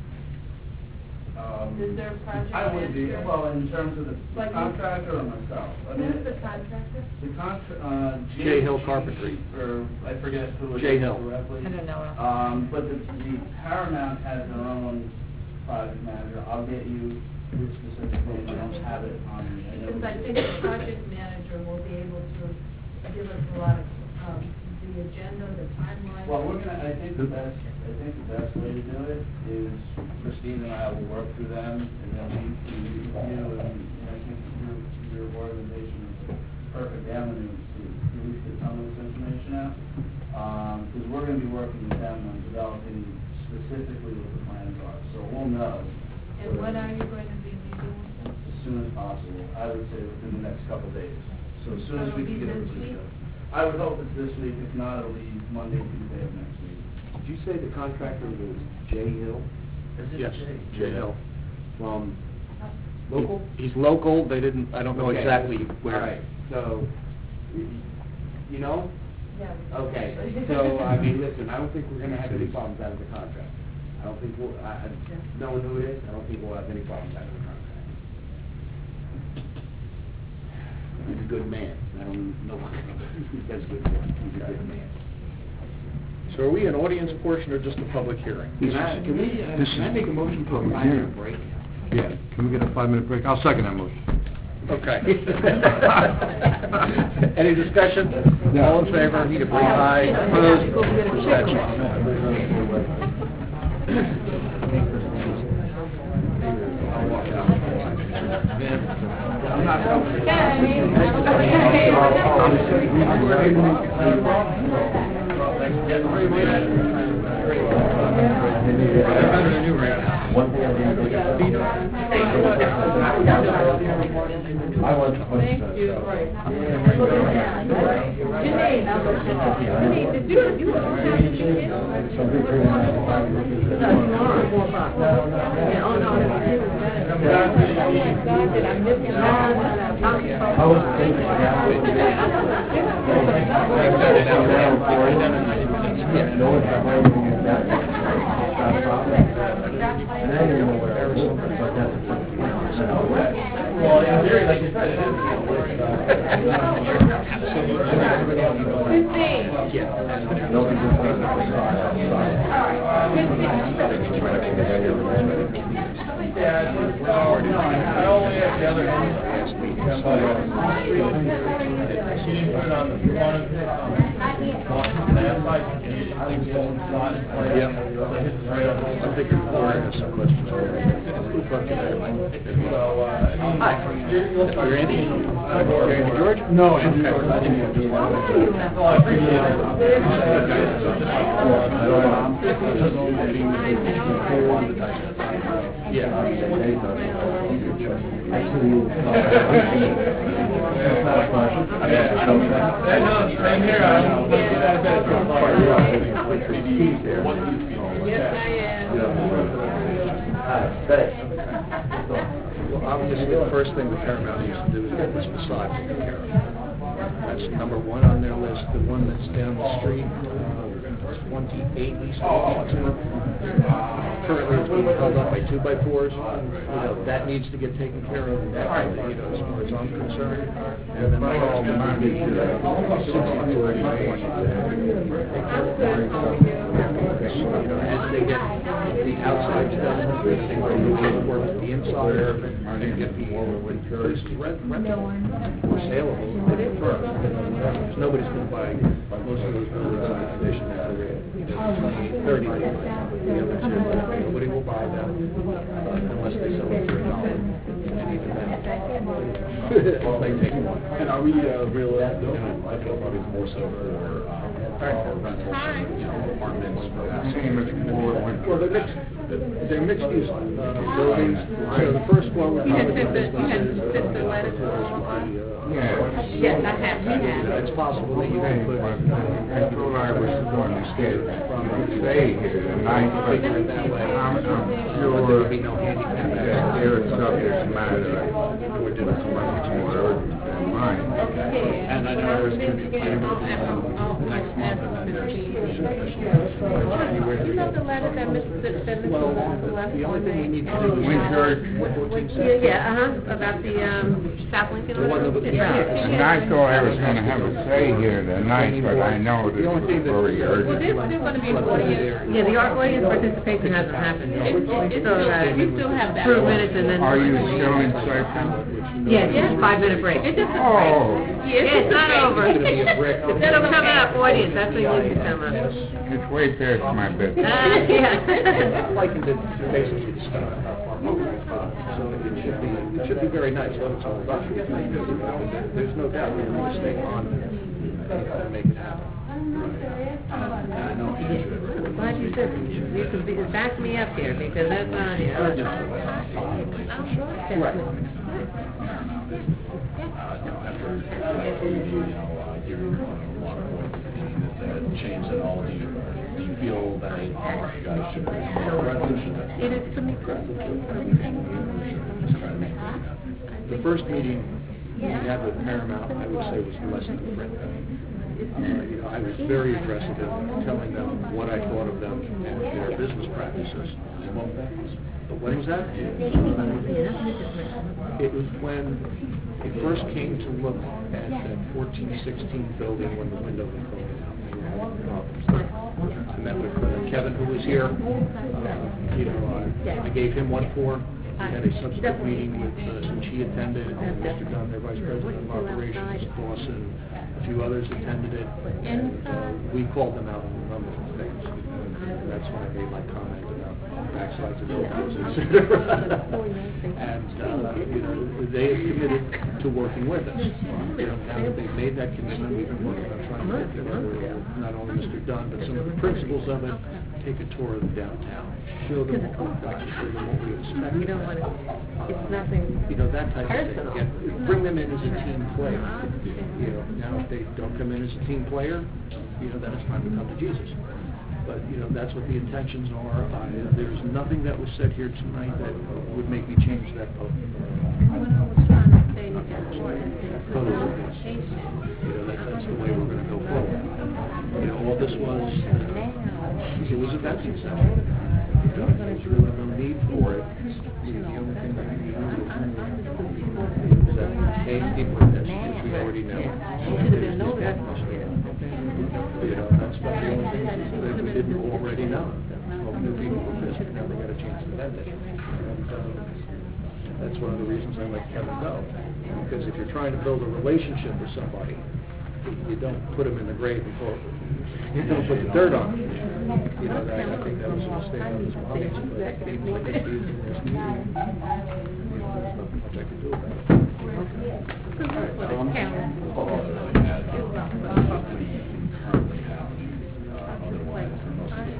Um, Is there a project I would be, manager? well, in terms of the Like- contractor or myself? I mean, Who's the contractor? The contra, uh... J. Hill Carpentry. Or, I forget who it is J. Hill. directly. I don't know. Um, but the, the Paramount has their own project manager. I'll get you the specific name, I don't have it on me. I know Because I it's- think the project manager will be able to give us a lot of, um, the agenda, the timeline. Well, we're gonna, I think the best, I think the best way to do it is Christine and I will work through them, and then we, we review, and and I think your, your organization is the perfect avenue to at least get some of this information out. Um, because we're gonna be working with them on developing specifically what the plans are, so we'll know. And when are you going to be meeting with them? As soon as possible, I would say within the next couple of days. So as soon as So we it'll can be get this everything week? done. I would hope it's this week, if not, it'll be Monday, Tuesday of next week. Did you say the contractor was J. Hill? Yes, J. Hill. From local? He's local, they didn't, I don't know Okay. exactly where. All right, so, y- you know? Yeah. Okay, so, I mean, listen, I don't think we're gonna have any problems out of the contract. I don't think we'll, I, I, knowing who it is, I don't think we'll have any problems out of the contract. He's a good man. I don't know what he does good work. He's a good man. So are we an audience portion or just a public hearing? Can I, can we, uh, This can I is- make a motion for a public five-minute hearing. break? Yeah, can we get a five-minute break? I'll second that motion. Okay. Any discussion? All in favor, you can bring aye. Opposed? I'm not coming. I want to put, Thank you. Janine, Janine, did you, you don't have any kids? Yeah, oh, no. Oh, my God, did I miss you? I was thinking, Well, in theory, like you said, it Yeah, well, no, I only have the other end last week. She didn't put it on the front of it. Last night, things going on. Yeah. I think you're forwarding us some questions. So, uh, Hi. You're Andy? You're Andy George? No, Andy Okay. George. I didn't know. well, I appreciate it. Yeah. Yeah, I know, same here, I don't think that better. Yes, I am. Well, obviously, the first thing the Paramount needs to do is get this facade taken care of. That's number one on their list. The one that's down the street, uh, twenty-eight East Washington, currently it's being held up by two by fours. You know, that needs to get taken care of, you know, as far as I'm concerned. And then the whole sixty-four East Washington. You know, as they get the outside stuff, they will work with the inside, and get the places rent, rentable or saleable. Because nobody's going to buy most of those buildings on the condition that they're, you know, twenty, thirty. The other two, nobody will buy them uh, unless they sell them for a dollar. And even then, they take one. And are we uh, realistic? You know, I feel probably more so for uh, for rentals, you know, apartments, perhaps. Well, they're mixed. They're mixed use uh, buildings. So the first floor would You had probably sent the, you had businesses. sent the letter to all of us? Yeah. Yes, I have, we have. It's possible that you can put. I thought I was going to stay, stay here tonight, but I'm, I'm sure There would be no handicap that access. there is subject matter which is much more urgent than mine. And I know there's going to be a I'll ask, I'll ask Mister You know the letter that Mister that Mister Well, left the only on thing we the- need to do is. Winchurch. Yeah, yeah, uh-huh, about the, um, South Lincoln. The one that was- It's right here. And I thought I was going to have a say here tonight, but I know that it's very Well, urgent. there's, there's gonna be an audience, yeah, the audience participation hasn't happened yet. It's- it's So, uh, still- we still have that. Two minutes and then. Are you still in session? Yeah, just a five minute break. It's just a break. Oh, Yeah, it's not over. It's gonna be a break. That'll come up, audience, that's when you can come up. it's way past my bedtime. Ah, yeah. I'd like it to basically start. So it should be, it should be very nice, what it's all about. There's no doubt we're going to stay on there and make it happen. I know. I'm glad you said, you can be, back me up here, because that's not here. Right. after, you know, uh, hearing from a lot of voices that changed at all, do you, do you feel that you guys should bring more resolution? It is for me The first meeting we had with Paramount, I would say, was less than friendly. Uh, you know, I was very aggressive in telling them what I thought of them and their business practices. But when was that? It was when it first came to look at that fourteen sixteen building when the window was broken out. I met with uh, Kevin, who was here. Uh, you know, uh, I gave him one for. We had a subsequent meeting with, uh, which he attended, and Mister Dunn, their Vice President of Operations, Dawson, a few others attended it, and uh, we called them out on a number of things. And that's when I made my comment about backsides of buildings, et cetera. And, uh, you know, they have committed to working with us. You know, now that they've made that commitment, we've been working on trying to get together with not only Mister Dunn, but some of the principals of it, take a tour of the downtown, show them what we've got, show them what we expect. You don't want to, it's nothing You know, that type of personal. thing. Yeah, bring them in as a team player. You know, now if they don't come in as a team player, you know, then it's time to come to Jesus. But, you know, that's what the intentions are. Uh, there's nothing that was said here tonight that would make me change that vote. What I was trying to say before is the Totally. conversation. You know, that, that's the way we're gonna go forward. You know, all this was, it was a vetting session. You know, there's really no need for it. You know, the only thing that we need to do is that pay people this, which we already know. You know, that's about the only thing that we didn't already know. Well, new people with this, but now they got a chance to vet it. And, uh, that's one of the reasons I let Kevin go. Because if you're trying to build a relationship with somebody, you don't put them in the grave before, you don't put the dirt on them. You know, that, I think that was a mistake on his part, but being what they did in this meeting, you know, there's not much I can do about it. Um, all that I had, um, we currently have, uh, otherwise, most of the,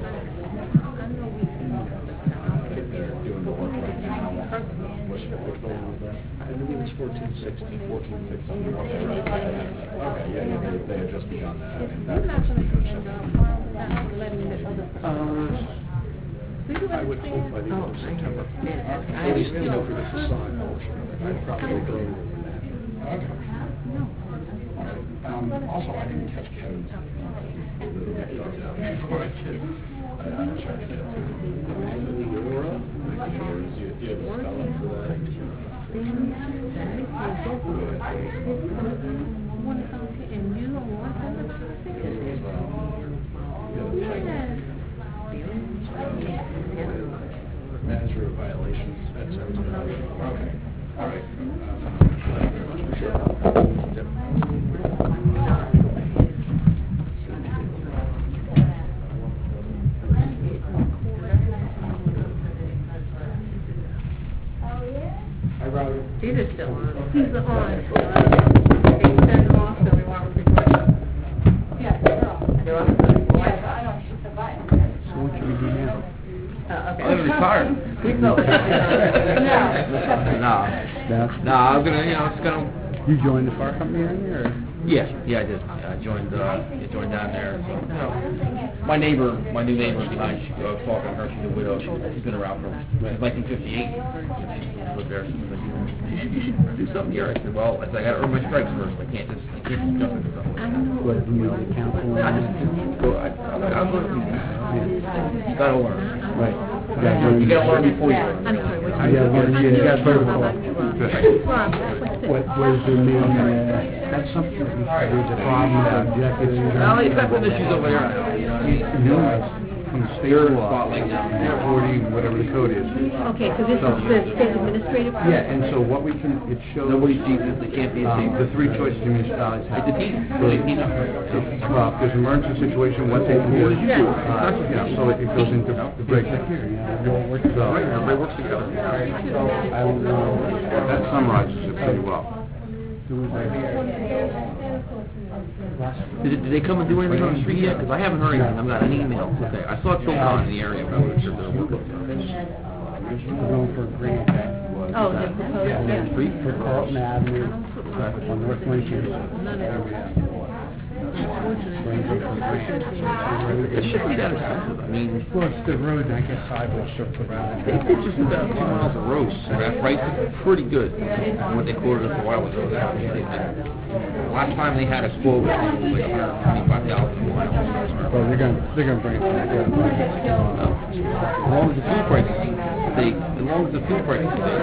they're doing the work right now. Which, which building was that? I believe it's fourteen sixty, fourteen fifty. Okay, yeah, they, they adjust beyond that, and that's what's negotiable. Uh, I would hope by the end of September, at least, you know, for the facade portion of it, I'd probably go with that. Okay. Um, also, I didn't catch Kevin's, uh, little backyard down before I did. I was trying to get to Leora, do you do you have a spelling for that? Manager of violations, that sounds good. Okay, all right. Sure. Yep. Hi, Robert. These are still on. He's on. They send them off, so we want them to go. Yes, they're all. They're on? Yes, I don't shoot the button. So what should we do now? Oh, okay. I'm retired. No. No. That's, No, I'm gonna, you know, it's gonna, you joined the fire company then, or? yeah, yeah, I did. I joined, uh, I joined down there. You know, my neighbor, my new neighbor behind, she, I was talking to her, she's a widow, She- she's been around for, since nineteen fifty-eight. She lived there, she was like, you know, you should, you should do something here. I said, well, I said, I gotta earn my stripes first, I can't just, I can't just jump into something like that. What, do you know the council? I just, go, I, I'm, I'm learning. You gotta learn. Right. You gotta learn before you learn. I'm sorry, what's Yeah, well, yeah, you got very well. Rob, what's What, what is the main, uh, that's something, there's a problem with executive. Well, he's got some issues over there. No, from state law, forty, whatever the code is. Okay, so this is the state administrative? Yeah, and so what we can, it shows. Nobody's Jesus, they can't be a um, saint. The three choices the municipalities have. It's a team. So, They team up. well, if there's an emergency situation, what they can do. Uh, you know, so it it goes into the break. So, Everybody works together. I will, uh, that summarizes it pretty well. Did, did they come and do anything on the street yet? Because I haven't heard anything. I've got an email. Okay, I saw Phil Con in the area, but I wasn't sure if they were working. We're going for a grant that was. Oh, the proposed, Yeah, yeah. street for Carlton Avenue, on North Lincoln. It shouldn't be that expensive. I mean, Well, it's the road, I guess sideways strips around they did just about two miles of roads. So that price is pretty good. What they quoted us a while ago. That, I mean, they, they, last time they had a quote, I think it was like one hundred twenty-five thousand miles. Well, they're gonna, they're gonna bring it back up. As long as the fuel prices, they, as long as the fuel prices stay.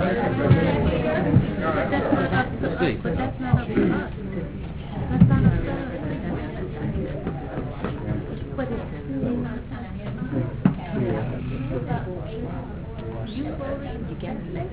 Let's see. But that's not up to us. That's not up to us. What is it? You voted, you get it.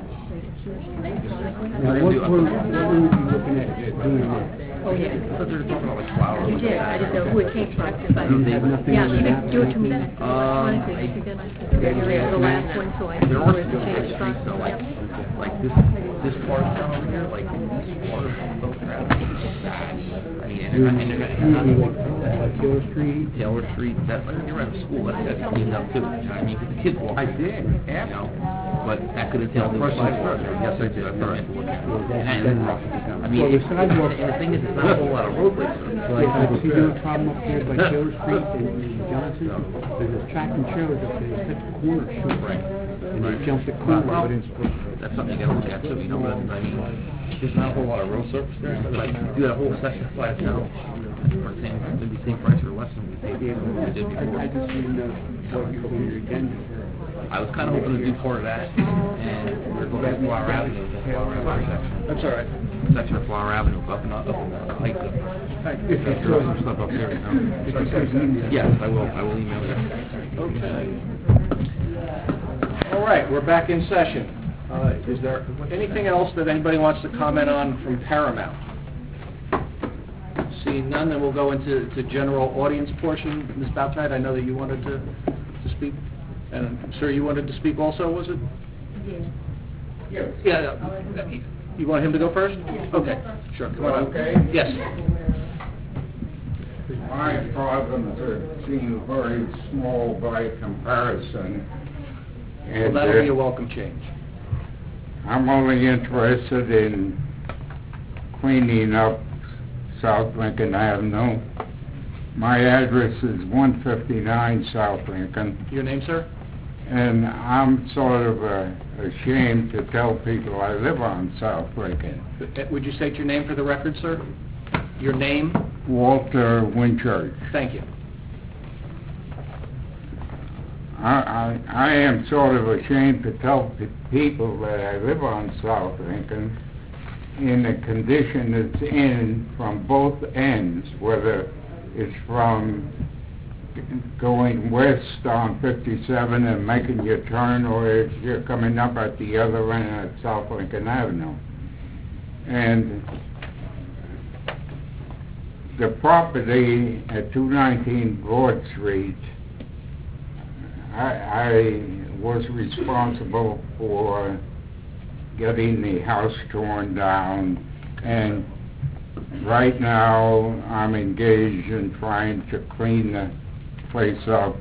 Now, what were, what were we looking at doing there? Oh, yeah. I thought they were talking about like flowers. You did, I didn't know who it came from. But, You have nothing yeah, on you that? could do it to me. Um, Honestly, you could, you're the last one, so I There know are where to still change big streets though, like, from. like this, this part of town over here, like this part of Boat Traffic is bad. I mean, and they're not, and they're not, You mean, uh, Taylor Street? Taylor Street, that, like, you're out of school, that, that's cleaned up too, you know what I mean? 'Cause the kids walk. I did, You yeah. know, but that could entail new sidewalks. Yes, I did, I thought I had to look at it. And, and, I mean, Well, the it- sidewalk- and the thing is, it's not a whole lot of roadways. Like, I see no problem up there by Taylor Street and Johnson, there's a tractor trailers up there, they hit the corner, shoot, Right. and they jump the corner, but it's, That's something you gotta look at too, you know, but, I mean, there's not a whole lot of road surface there, so like, you do that whole section flat now, for the same, it'd be the same price or less than we paid, than we did before. I just didn't know what you were on your agenda. I was kinda hoping to do part of that, and we're looking at Flower Avenue, the Flower Avenue section. That's all right. Section of Flower Avenue, up and up, up in the heights of, If you there's could, some stuff up there, you know. if you could email. Yes, I will, I will email you. Okay. All right, we're back in session. Uh, Is there anything else that anybody wants to comment on from Paramount? Seeing none, then we'll go into the general audience portion. Miz Boutnight, I know that you wanted to to speak, and sir, you wanted to speak also, was it? Yeah. Yeah. uh, You want him to go first? Okay, sure. Come on up. Okay. Yes. My problems are seem very small by comparison. Well, And, that'll be uh, a welcome change. I'm only interested in cleaning up South Lincoln Avenue. My address is one fifty-nine South Lincoln, Your name, sir? and I'm sort of uh, ashamed to tell people I live on South Lincoln. Uh, Would you state your name for the record, sir? Your name? Walter Winchurch. Thank you. I, I, I am sort of ashamed to tell pe- people that I live on South Lincoln in the condition it's in from both ends, whether it's from going west on fifty-seven and making your turn, or if you're coming up at the other end at South Lincoln Avenue. And the property at two nineteen Broad Street, I, I was responsible for getting the house torn down, and right now I'm engaged in trying to clean the place up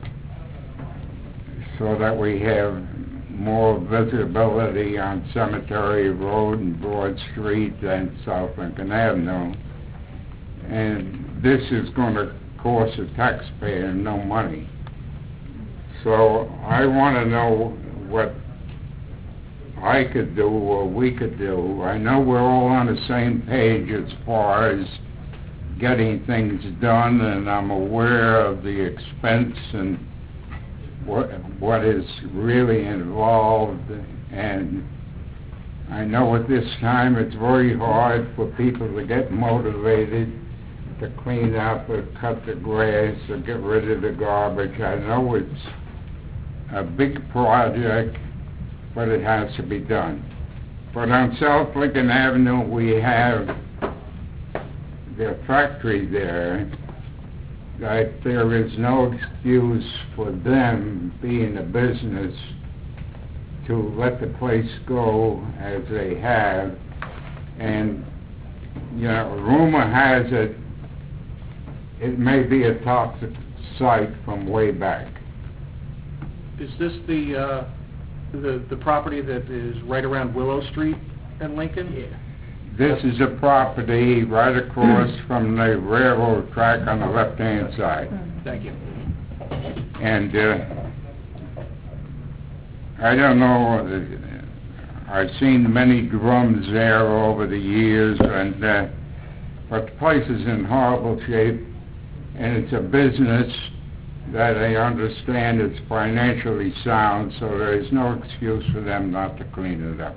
so that we have more visibility on Cemetery Road and Broad Street than South Lincoln Avenue. And this is going to cost the taxpayer no money. So I want to know what I could do or we could do. I know we're all on the same page as far as getting things done, and I'm aware of the expense and what what is really involved. And I know at this time it's very hard for people to get motivated to clean up or cut the grass or get rid of the garbage. I know it's a big project, but it has to be done. But on South Lincoln Avenue, we have the factory there, that there is no excuse for them being a business to let the place go as they have. And, you know, rumor has it, it may be a toxic site from way back. Is this the, uh, the, the property that is right around Willow Street in Lincoln? Yeah. This is a property right across from the railroad track on the left-hand side. Thank you. And uh, I don't know, uh, I've seen many drums there over the years, and uh, but the place is in horrible shape, and it's a business that I understand it's financially sound, so there is no excuse for them not to clean it up.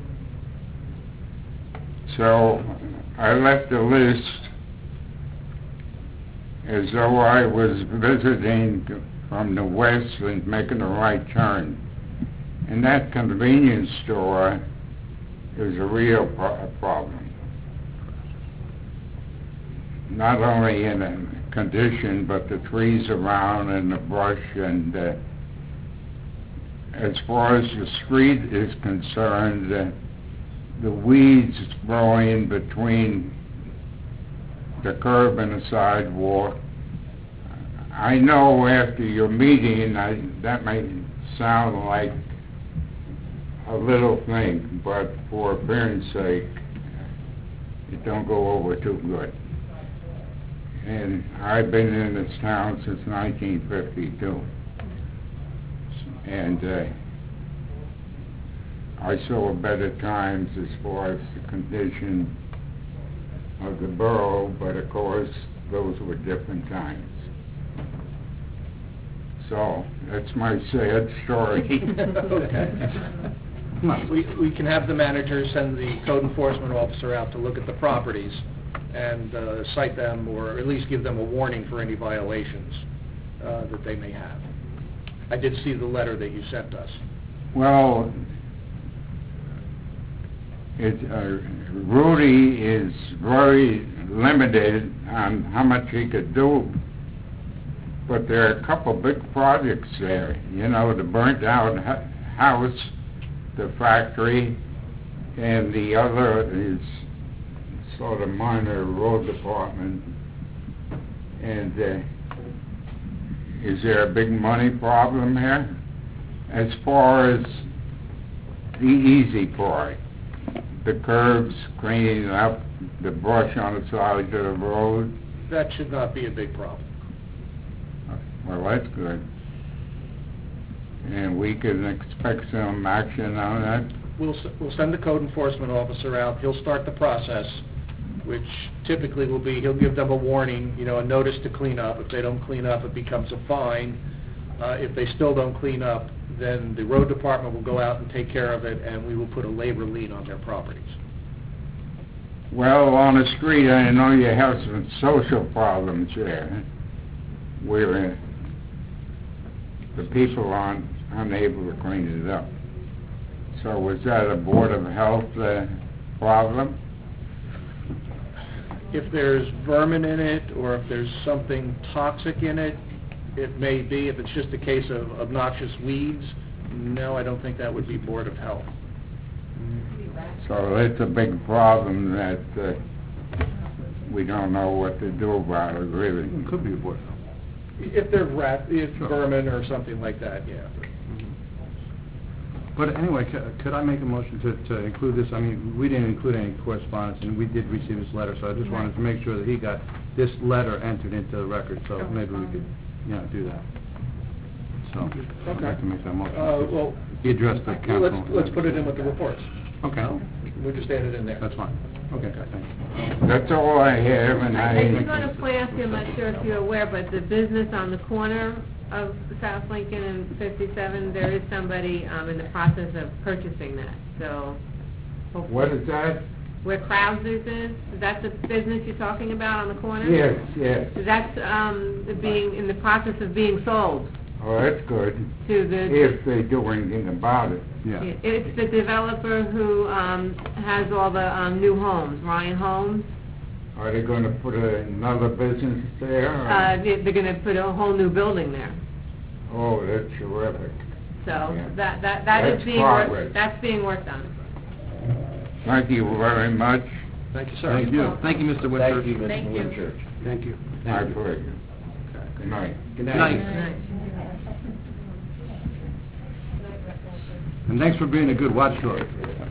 So I left a list as though I was visiting from the west and making a right turn. And that convenience store is a real pro- problem. Not only in a condition, but the trees around and the brush, and uh, as far as the street is concerned, uh, the weeds growing between the curb and the sidewalk. I know after your meeting, I, that may sound like a little thing, but for appearance sake, it don't go over too good. And I've been in this town since nineteen fifty-two. And uh, I saw better times as far as the condition of the borough, but of course, those were different times. So, that's my sad story. Okay. We, we can have the manager send the code enforcement officer out to look at the properties and uh, cite them, or at least give them a warning for any violations uh, that they may have. I did see the letter that you sent us. Well, it, uh, Rudy is very limited on how much he could do, but there are a couple big projects there. You know, the burnt out hu- house, the factory, and the other is sort of minor road department. And uh, is there a big money problem here? As far as the easy part, the curbs, cleaning up, the brush on the side of the road. That should not be a big problem. Well, that's good. And we can expect some action on that? We'll, s- we'll send the code enforcement officer out, he'll start the process, which typically will be, he'll give them a warning, you know, a notice to clean up. If they don't clean up, it becomes a fine. Uh, if they still don't clean up, then the road department will go out and take care of it, and we will put a labor lien on their properties. Well, on the street, I know you have some social problems there, where uh, the people aren't unable to clean it up. So was that a Board of Health uh, problem? If there's vermin in it, or if there's something toxic in it, it may be. If it's just a case of obnoxious weeds, no, I don't think that would be Board of Health. So it's a big problem that uh, we don't know what to do about it, really. It could be a Board of Health. If they're rat, if vermin or something like that, yeah. But anyway, c- could I make a motion to, to include this? I mean, we didn't include any correspondence, and we did receive his letter, so I just wanted to make sure that he got this letter entered into the record, so maybe we could, you know, do that. So, I'd like to make that motion. Uh, well, He addressed the well, council. let's, let's put it in with the reports. Okay. We'll just add it in there. That's fine. Okay, thanks. That's all I have, and I... I just want to point out to you, I'm not sure if you're aware, but the business on the corner of South Lincoln and fifty-seven, there is somebody um, in the process of purchasing that, so... hopefully- What is that? Where Krausers is, is that the business you're talking about on the corner? Yes, yes. That's um, being, in the process of being sold Oh, that's good. to the... If they do anything about it. Yeah. It's the developer who um, has all the um, new homes, Ryan Homes. Are they going to put another business there? or- Uh, they- They're going to put a whole new building there. Oh, that's terrific. So Yeah. that, that, that is That's being, progress. worked- that's being worked on. Thank you very much. Thank you, sir. Thank you. Thank you, Mister Winchurch. Thank you, Mister Thank you. Winchurch. Thank you. My pleasure. Good night. Good night. And thanks for being a good watchdog.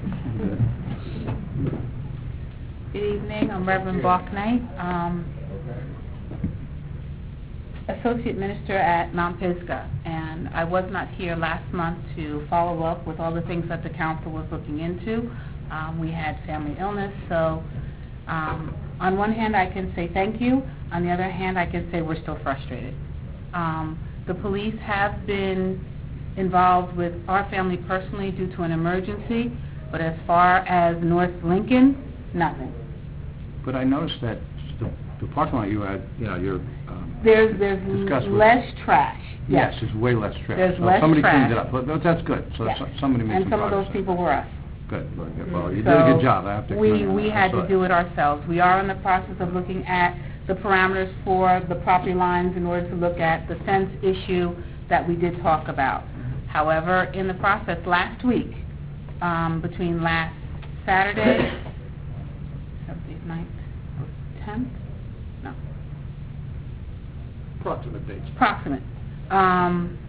Good evening, I'm Reverend Bach Knight, um, Associate Minister at Mount Pisgah, and I was not here last month to follow up with all the things that the council was looking into. Um, we had family illness, so um, on one hand I can say thank you, on the other hand I can say we're still frustrated. Um, the police have been involved with our family personally due to an emergency, but as far as North Lincoln, nothing. But I noticed that the, the parking lot you had, you know, your, um, There's, there's discussed with- less trash. yes, there's way less trash. There's So less Somebody cleaned trash. it up, but but that's good. So Yes. so- somebody made And some some of progress. those people were us. Good, good, good. Well, you did So a good job, I have to commend We, you on we that. had That's to do it ourselves. We are in the process of looking at the parameters for the property lines in order to look at the fence issue that we did talk about. However, in the process last week, um, between last Saturday, seventeenth, ninth, tenth? No, Approximate dates. approximate. Um,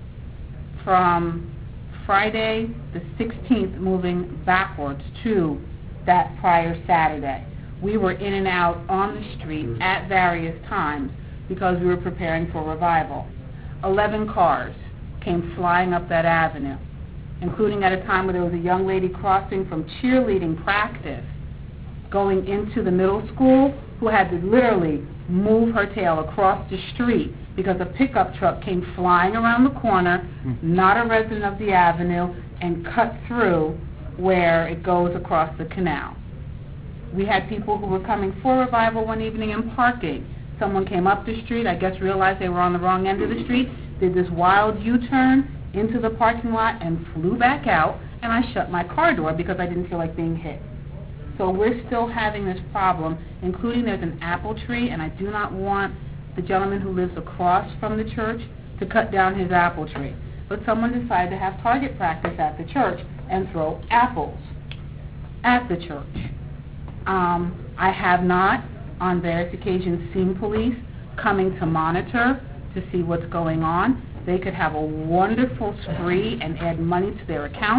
from Friday, the sixteenth, moving backwards to that prior Saturday. We were in and out on the street at various times because we were preparing for revival. Eleven cars came flying up that avenue, including at a time where there was a young lady crossing from cheerleading practice going into the middle school who had to literally move her tail across the street because a pickup truck came flying around the corner, not a resident of the avenue, and cut through where it goes across the canal. We had people who were coming for revival one evening and parking. Someone came up the street, I guess realized they were on the wrong end of the street, did this wild U-turn into the parking lot and flew back out, and I shut my car door because I didn't feel like being hit. So we're still having this problem, including there's an apple tree, and I do not want the gentleman who lives across from the church to cut down his apple tree. But someone decided to have target practice at the church and throw apples at the church. Um, I have not, on various occasions, seen police coming to monitor to see what's going on. They could have a wonderful spree and add money to their account,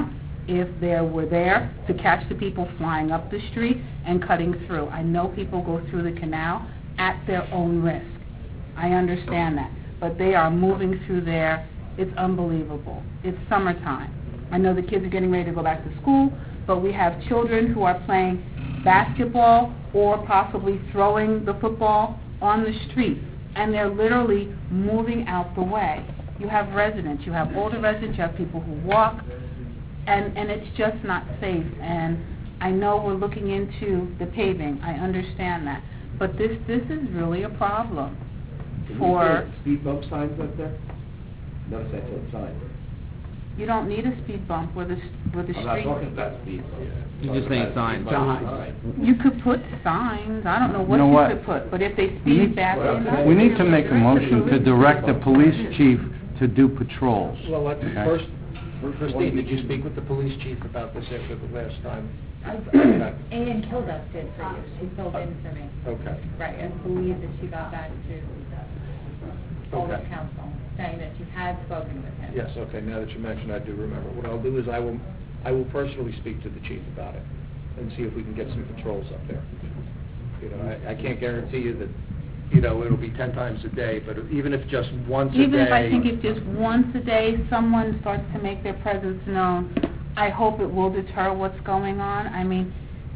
if they were there to catch the people flying up the street and cutting through. I know people go through the canal at their own risk. I understand that. But they are moving through there. It's unbelievable. It's summertime. I know the kids are getting ready to go back to school, but we have children who are playing basketball or possibly throwing the football on the street, and they're literally moving out the way. You have residents, you have older residents, you have people who walk, and, and it's just not safe. And I know we're looking into the paving, I understand that, but this, this is really a problem Can we for, put speed bump signs up there? Notice I said signs. you don't need a speed bump where the, where the I'm not talking street. about speed bumps. You're just saying signs. Signs. You could put signs, I don't know what You know you what? could put, but if they We speed need- back in. We need to make a motion to direct the police chief to do patrols. Well, let's Okay. first, Christine, did you speak with the police chief about this after the last time? Ann Kilduff did for you, she filled in for me. Okay. Right, I believe that she got back to all the Okay. council, saying that she had spoken with him. Yes, okay, now that you mentioned, I do remember. What I'll do is I will, I will personally speak to the chief about it and see if we can get some patrols up there. You know, I, I can't guarantee you that, you know, it'll be ten times a day, but even if just once a day. Even if I think if just once a day someone starts to make their presence known, I hope it will deter what's going on. I mean,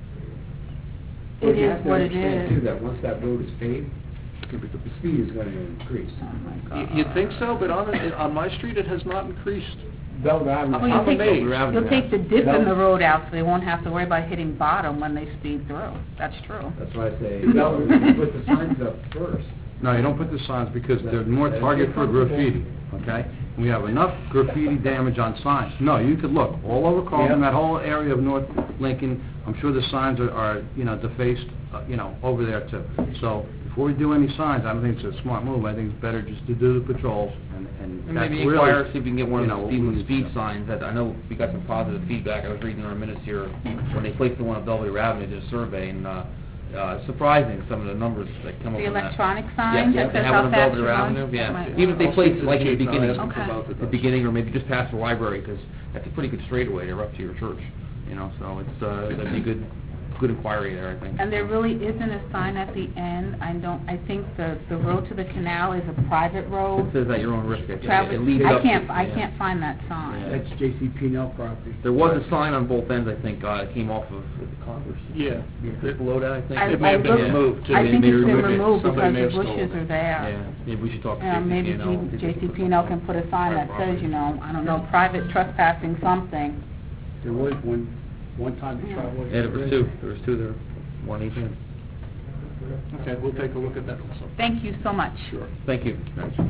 Well, it you is have to what it understand, too, is. that once that road is paved, the speed is going to increase. You- You'd think so, but on, it- on my street, it has not increased. Belgrade Avenue. Well, you'll I'm take, amazed. you'll take the dip in the road out so they won't have to worry about hitting bottom when they speed through. That's true. That's why I say, Belgrade, you put the signs up first. No, you don't put the signs because they're more target for graffiti, okay? We have enough graffiti damage on signs. No, you could look all over Carlton, that whole area of North Lincoln, I'm sure the signs are, are, you know, defaced, uh, you know, over there too. So before we do any signs, I don't think it's a smart move. I think it's better just to do the patrols and, and And that's maybe really, inquire, see if we can get one you of know, the speed, what we speed need to- signs that, I know we got some positive feedback, I was reading in our minutes here, when they placed the one on Belvedere Avenue, did a survey, and, uh, uh, surprising, some of the numbers that come up The on that. electronic Yes, sign yes, that they says have how one on fast Belvedere you're going? Avenue, yeah. Right. Even if they place it like in the Chief, no, beginning, ask him for Okay. both of the those. beginning, or maybe just past the library, because that's a pretty good straightaway, they're up to your church, you know, so it's, uh, that'd be good, good inquiry there, I think. And there really isn't a sign at the end. I don't, I think the, the road to the canal is a private road. It says at your own risk, it, Travel- it leads I up. can't, I yeah. can't find that sign. Yeah. That's J C P N L property. There was a sign on both ends, I think, uh, it came off of, was it Congress? Yeah. Just below that, I think. I- It may have been I looked- removed, too. I They think may it's been remove it. removed Somebody because may the have stolen bushes it. are there. Yeah, maybe we should talk to Yeah, maybe J C P N L. J C P N L can put a sign that says, you know, I don't know, private trespassing something. There was one, one time the trial was. Yeah, there was two, there was two there, one each end. Okay, we'll take a look at that also. Thank you so much. Sure. Thank you.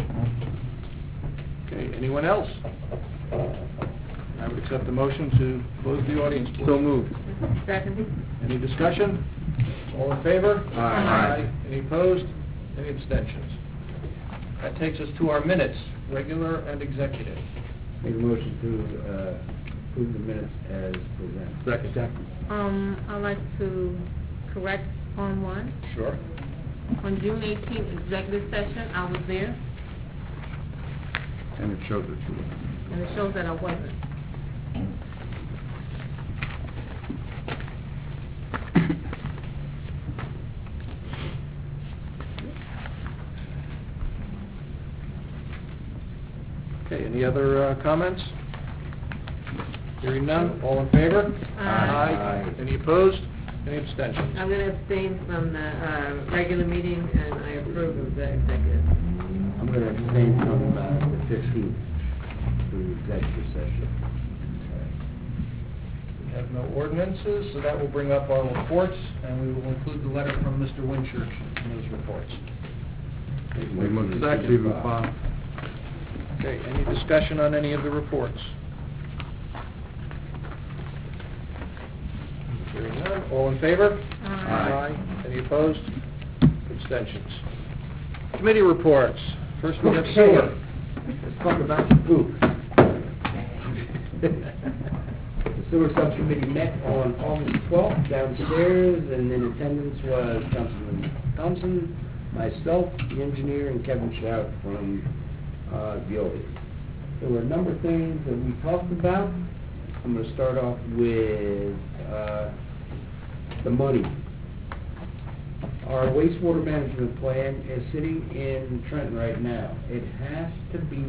Okay, anyone else? I would accept the motion to close the audience portion. So moved. Second. Any discussion? All in favor? Aye. Any opposed? Any abstentions? That takes us to our minutes, regular and executive. Make a motion to, uh, approve the minutes as presented. Second. Um, I'd like to correct on one. Sure. On June eighteenth executive session, I was there, And it shows that you were. and it shows that I wasn't. Okay, any other uh, comments? Hearing none, all in favor? Aye. Any opposed? Any abstentions? I'm going to abstain from the uh, regular meeting, and I approve of the executive. I'm going to abstain from, uh, the fifteenth, the executive session. We have no ordinances, so that will bring up our reports, and we will include the letter from Mister Winchurch in those reports. Make a We move motion to to receive and file. file. Okay, any discussion on any of the reports? Hearing none, all in favor? Aye. Any opposed? Abstentions? Committee reports. First we have Okay. sewer. Let's talk about the poop. The sewer subcommittee met on August twelfth downstairs, and in attendance was Councilman Thompson, myself, the engineer, and Kevin Strout from uh, Veolia. There were a number of things that we talked about. I'm gonna start off with, uh, the money. Our wastewater management plan is sitting in Trenton right now. It has to be,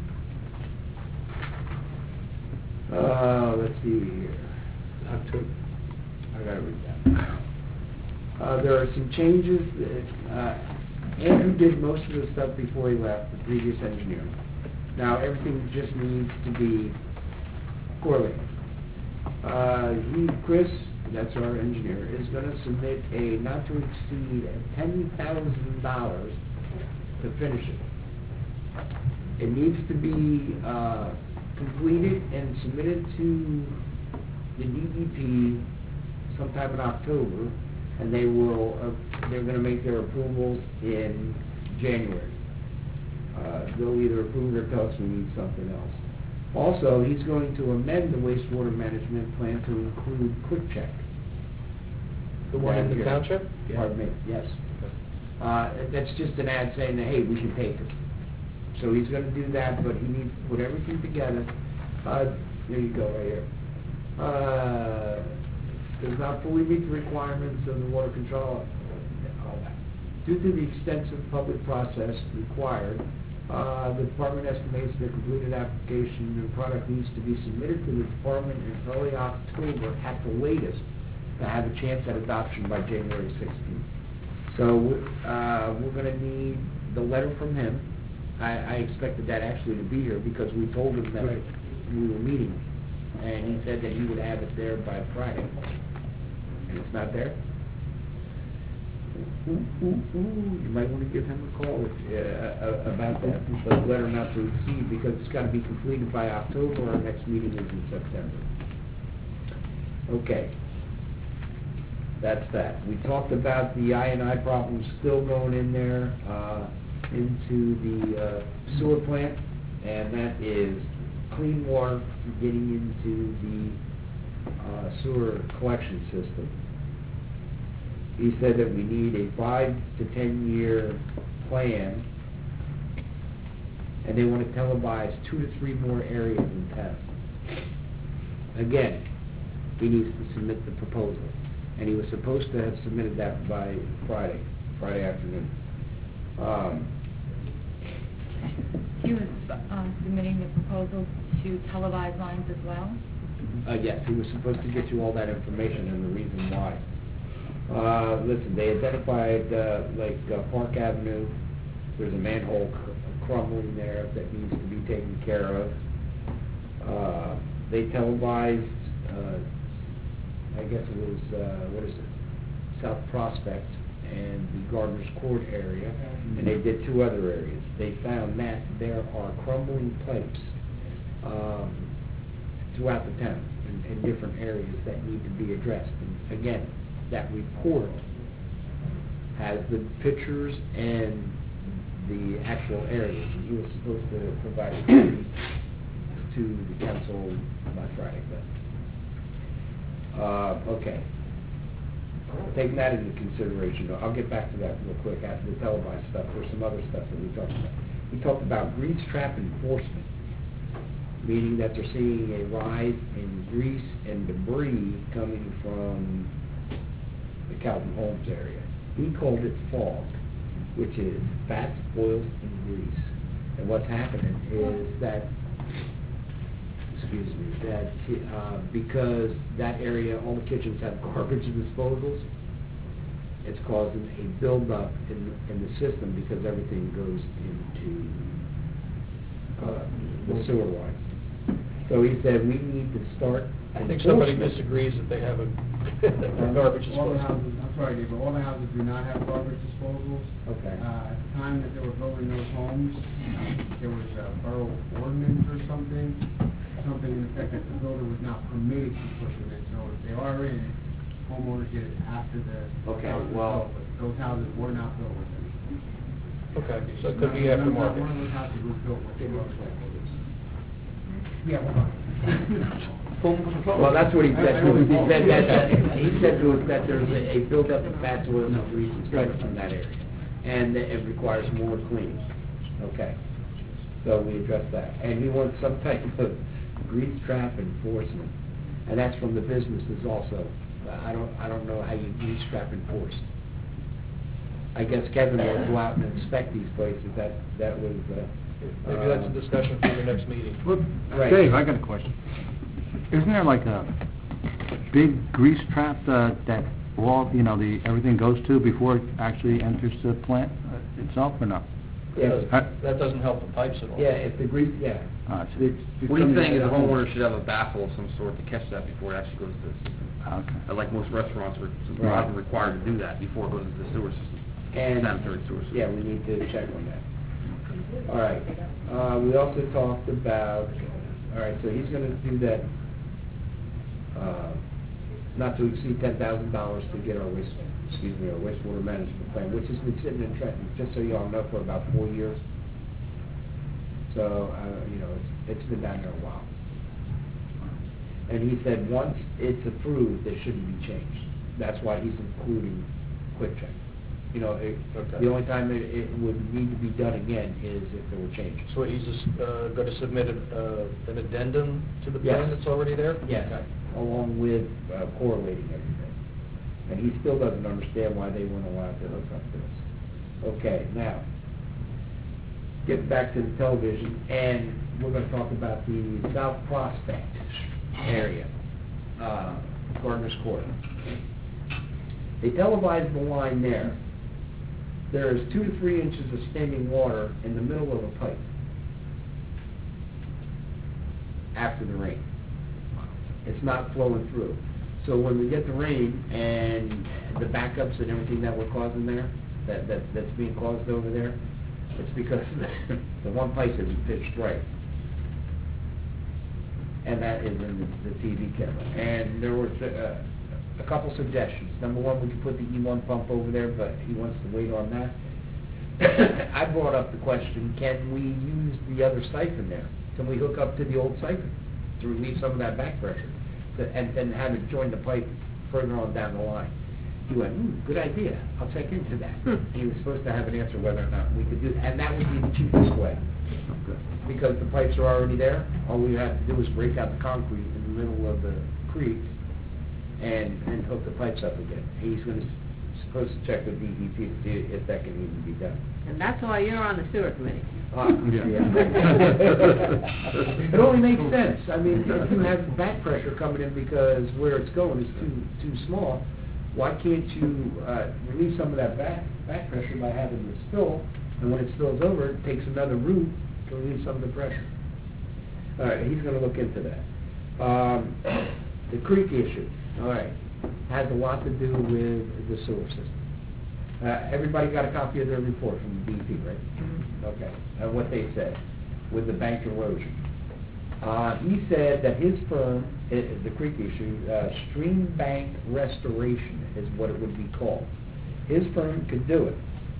uh, let's see here. October. I gotta read that. Uh, there are some changes that, uh, Andrew did most of the stuff before he left, the previous engineer. Now, everything just needs to be correlated. Uh, he, Chris, that's our engineer, is gonna submit a not to exceed ten thousand dollars to finish it. It needs to be, uh, completed and submitted to the D E P sometime in October, and they will, uh, they're gonna make their approvals in January. Uh, they'll either approve or tell us we need something else. Also, he's going to amend the wastewater management plan to include Quick Check. The one in the Here. township? Pardon me, yes. Uh, that's just an ad saying that, hey, we can take it. So he's gonna do that, but he needs to put everything together. Uh, there you go, right here. Uh, does not fully meet the requirements of the water control, all that. Due to the extensive public process required, uh, the department estimates the completed application and product needs to be submitted to the department in early October at the latest to have a chance at adoption by January sixteenth. So, uh, we're gonna need the letter from him. I, I expected that actually to be here because we told him that Right. we were meeting. And he said that he would have it there by Friday. And it's not there? Ooh, ooh, ooh, you might want to give him a call if, uh, about that, the letter not to exceed, because it's got to be completed by October. Our next meeting is in September. Okay. That's that. We talked about the I and I problems still going in there, uh, into the uh, sewer plant, and that is clean water getting into the uh, sewer collection system. He said that we need a five to ten year plan, and they want to televise two to three more areas in town. Again, he needs to submit the proposal, and he was supposed to have submitted that by Friday, Friday afternoon. Um, He was uh, submitting the proposal to televised lines as well? Uh, yes, he was supposed to get you all that information and the reason why. Uh, listen, they identified, uh, like, uh, Park Avenue, there's a manhole cr- crumbling there that needs to be taken care of. Uh, they televised, uh, I guess it was, uh, what is it, South Prospect and the Gardner's Court area, and they did two other areas. They found that there are crumbling pipes, um, throughout the town, in, in different areas that need to be addressed. And again, that report has the pictures and the actual areas. And he was supposed to provide a copy to the council by Friday, but, uh, okay. Take that into consideration. I'll get back to that real quick after the televised stuff. There's some other stuff that we talked about. We talked about grease trap enforcement, meaning that they're seeing a rise in grease and debris coming from the Calvin Holmes area. He called it fog, which is fats, oils, and grease. And what's happening is that, excuse me, that uh, because that area, all the kitchens have garbage disposals, it's causing a buildup in, in the system because everything goes into uh, the sewer lines. So he said we need to start. I think somebody enforcement. disagrees that they have a garbage All the disposal. houses, I'm sorry, Dave, but all the houses do not have garbage disposals. Okay. Uh, at the time that they were building those homes, uh, there was a borough ordinance or something, something in effect that the builder was not permitted to put them in. So if they are in, homeowners get it after the Okay, house is well- built, but those houses were not built with them. Okay, so it could be None- none- aftermarket. One of those houses was built with them. Yeah, well, Well, that's what he said to us. He said that, that- he said to us that there's a a buildup of fats, oils, and grease and stuff from that area. And that it requires more cleaning. Okay. So we addressed that. And he wants some type of grease trap enforcement. And that's from the businesses also. I don't, I don't know how you bootstrap enforce. I guess Kevin will go out and inspect these places, that, that was, uh... Maybe that's a discussion for the next meeting. Look, Right. Dave, I got a question. Isn't there like a big grease trap uh, that all, you know, the, everything goes to before it actually enters the plant itself, or no? Yeah. I- That doesn't help the pipes at all. Yeah, if the grease, yeah. Ah, I see. It's- it's What he's coming saying is out the of homeowner should have a baffle of some sort to catch that before it actually goes to the system. Okay. Uh, Like most restaurants are Right. often required to do that before it goes into the sewer system, And, sanitary sewer system. yeah, we need to check on that. All right, uh, we also talked about, all right, so he's gonna do that, uh, not to exceed ten thousand dollars to get our waste, excuse me, our wastewater management plan, which has been sitting in Trenton, just so you all know, for about four years. So, uh, you know, it's, it's been down there a while. And he said, once it's approved, it shouldn't be changed. That's why he's including Quick Check. You know, it, Okay. the only time it, it would need to be done again is if there were changes. So he's just, uh, gonna submit an, uh, an addendum to the Yes. plan that's already there? Yes, along with uh, correlating everything. And he still doesn't understand why they weren't allowed to hook up to this. Okay, now, get back to the television, and we're gonna talk about the South Prospect area, uh, Gardner's Court. They televised the line there. There is two to three inches of standing water in the middle of a pipe after the rain. It's not flowing through. So when we get the rain and the backups and everything that we're causing there, that, that that's being caused over there, it's because the one pipe isn't pitched right. And that is in the, the T V camera. And there was uh, a couple suggestions. Number one, we could put the E one pump over there, but he wants to wait on that. I brought up the question, can we use the other siphon there? Can we hook up to the old siphon to relieve some of that back pressure? To- And then have it join the pipe further on down the line? He went, hmm, good idea, I'll check into that. He was supposed to have an answer whether or not we could do that, and that would be the cheapest way. Because the pipes are already there, all we have to do is break out the concrete in the middle of the creek and, and hook the pipes up again. He's gonna, supposed to check with D E P to see if that can even be done. And that's why you're on the sewer committee. Ah, yeah. It only makes sense. I mean, if you have back pressure coming in because where it's going is too, too small, why can't you, uh, relieve some of that back, back pressure by having the spill, and when it spills over, it takes another route to relieve some of the pressure. All right, he's gonna look into that. Um, the creek issue, all right, has a lot to do with the sewer system. Uh, everybody got a copy of their report from the D E P, right? Okay, uh, what they said with the bank erosion. Uh, he said that his firm, uh, the creek issue, uh, Stream Bank Restoration is what it would be called. His firm could do it.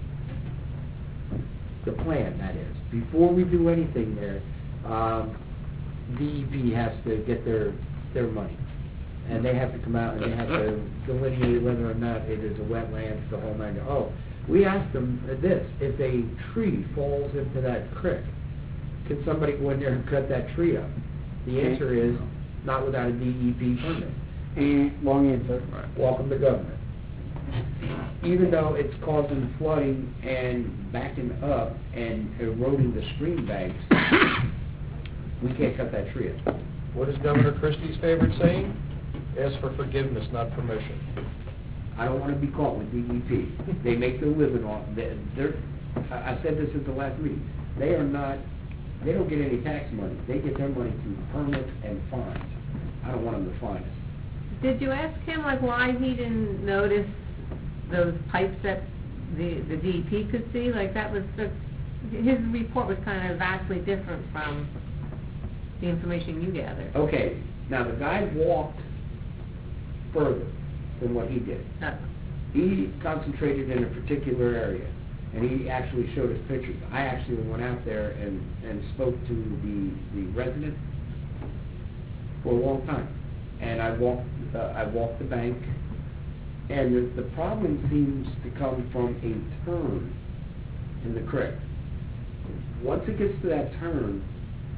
The plan, that is. Before we do anything there, um, D E P has to get their, their money. And they have to come out and they have to delineate whether or not it is a wetland, the whole nine. Oh, we asked them this, if a tree falls into that creek, can somebody go in there and cut that tree up? The answer is, not without a D E P permit. And long answer. Welcome to government. Even though it's causing flooding and backing up and eroding the stream banks, we can't cut that tree up. What is Governor Christie's favorite saying? Ask for forgiveness, not permission. I don't want to be caught with D E P. They make their living on, they're, they're- I I said this at the last meeting, they are not, they don't get any tax money. They get their money through permits and fines. I don't want them to fine us. Did you ask him, like, why he didn't notice those pipes that the, the D E P could see? Like, that was, the- his report was kind of vastly different from the information you gathered. Okay, now the guy walked further than what he did. Uh, He concentrated in a particular area, and he actually showed us pictures. I actually went out there and, and spoke to the, the resident for a long time. And I walked, uh, I walked the bank, and the, the problem seems to come from a turn in the creek. Once it gets to that turn,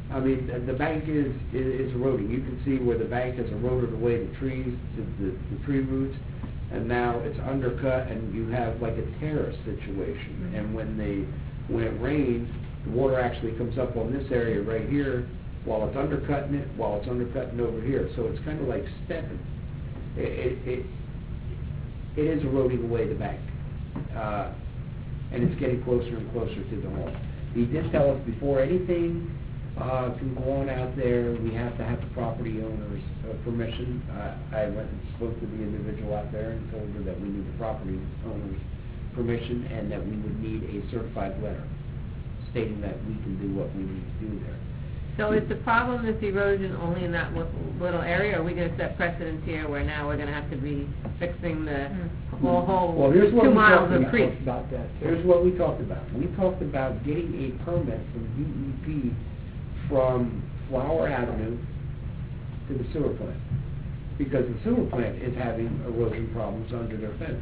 I mean, the- the bank is, is is eroding. You can see where the bank has eroded away the trees, the, the, the tree roots, and now it's undercut, and you have like a terrace situation. And when they, when it rains, the water actually comes up on this area right here, while it's undercutting it, while it's undercutting over here. So it's kind of like stepping. It, it, it, it is eroding away the bank. Uh, and it's getting closer and closer to the home. He did tell us before anything uh, can go on out there, we have to have the property owner's uh, permission. Uh, I went and spoke to the individual out there and told her that we need the property owner's permission and that we would need a certified letter stating that we can do what we need to do there. So is the problem this erosion only in that li- little area, or are we going to set precedents here where now we're going to have to be fixing the whole, whole Well, here's what two we miles talked of about. creek? About that. Here's what we talked about. We talked about getting a permit from D E P from Flower Avenue to the sewer plant. Because the sewer plant is having erosion problems under their fence.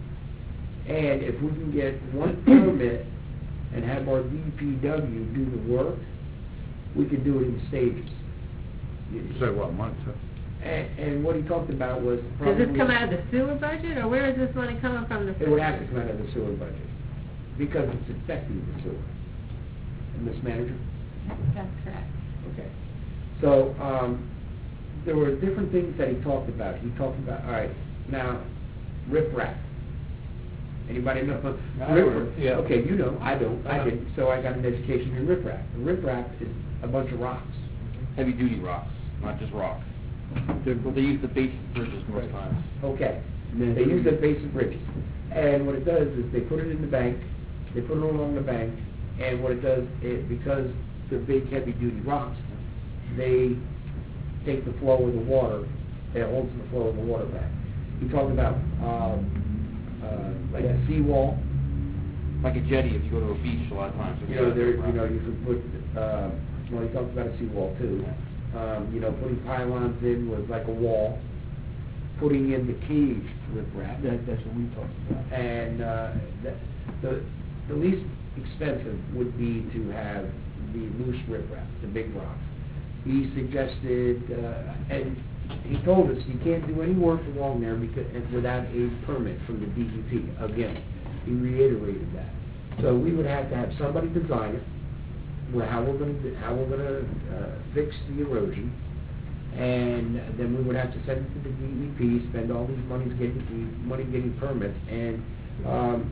And if we can get one permit and have our D P W do the work, we could do it in stages. Say what, months? And, and what he talked about was Does probably... this come out of the sewer budget, or where is this money coming from? The It would have to come out of the sewer budget, because it's affecting the sewer. Miz Manager? That's correct. Okay. So, um, there were different things that he talked about. He talked about, all right, now, riprap. Anybody know? I Rip- know, yeah. Okay, you know, I don't, I Uh-huh. didn't, so I got an education in riprap. Riprap is a bunch of rocks. Heavy-duty rocks, not just rock. They're, they use the basic bridges most times. Okay, they use the basic bridges. And what it does is they put it in the bank, they put it along the bank, and what it does, it, because they're big heavy-duty rocks, they take the flow of the water, it holds the flow of the water back. You talk about, um, uh, like a seawall, Like a jetty, if you go to a beach a lot of times. you know, there, you know, you can put, uh, well, he talked about a seawall too. Um, you know, putting pylons in was like a wall, putting in the cage riprap. That, that's what we talked about. And, uh, the, the, the least expensive would be to have the loose riprap, the big rocks. He suggested, uh, and he told us you can't do any work along there because, without a permit from the D E P. Again, he reiterated that. So we would have to have somebody design it, where how we're gonna, do- how we're gonna, uh, fix the erosion, and then we would have to send it to the D E P, spend all these monies getting, money getting permits, and, um,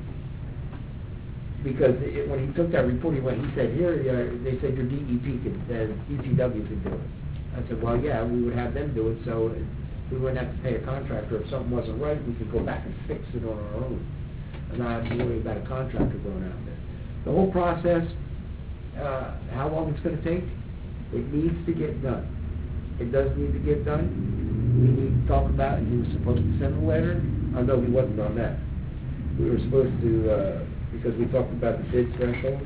because it, when he took that report, he went, he said, here, uh, they said your D E P could, uh, D P W could do it. I said, well, yeah, we would have them do it, so we wouldn't have to pay a contractor. If something wasn't right, we could go back and fix it on our own, and not have to worry about a contractor going out there. The whole process, uh, how long it's gonna take, it needs to get done. It does need to get done. We need to talk about, and he was supposed to send a letter. Oh, no, he wasn't on that. We were supposed to, uh, because we talked about the bid threshold,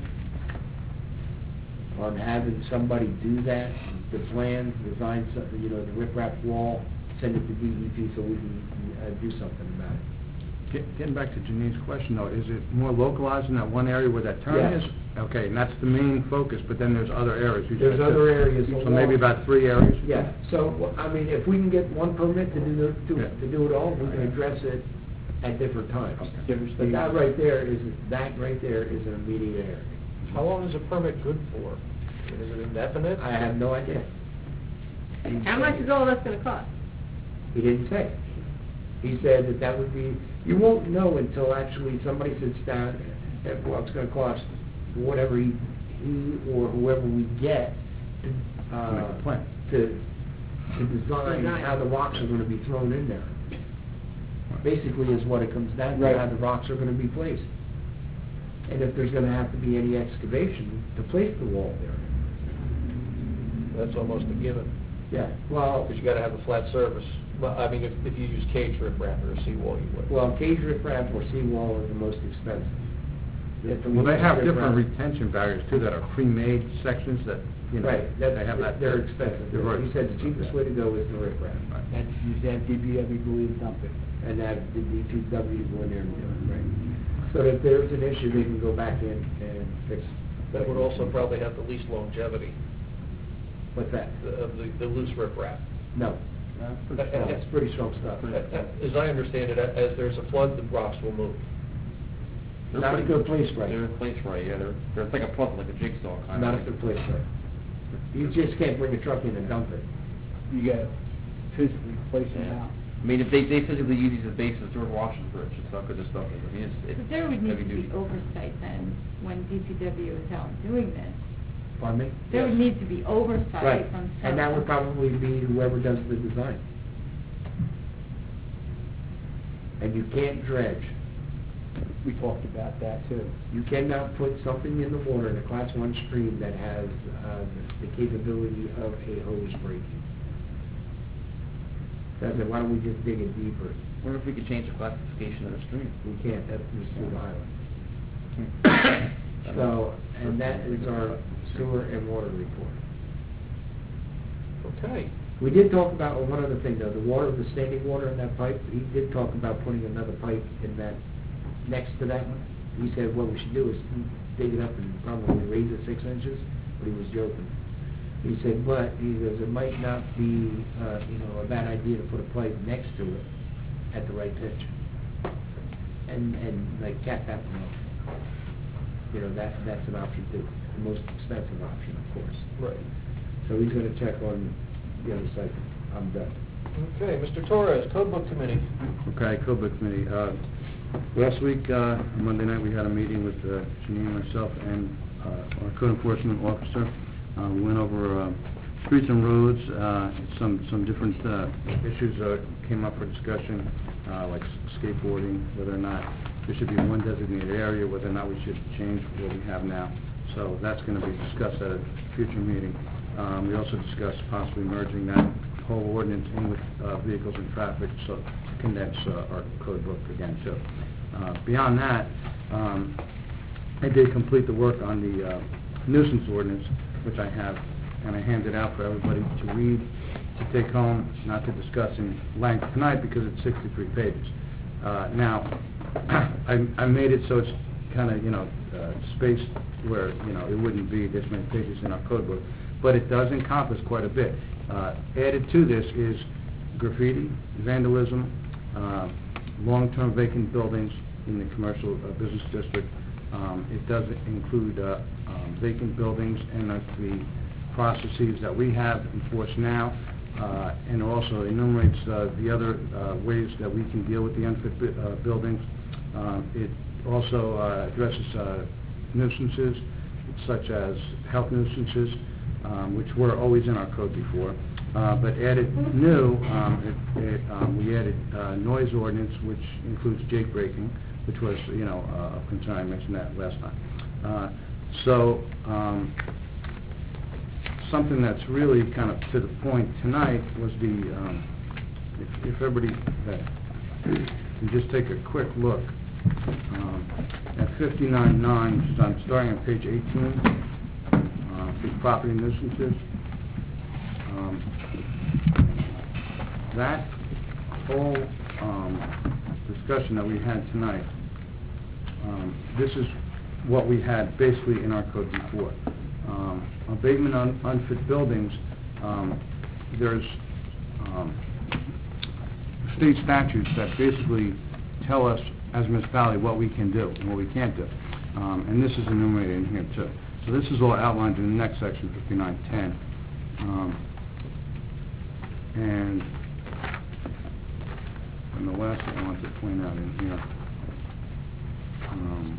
on having somebody do that, the plan, design something, you know, the riprap wall, send it to D E P so we can uh, do something about it. Get- Getting back to Janine's question though, is it more localized in that one area where that turn Yes. is? Okay, and that's the main focus, but then there's other areas. You There's said other too. areas So along- maybe about three areas? Yeah, so, well, I mean, if we can get one permit to do, the- to, Yeah. to do it all, we can address it at different times. Different But stages. that right there is, that right there is an immediate area. How long is a permit good for? Is it indefinite? I have no idea. How much is all that's going to cost? He didn't say. He said that that would be, you won't know until actually somebody sits down and, well, it's gonna cost whatever he, he or whoever we get to, uh, Make a plan. to, to design Design. how the rocks are gonna be thrown in there. Basically is what it comes down to, Right. how the rocks are gonna be placed. And if there's gonna have to be any excavation to place the wall there. That's almost a given, Yeah, well, because you gotta have a flat surface. Well, I mean, if, if you use cage riprap or a seawall, you would. well, cage riprap or seawall are the most expensive. If the Well, they have riprap- different retention barriers too that are pre-made sections that, you know, Right, that's, they have that. they're expensive. You're right. He said the cheapest way to go is the riprap. That's, you have D B W go in and dump it. And have the D P W to go in there and do it, right? So that if there's an issue, they can go back in and fix it. That would also probably have the least longevity. What's that? the- of the the loose riprap? No. That's pretty strong stuff. As I understand it, as there's a flood, the rocks will move. Not a good place, right? They're in place right, yeah, they're, they're like a puzzle, like a jigsaw kind of. Not a good place, right? You just can't bring a truck in and dump it. You gotta physically place it Yeah. out. I mean, if they, they physically use these as bases, George Washington Bridge, it's not good as stuff is. I mean, it's, it's But there would need heavy to duty. be oversight then, when D P W is out doing this. Pardon me? There would Yes. need to be oversight Right, from and that would central. probably be whoever does the design. And you can't dredge. We talked about that too. You cannot put something in the water in a class one stream that has uh, the capability of a hose breaking. That's it, why don't we just dig it deeper? Wonder if we could change the classification of the stream. We can't, that was through the highway. So, and that is our sewer and water report. Okay. We did talk about, oh, one other thing though, the water, the standing water in that pipe, he did talk about putting another pipe in that, next to that one. He said what we should do is dig it up and probably raise it six inches, but he was joking. He said, but, he goes, it might not be, uh, you know, a bad idea to put a pipe next to it at the right pitch. And, and like cap that one off. You know, that, that's an option too, the most expensive option, of course. Right. So he's gonna check on the other side. I'm done. Okay, Mister Torres, Code Book Committee. Okay, Code Book Committee. Uh, Last week, uh, Monday night, we had a meeting with uh, Janine, myself, and uh, our code enforcement officer. Uh, We went over uh, streets and roads, uh, some some different uh, issues uh, came up for discussion, uh, like skateboarding, whether or not there should be one designated area, whether or not we should change what we have now. So that's going to be discussed at a future meeting. Um, We also discussed possibly merging that whole ordinance in with uh, vehicles and traffic, so to condense uh, our code book again, too. Uh, Beyond that, um, I did complete the work on the uh, nuisance ordinance, which I have, and I handed out for everybody to read, to take home, not to discuss in length tonight because it's sixty-three pages. Uh, Now, I I made it so it's kind of, you know, uh, spaced where, you know, it wouldn't be this many pages in our code book, but it does encompass quite a bit. Uh, Added to this is graffiti, vandalism, uh, long-term vacant buildings in the commercial uh, business district. Um, It does include uh, um, vacant buildings and uh, the processes that we have enforced now, uh, and also enumerates uh, the other uh, ways that we can deal with the unfit bu- uh, buildings. Um, It also uh, addresses uh, nuisances, such as health nuisances, um, which were always in our code before. Uh, But added new, um, it- it, um, we added uh, noise ordinance, which includes jake breaking, which was, you know, uh, of concern. I mentioned that last time. Uh, So, um, something that's really kind of to the point tonight was the, um, if if everybody uh, can just take a quick look um, at fifty-nine nine, which is on, starting on page eighteen, uh, the property nuisances. Um, That whole um, discussion that we had tonight, um, this is what we had basically in our code before. Um, Abatement on unfit buildings, um, there's um, state statutes that basically tell us as a municipality what we can do and what we can't do. Um, And this is enumerated in here too. So this is all outlined in the next section, fifty-nine ten. Um, And and the last thing I want to point out in here, um,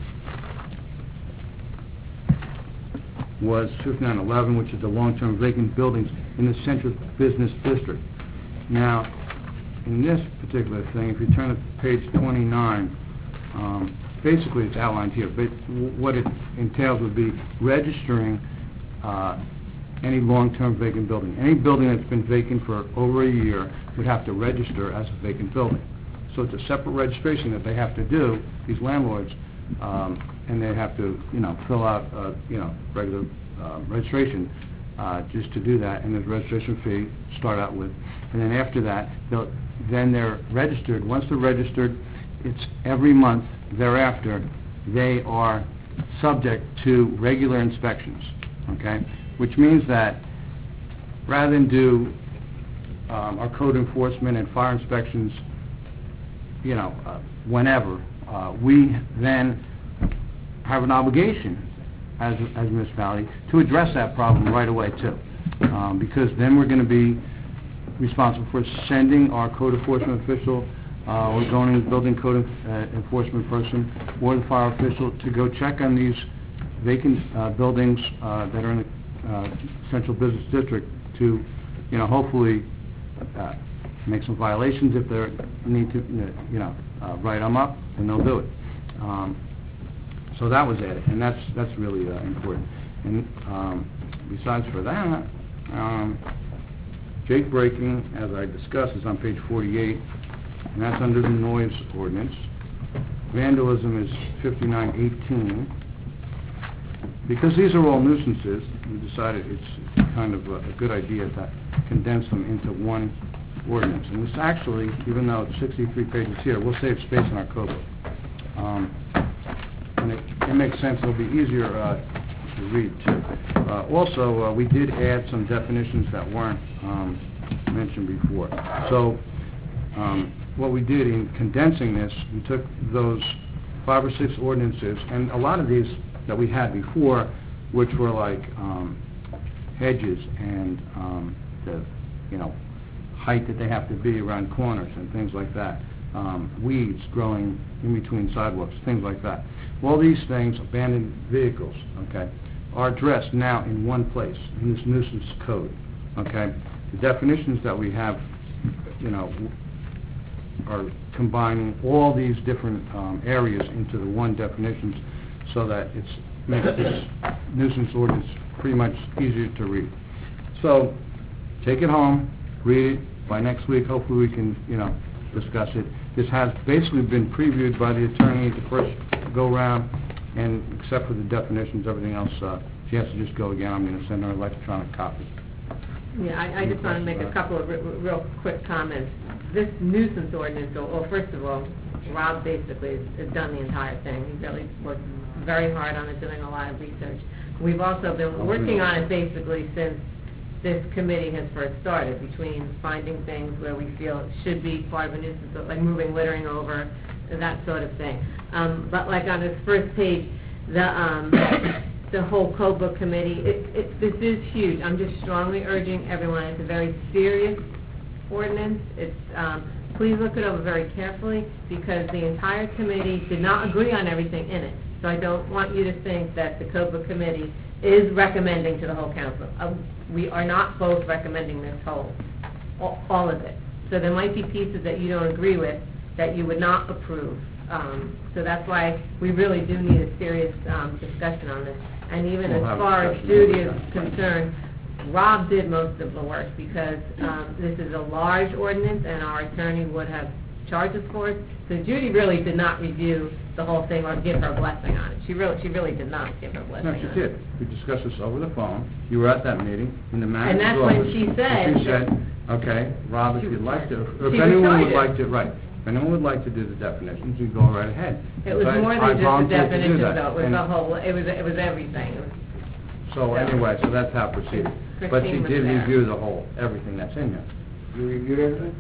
was fifty-nine eleven, which is the long-term vacant buildings in the central business district. Now, in this particular thing, if you turn to page twenty-nine, um, basically it's outlined here, but w- what it entails would be registering uh, any long-term vacant building. Any building that's been vacant for over a year would have to register as a vacant building. So it's a separate registration that they have to do, these landlords, um, and they have to, you know, fill out, uh, you know, regular uh, registration uh, just to do that, and there's a registration fee to start out with. And then after that, they'll, then they're registered. Once they're registered, it's every month thereafter, they are subject to regular inspections, okay? Which means that rather than do um, our code enforcement and fire inspections, you know, uh, whenever, uh, we then have an obligation as as a municipality to address that problem right away too, um, because then we're going to be responsible for sending our code enforcement official uh, or zoning building code uh, enforcement person or the fire official to go check on these vacant uh, buildings uh, that are in the uh, central business district to, you know, hopefully uh, make some violations if they need to, you know, uh, write them up, and they'll do it. Um, so that was it, and that's that's really uh, important. And um, besides for that, um, Jake breaking, as I discussed, is on page forty-eight, and that's under the noise ordinance. Vandalism is fifty-nine eighteen. Because these are all nuisances, we decided it's kind of a, a good idea to condense them into one ordinance. And this actually, even though it's sixty-three pages here, we'll save space in our code book. Um, and it, it makes sense, it'll be easier uh, to read too. Uh, also, uh, we did add some definitions that weren't um, mentioned before. So, um, what we did in condensing this, we took those five or six ordinances, and a lot of these that we had before, which were like um, hedges and um, the, you know, height that they have to be around corners and things like that, um, weeds growing in between sidewalks, things like that. All these things, abandoned vehicles, okay, are addressed now in one place, in this nuisance code, okay? The definitions that we have, you know, are combining all these different um, areas into the one definitions so that it's makes this nuisance ordinance pretty much easier to read. So, take it home, read it. By next week, hopefully we can, you know, discuss it. This has basically been previewed by the attorney the first go-round, and except for the definitions, everything else, uh, she has to just go again. I'm going to send her an electronic copy. Yeah, I, I just want to make a couple of re- real quick comments. This nuisance ordinance, well, well, first of all, Rob basically has, has done the entire thing. He really worked very hard on it, doing a lot of research. We've also been working on it basically since this committee has first started, between finding things where we feel it should be part of a nuisance, like moving littering over, that sort of thing. Um, but like on this first page, the um, the whole code book committee, it, it, this is huge. I'm just strongly urging everyone. It's a very serious ordinance. It's um, please look it over very carefully, because the entire committee did not agree on everything in it. So I don't want you to think that the code book committee is recommending to the whole council. Uh, we are not both recommending this whole, all, all of it. So there might be pieces that you don't agree with that you would not approve. Um, so that's why we really do need a serious um, discussion on this. And even We'll as have a far as discussion Judy about is that. concerned, Rob did most of the work, because um, this is a large ordinance and our attorney would have charged us for it. So Judy really did not review the whole thing or give her blessing on it. She really, she really did not give her blessing No, on she it. did. We discussed this over the phone. You were at that meeting in the And manager's that's when office. she said And she that- said, okay, Rob, if She you'd was like to, charged. or if She was anyone would charged. like to, right, if anyone would like to do the definitions, you go right ahead. It was So I- more I than just the volunteered to do definitions, that. though. It was And the whole, it was, it was everything. It was- So anyway, so that's how it proceeded. But she Christine was did there. review the whole, everything that's in there. You reviewed everything?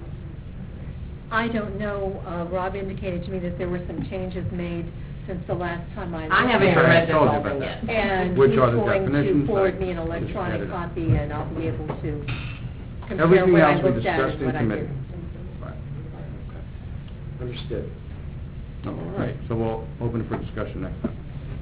I don't know, uh, Rob indicated to me that there were some changes made since the last time I... I haven't even I read this told you whole about thing that. yet. And Which he's are the going to definitions, forward I me an just electronic added it. copy, and I'll be able to compare Everything what I else we looked at discussed and in what I committee. didn't. Right. Understood. All right, so we'll open it for discussion next time.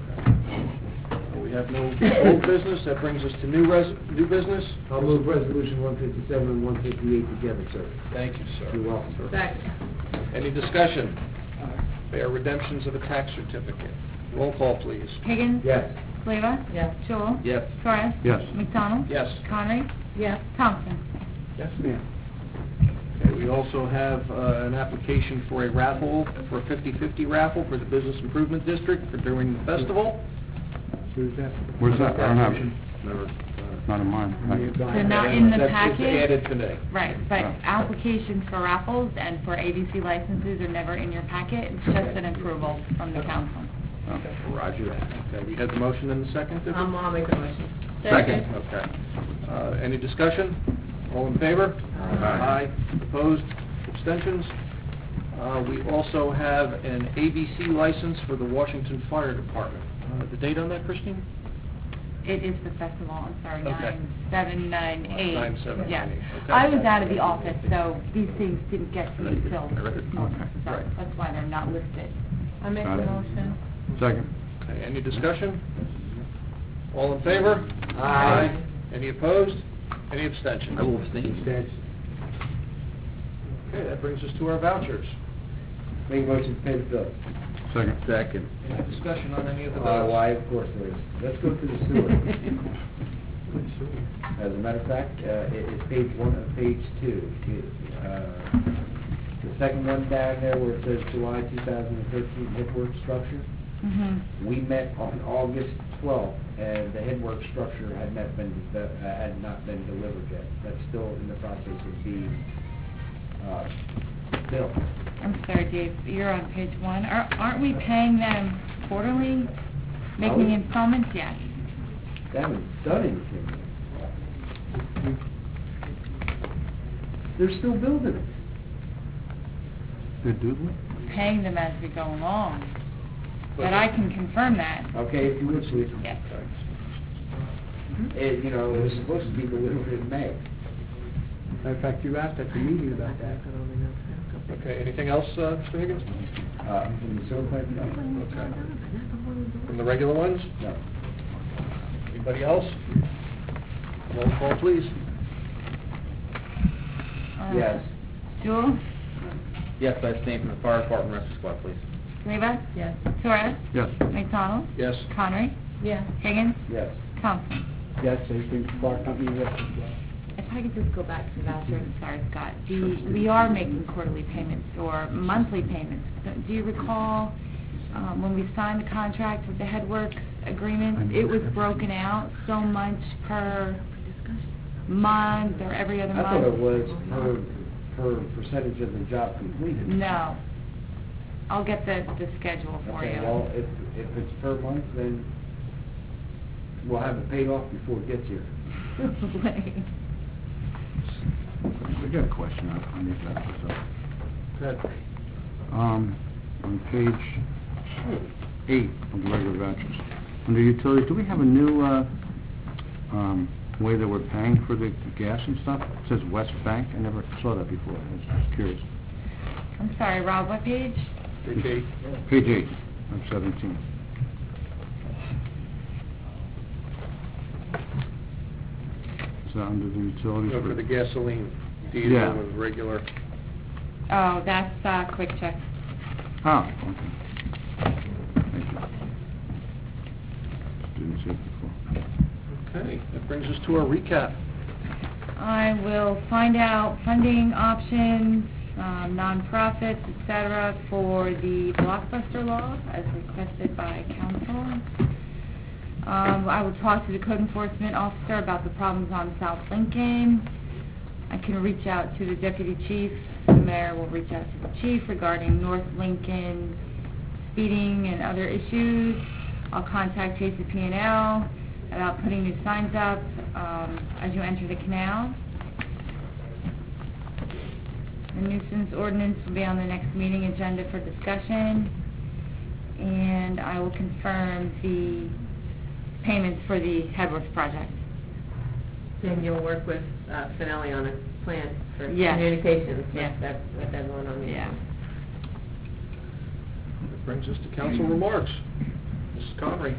We have no old business. That brings us to new res, new business. I'll move resolution one fifty-seven and one fifty-eight together, sir. Thank you, sir. You're welcome, sir. Second. Any discussion? They are redemptions of a tax certificate. Roll call, please. Higgins? Yes. Flava? Yes. Joel? Yes. Torres? Yes. McDonald? Yes. Connery? Yes. Thompson? Yes, ma'am. Okay, we also have uh, an application for a raffle, for a fifty-fifty raffle for the Business Improvement District for during the festival. Who's that? Where's that? I don't have it. Never, uh, Not in mine. They're not in the That's packet. just added today. Right, but Oh. applications for raffles and for A B C licenses are never in your packet. It's just an approval from the council. Okay. Roger that. Okay, we had the motion in the second, did we? Um, I'll make a motion. Second. Okay. Uh, Any discussion? All in favor? Aye. Opposed? Abstentions? Uh, We also have an A B C license for the Washington Fire Department. Uh, The date on that, Christine? It is the festival, I'm sorry, Okay. nine seven nine eight. Nine seven Yes. nine eight, okay. I was out of the office, so these things didn't get to me till this morning, Okay. so Right. that's why they're not listed. I make Got the it. motion. Second. Okay, any discussion? All in favor? Aye. Any opposed? Any abstentions? I will abstain. Okay, that brings us to our vouchers. Make a motion to pay the bill. Second. Second. Any discussion on any of the Uh, bills? why, of course there is. Let's go to the sewer. As a matter of fact, uh, it is page one of page two. It, uh, The second one down there where it says July two thousand thirteen headwork structure, Mm-hmm. we met on August twelfth, and the headwork structure had not been, uh, had not been delivered yet. That's still in the process of being, uh, built. I'm sorry, Dave, you're on page one. Are- Aren't we paying them quarterly, making we? installments? Yes. They haven't done anything yet. They're still building it. Good doodling? Paying them as we go along. But I can confirm that. Okay, if you would, please. Yes. It, you know, it was supposed to be delivered in May. In fact, you asked at the meeting about that. Okay, anything else, uh, Mister Higgins? Uh, from the sewer plant, no. Okay. From the regular ones? No. Anybody else? Roll call, please. Uh, Yes. Jewel? Yes, I abstain from the fire department rescue squad, please. Rivas? Yes. Torres? Yes. McDonald? Yes. Connery? Yes. Higgins? Yes. Thompson? Yes, they think Clark County Rescue Squad. If I could just go back to the voucher, I'm sorry, Scott. The, we are making quarterly payments or monthly payments. Do you recall, um, when we signed the contract with the Headworks agreement, it was broken out so much per month or every other I month? thought it was per, per percentage of the job completed. No. I'll get the, the schedule for you. Okay, well, if, if it's per month, then we'll have it paid off before it gets here. I got a question on, on these vouchers, though. Good. Um, on page eight of the regular vouchers, under utilities, do we have a new, uh, um, way that we're paying for the gas and stuff? It says West Bank, I never saw that before, I was just curious. I'm sorry, Rob, what page? Page eight. Page eight of seventeen. Is that under the utilities? So for the gasoline, diesel Yeah. and regular. Oh, that's, uh, Quick Check. Oh, okay. Thank you. Didn't see it before. Okay, that brings us to our recap. I will find out funding options, um, nonprofits, et cetera, for the Blockbuster law as requested by council. Um, I will talk to the code enforcement officer about the problems on South Lincoln. I can reach out to the deputy chief. The mayor will reach out to the chief regarding North Lincoln speeding and other issues. I'll contact J C P and L about putting new signs up um, as you enter the canal. The nuisance ordinance will be on the next meeting agenda for discussion. And I will confirm the payments for the Headworks project. And you'll work with uh, Finelli on a plan for Yes. communications with Yes. that, with everyone on the... Yeah. That brings us to council remarks. Missus Connery.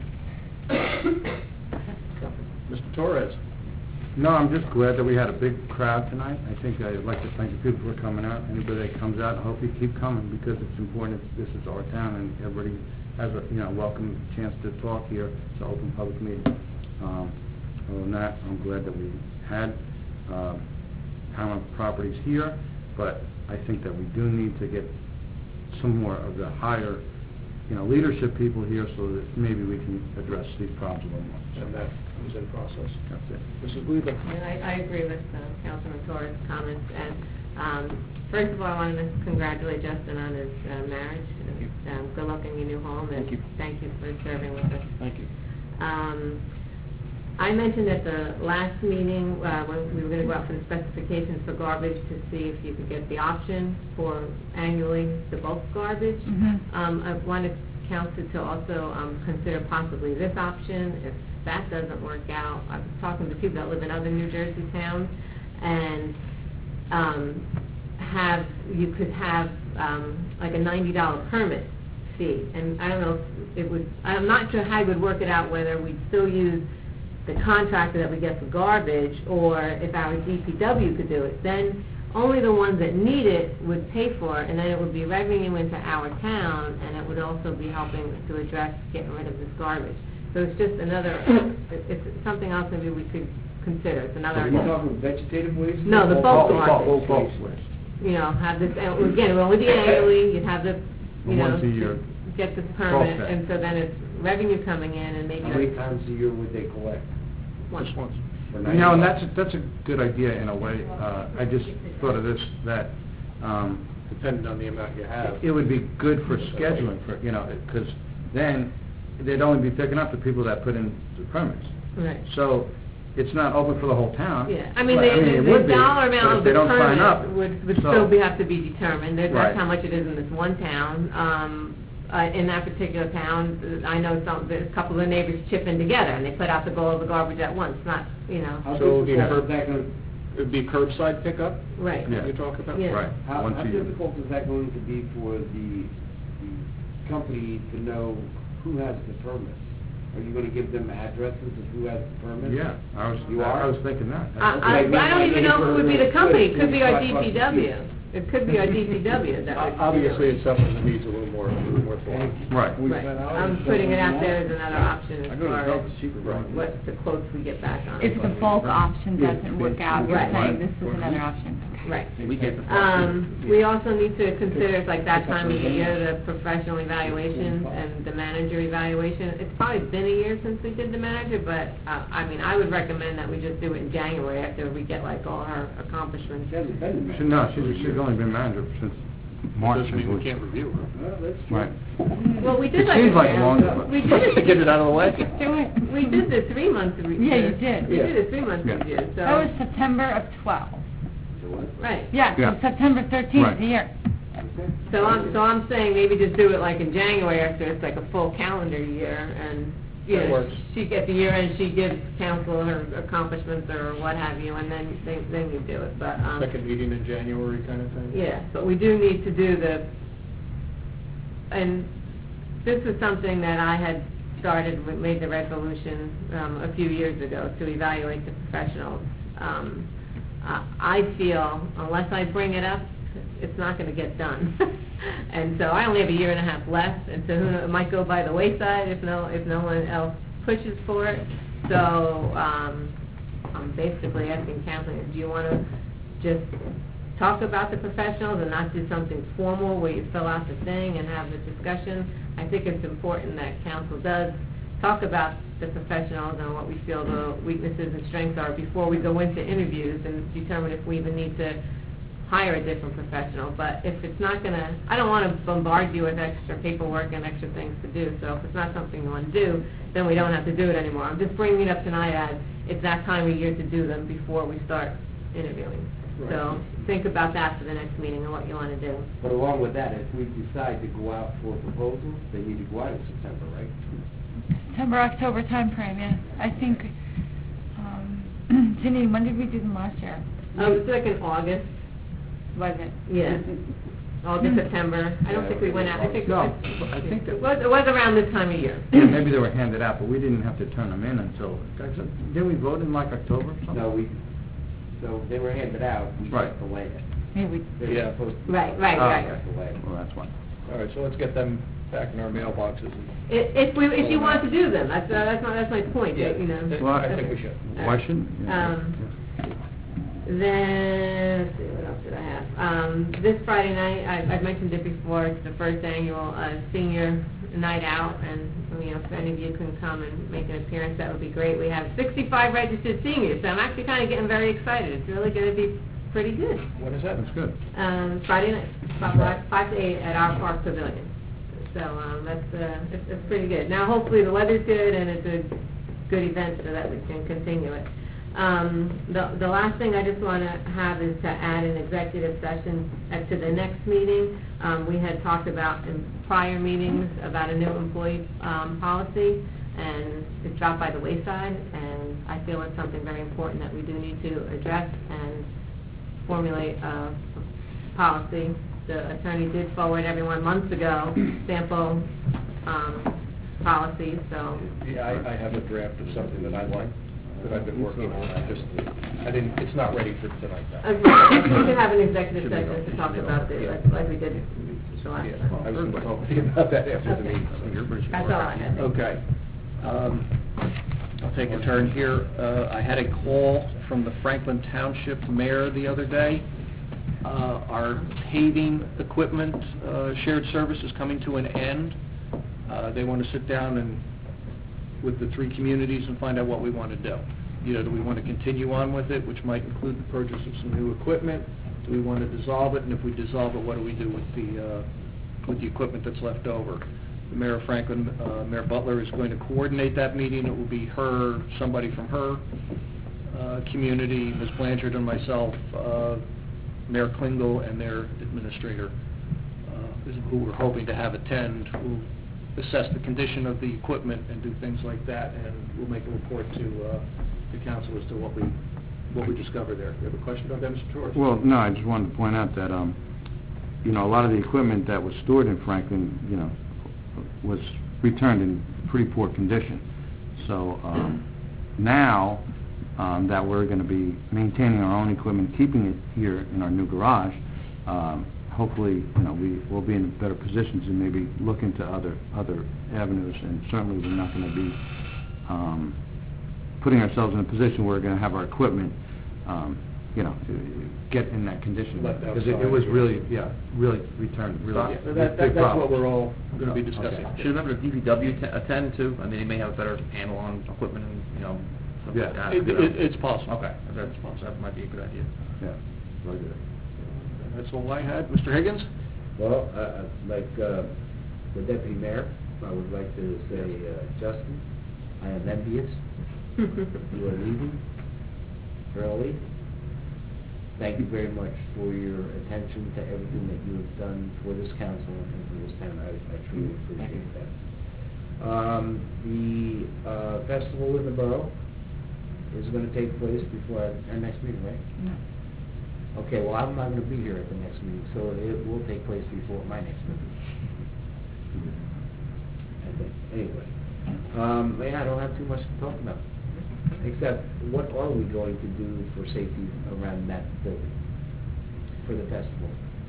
Mister Torres. No, I'm just glad that we had a big crowd tonight. I think I'd like to thank the people for coming out. Anybody that comes out, I hope you keep coming because it's important. This is our town and everybody has a, you know, welcome chance to talk here. It's an open public meeting. Um, other than that, I'm glad that we had, uh, Paramount Properties here, but I think that we do need to get some more of the higher, you know, leadership people here so that maybe we can address these problems a little more. And that is in process. That's it. Missus Weaver. And I, I agree with uh, Councilman Torres' comments. And um, first of all, I wanted to congratulate Justin on his uh, marriage. Um, good luck in your new home, and Thank you. thank you for serving with us. Thank you. Um, I mentioned at the last meeting, uh, when we were gonna go out for the specifications for garbage to see if you could get the option for annually the bulk garbage. Mhm. Um, I wanted council to also, um, consider possibly this option. If that doesn't work out, I was talking to people that live in other New Jersey towns, and, um, have, you could have, um, like a ninety dollar permit fee. And I don't know if it would, I'm not sure how you would work it out, whether we'd still use the contractor that we get for garbage, or if our D P W could do it. Then only the ones that need it would pay for it, and then it would be revenue into our town, and it would also be helping to address getting rid of this garbage. So it's just another, it's something else maybe we could consider. It's another. Are you talking vegetative waste? No, the bulk garbage. Bulk bulk waste. You know, have this, and again, it would only be annually, you'd have the, you know, Once a year. get this permit, Process. and so then it's revenue coming in, and maybe. How many times a year would they collect? Once. Just once. For You ninety know, and bucks? that's, a- that's a good idea in a way. Uh, I just thought of this, that, um, Depending on the amount you have. it would be good for scheduling for, you know, because then they'd only be picking up the people that put in the permits. Right. So it's not open for the whole town. Yeah, I mean, But, the, it the would the be, dollar but amount if of they the don't sign up, permit would, would so- still be, have to be determined. That- Right. That's how much it is in this one town. Um, uh, in that particular town, uh, I know some, there's a couple of neighbors chip in together, and they put out the goal of the garbage at once, not, you know. How So it would be difficult curb, is that going, it'd be curbside pickup? Right. Yeah. You're talking about? Yeah. Right, how, once how a year. difficult is that going to be for the, the company to know who has the permits? Are you going to give them addresses of who has the permits? Yeah, I was, You I are? was thinking that. I, I, I don't even know who would be the company. It could be our D P W. It could be our D P W that would. Obviously, it's something that needs a little more, a little more thought. Right. Right. I'm putting it out there as another option I as go to far Health as Supervisor. what the quotes we get back on. If the bulk option doesn't work out, you're Right. saying this is another option. Right. We get the. Um, we also need to consider, it's like that time of the year, the professional evaluations and the manager evaluation. It's probably been a year since we did the manager, but, uh, I mean, I would recommend that we just do it in January after we get like all her accomplishments. She hasn't been there. She- No, she's, she's only been manager since March. Doesn't mean I we believe. can't review her. Well, that's true. Right. Well, we did It like. seems a- like longer, but- We did. Get it out of the way. Do it. We did the three month review. Yeah, you did. We did a three month Yeah. review, so. That was September of twelve. Right. Yeah, Yeah. so September thirteenth Right. a year. So I'm, so I'm saying maybe just do it like in January after it's like a full calendar year, and, you That know, works. she, at the year end, she gives council her accomplishments or what have you, and then, then, then you do it, but, um. Second meeting in January kind of thing? Yeah, but we do need to do the, and this is something that I had started, we made the resolution, um, a few years ago to evaluate the professionals. Um, I I feel unless I bring it up, it's not gonna get done. And so I only have a year and a half left, and so who knows, it might go by the wayside if no, if no one else pushes for it. So, um, I'm basically asking council, do you wanna just talk about the professionals and not do something formal where you fill out the thing and have the discussion? I think it's important that council does talk about the professionals and what we feel the weaknesses and strengths are before we go into interviews and determine if we even need to hire a different professional. But if it's not gonna, I don't wanna bombard you with extra paperwork and extra things to do, so if it's not something you wanna do, then we don't have to do it anymore. I'm just bringing it up tonight as it's that time of year to do them before we start interviewing. So think about that for the next meeting and what you wanna do. But along with that, if we decide to go out for proposals, they need to go out in September, right? September, October timeframe, yes. I think, um, Ginny, when did we do them last year? Um, it's like in August, Was it? yeah, August, September. I don't think we went out, I think. No, it- I think that- It was, it was around this time of year. Yeah, maybe they were handed out, but we didn't have to turn them in until, didn't we vote in like October or something? No, we, so they were handed out, we Right. just delayed it. Maybe we, They were Yeah. supposed to. Right, right, Oh, right. Just delayed. Well, that's one. All right, so let's get them back in our mailboxes. and- If, if we, if you want to do them, that's, uh, that's my, that's my point, Yeah, you know. Well, I think we should. Why shouldn't? yeah. Um, Then, let's see, what else did I have? Um, this Friday night, I, I've mentioned it before, it's the first annual, uh, senior night out, and, you know, if any of you can come and make an appearance, that would be great. We have sixty-five registered seniors, so I'm actually kinda getting very excited. It's really gonna be pretty good. When is that? That's good. Um, Friday night, five, five- five to eight at our park pavilion. So, um, that's, uh, it's, it's pretty good. Now, hopefully the weather's good and it's a good event so that we can continue it. Um, the, the last thing I just want to have is to add an executive session uh, to the next meeting. Um, we had talked about in prior meetings about a new employee um, policy, and it dropped by the wayside, and I feel it's something very important that we do need to address and formulate a policy. The attorney did forward everyone months ago sample um, policies, so... Yeah, I, I have a draft of something that I like, that I've been working on. I just, I didn't, it's not ready for tonight, though. Okay, we can have an executive session to talk about this, like- like we did the last Yeah, time. I was going to talk to you about that after the meeting. That's all I had. Okay. Um, I'll take a turn here. Uh, I had a call from the Franklin Township mayor the other day. Uh, Our paving equipment uh, shared service is coming to an end. Uh, They want to sit down and, with the three communities, and find out what we want to do. You know, do we want to continue on with it, which might include the purchase of some new equipment? Do we want to dissolve it? And if we dissolve it, what do we do with the, uh, with the equipment that's left over? The Mayor of Franklin, uh, Mayor Butler, is going to coordinate that meeting. It will be her, somebody from her uh, community, Miz Blanchard and myself, uh, Mayor Klingel, and their administrator, uh, is who we're hoping to have attend, who assess the condition of the equipment and do things like that, and we'll make a report to uh, the council as to what we what we discover there. You have a question about that, Mister Torres? Well, no, I just wanted to point out that, um, you know, a lot of the equipment that was stored in Franklin, you know, was returned in pretty poor condition. So um, now um, that we're going to be maintaining our own equipment, keeping it here in our new garage, um, hopefully, you know, we will be in better positions and maybe look into other other avenues. And certainly, we're not going to be um, putting ourselves in a position where we're going to have our equipment, um, you know, get in that condition, Left because it, it outside. was really, yeah, really returned, really Yeah, big that- that- big that's what problems. we're all going to be discussing. Should remember the D P W att- attend too? I mean, they may have a better handle on equipment and, you know, stuff Yeah, like that. it- you know. it- it's possible. Okay, that's possible, that might be a good idea. Yeah, very good. That's all I had. Mister Higgins? Well, uh, uh, like, uh, the deputy mayor, I would like to say, uh, Justin, I am envious. You are leaving early. Thank you very much for your attention to everything that you have done for this council and for this town. I, I truly appreciate that. Um, the, uh, festival in the borough is gonna take place before our, our next meeting, right? No. Okay, well, I'm not gonna be here at the next meeting, so it will take place before my next meeting. I think, anyway. Um, yeah, I don't have too much to talk about, except what are we going to do for safety around that building for the festival?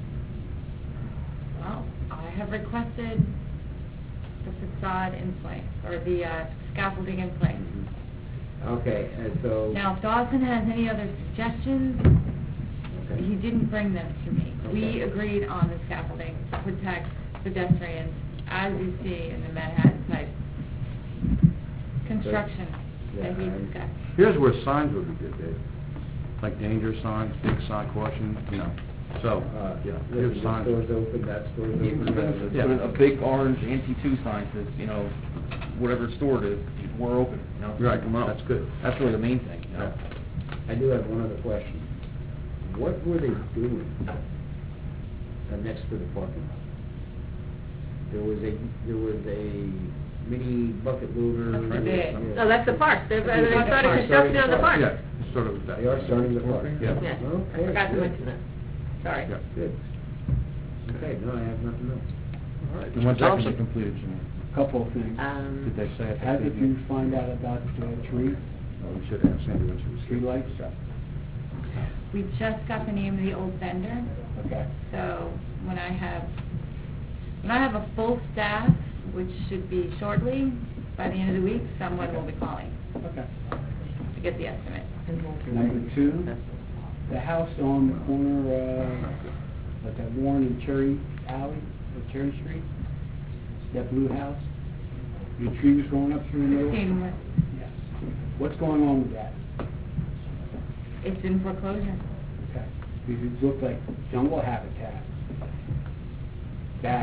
Well, I have requested the facade in place, or the uh, scaffolding in place. Okay, and so... Now, if Dawson has any other suggestions, Okay. he didn't bring them to me. We Okay. agreed on the scaffolding to protect pedestrians, as you see in the Manhattan type construction that he Yeah, I'm- discussed. Here's where signs would be good, Dave. Like danger signs, big sign, caution, you know. So, Uh, yeah, this here's signs. store's open, that store's Even open. if that- it's a big orange N T two sign says, you know, whatever store it is, we're open, you know. Right, let them know. that's good. That's really the main thing, you know. I do have one other question. What were they doing uh, next to the parking lot? There was a, there was a mini bucket loader. That's right. Yeah. Oh, that's the park. They're, they're That's the starting park. construction on the park. Yeah, it's sort of that. They are starting the park. Yeah. Yeah, I Okay, forgot to good. mention that. Sorry. Yeah. Good. Okay, no, I have nothing else. All right. And when's that going to Thompson? be completed, Jimmy? Couple of things. Um, Did they say it? How did you find out about the tree, Oh, we should have Sandy when she was tree here. lights? We just got the name of the old vendor, Okay. so when I have, when I have a full staff, which should be shortly, by the end of the week, someone will be calling Okay. to get the estimate. Number two, the house on the corner, uh, of that Warren and Cherry Alley, or Cherry Street, that blue house, your tree was growing up through the middle? Sixteen was, Yes. What's going on with that? it's in foreclosure. Okay. Because it looked like jungle habitat. Bad.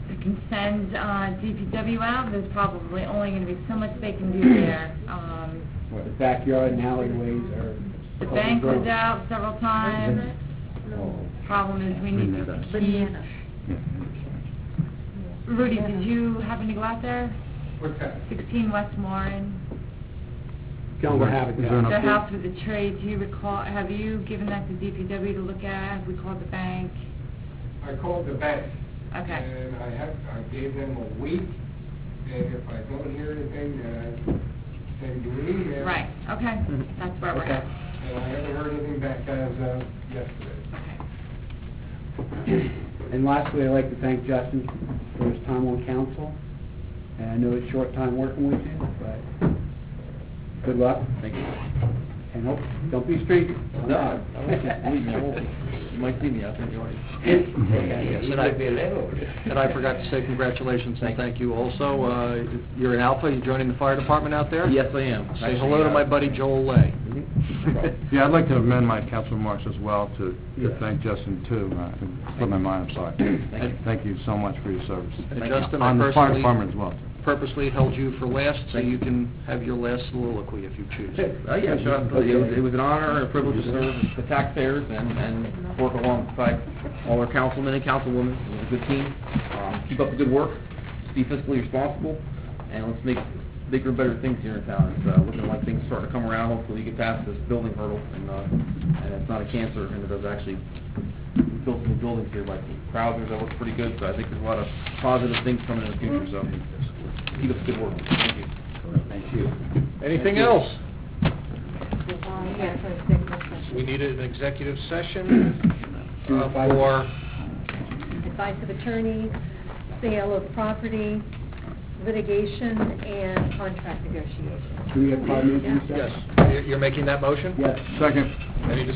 they can send uh, D P W out. There's probably only going to be so much they can do there. Um, The backyard and alleyways are... The bank was out several times. Problem is, we need to keep... Rudy, did you happen to go out there? What's that? sixteen West Warren. Jungle Habitat. Is there an The update? house with the trade, do you recall, have you given that to D P W to look at? Have we called the bank? I called the bank. Okay. And I have, I gave them a week, and if I don't hear anything, then I send you an email. Right, okay, that's where we're Okay. at. And I haven't heard anything back as of yesterday. Okay. And lastly, I'd like to thank Justin for his time on council. And I know it's short time working with you, but good luck. Thank you. And hope, don't be streaky. No, I won't. Believe me, I won't be. You might see me out there, George. Yes, and I, and I forgot to say congratulations and thank you also. Uh, you're in Alpha, you joining the fire department out there? Yes, I am. Say hello to my buddy Joel Lay. Yeah, I'd like to amend my council remarks as well to, to thank Justin too. Uh, it slipped my mind, I'm sorry. Thank you. Thank you so much for your service. And Thank you. Justin, I On the fire personally department as well. purposely held you for last so you can have your last soliloquy if you choose. Uh, yeah, sure. It was, it was an honor and a privilege to serve the taxpayers and, and work alongside all our councilmen and councilwomen. It was a good team. Um, keep up the good work, be fiscally responsible, and let's make bigger and better things here in town. It's uh, looking like things are starting to come around. Hopefully you get past this building hurdle, and, uh, and it's not a cancer, and it does actually build some new buildings here, like Krauser's, that looks pretty good, so I think there's a lot of positive things coming in the future, so keep up the good work. Thank you. Thank you. Anything else? Yeah, for executive session. We need an executive session uh, for, Advice of attorney, sale of property, litigation, and contract negotiation. Do we have five minutes? yes, you're making that motion? Yes. Second. Any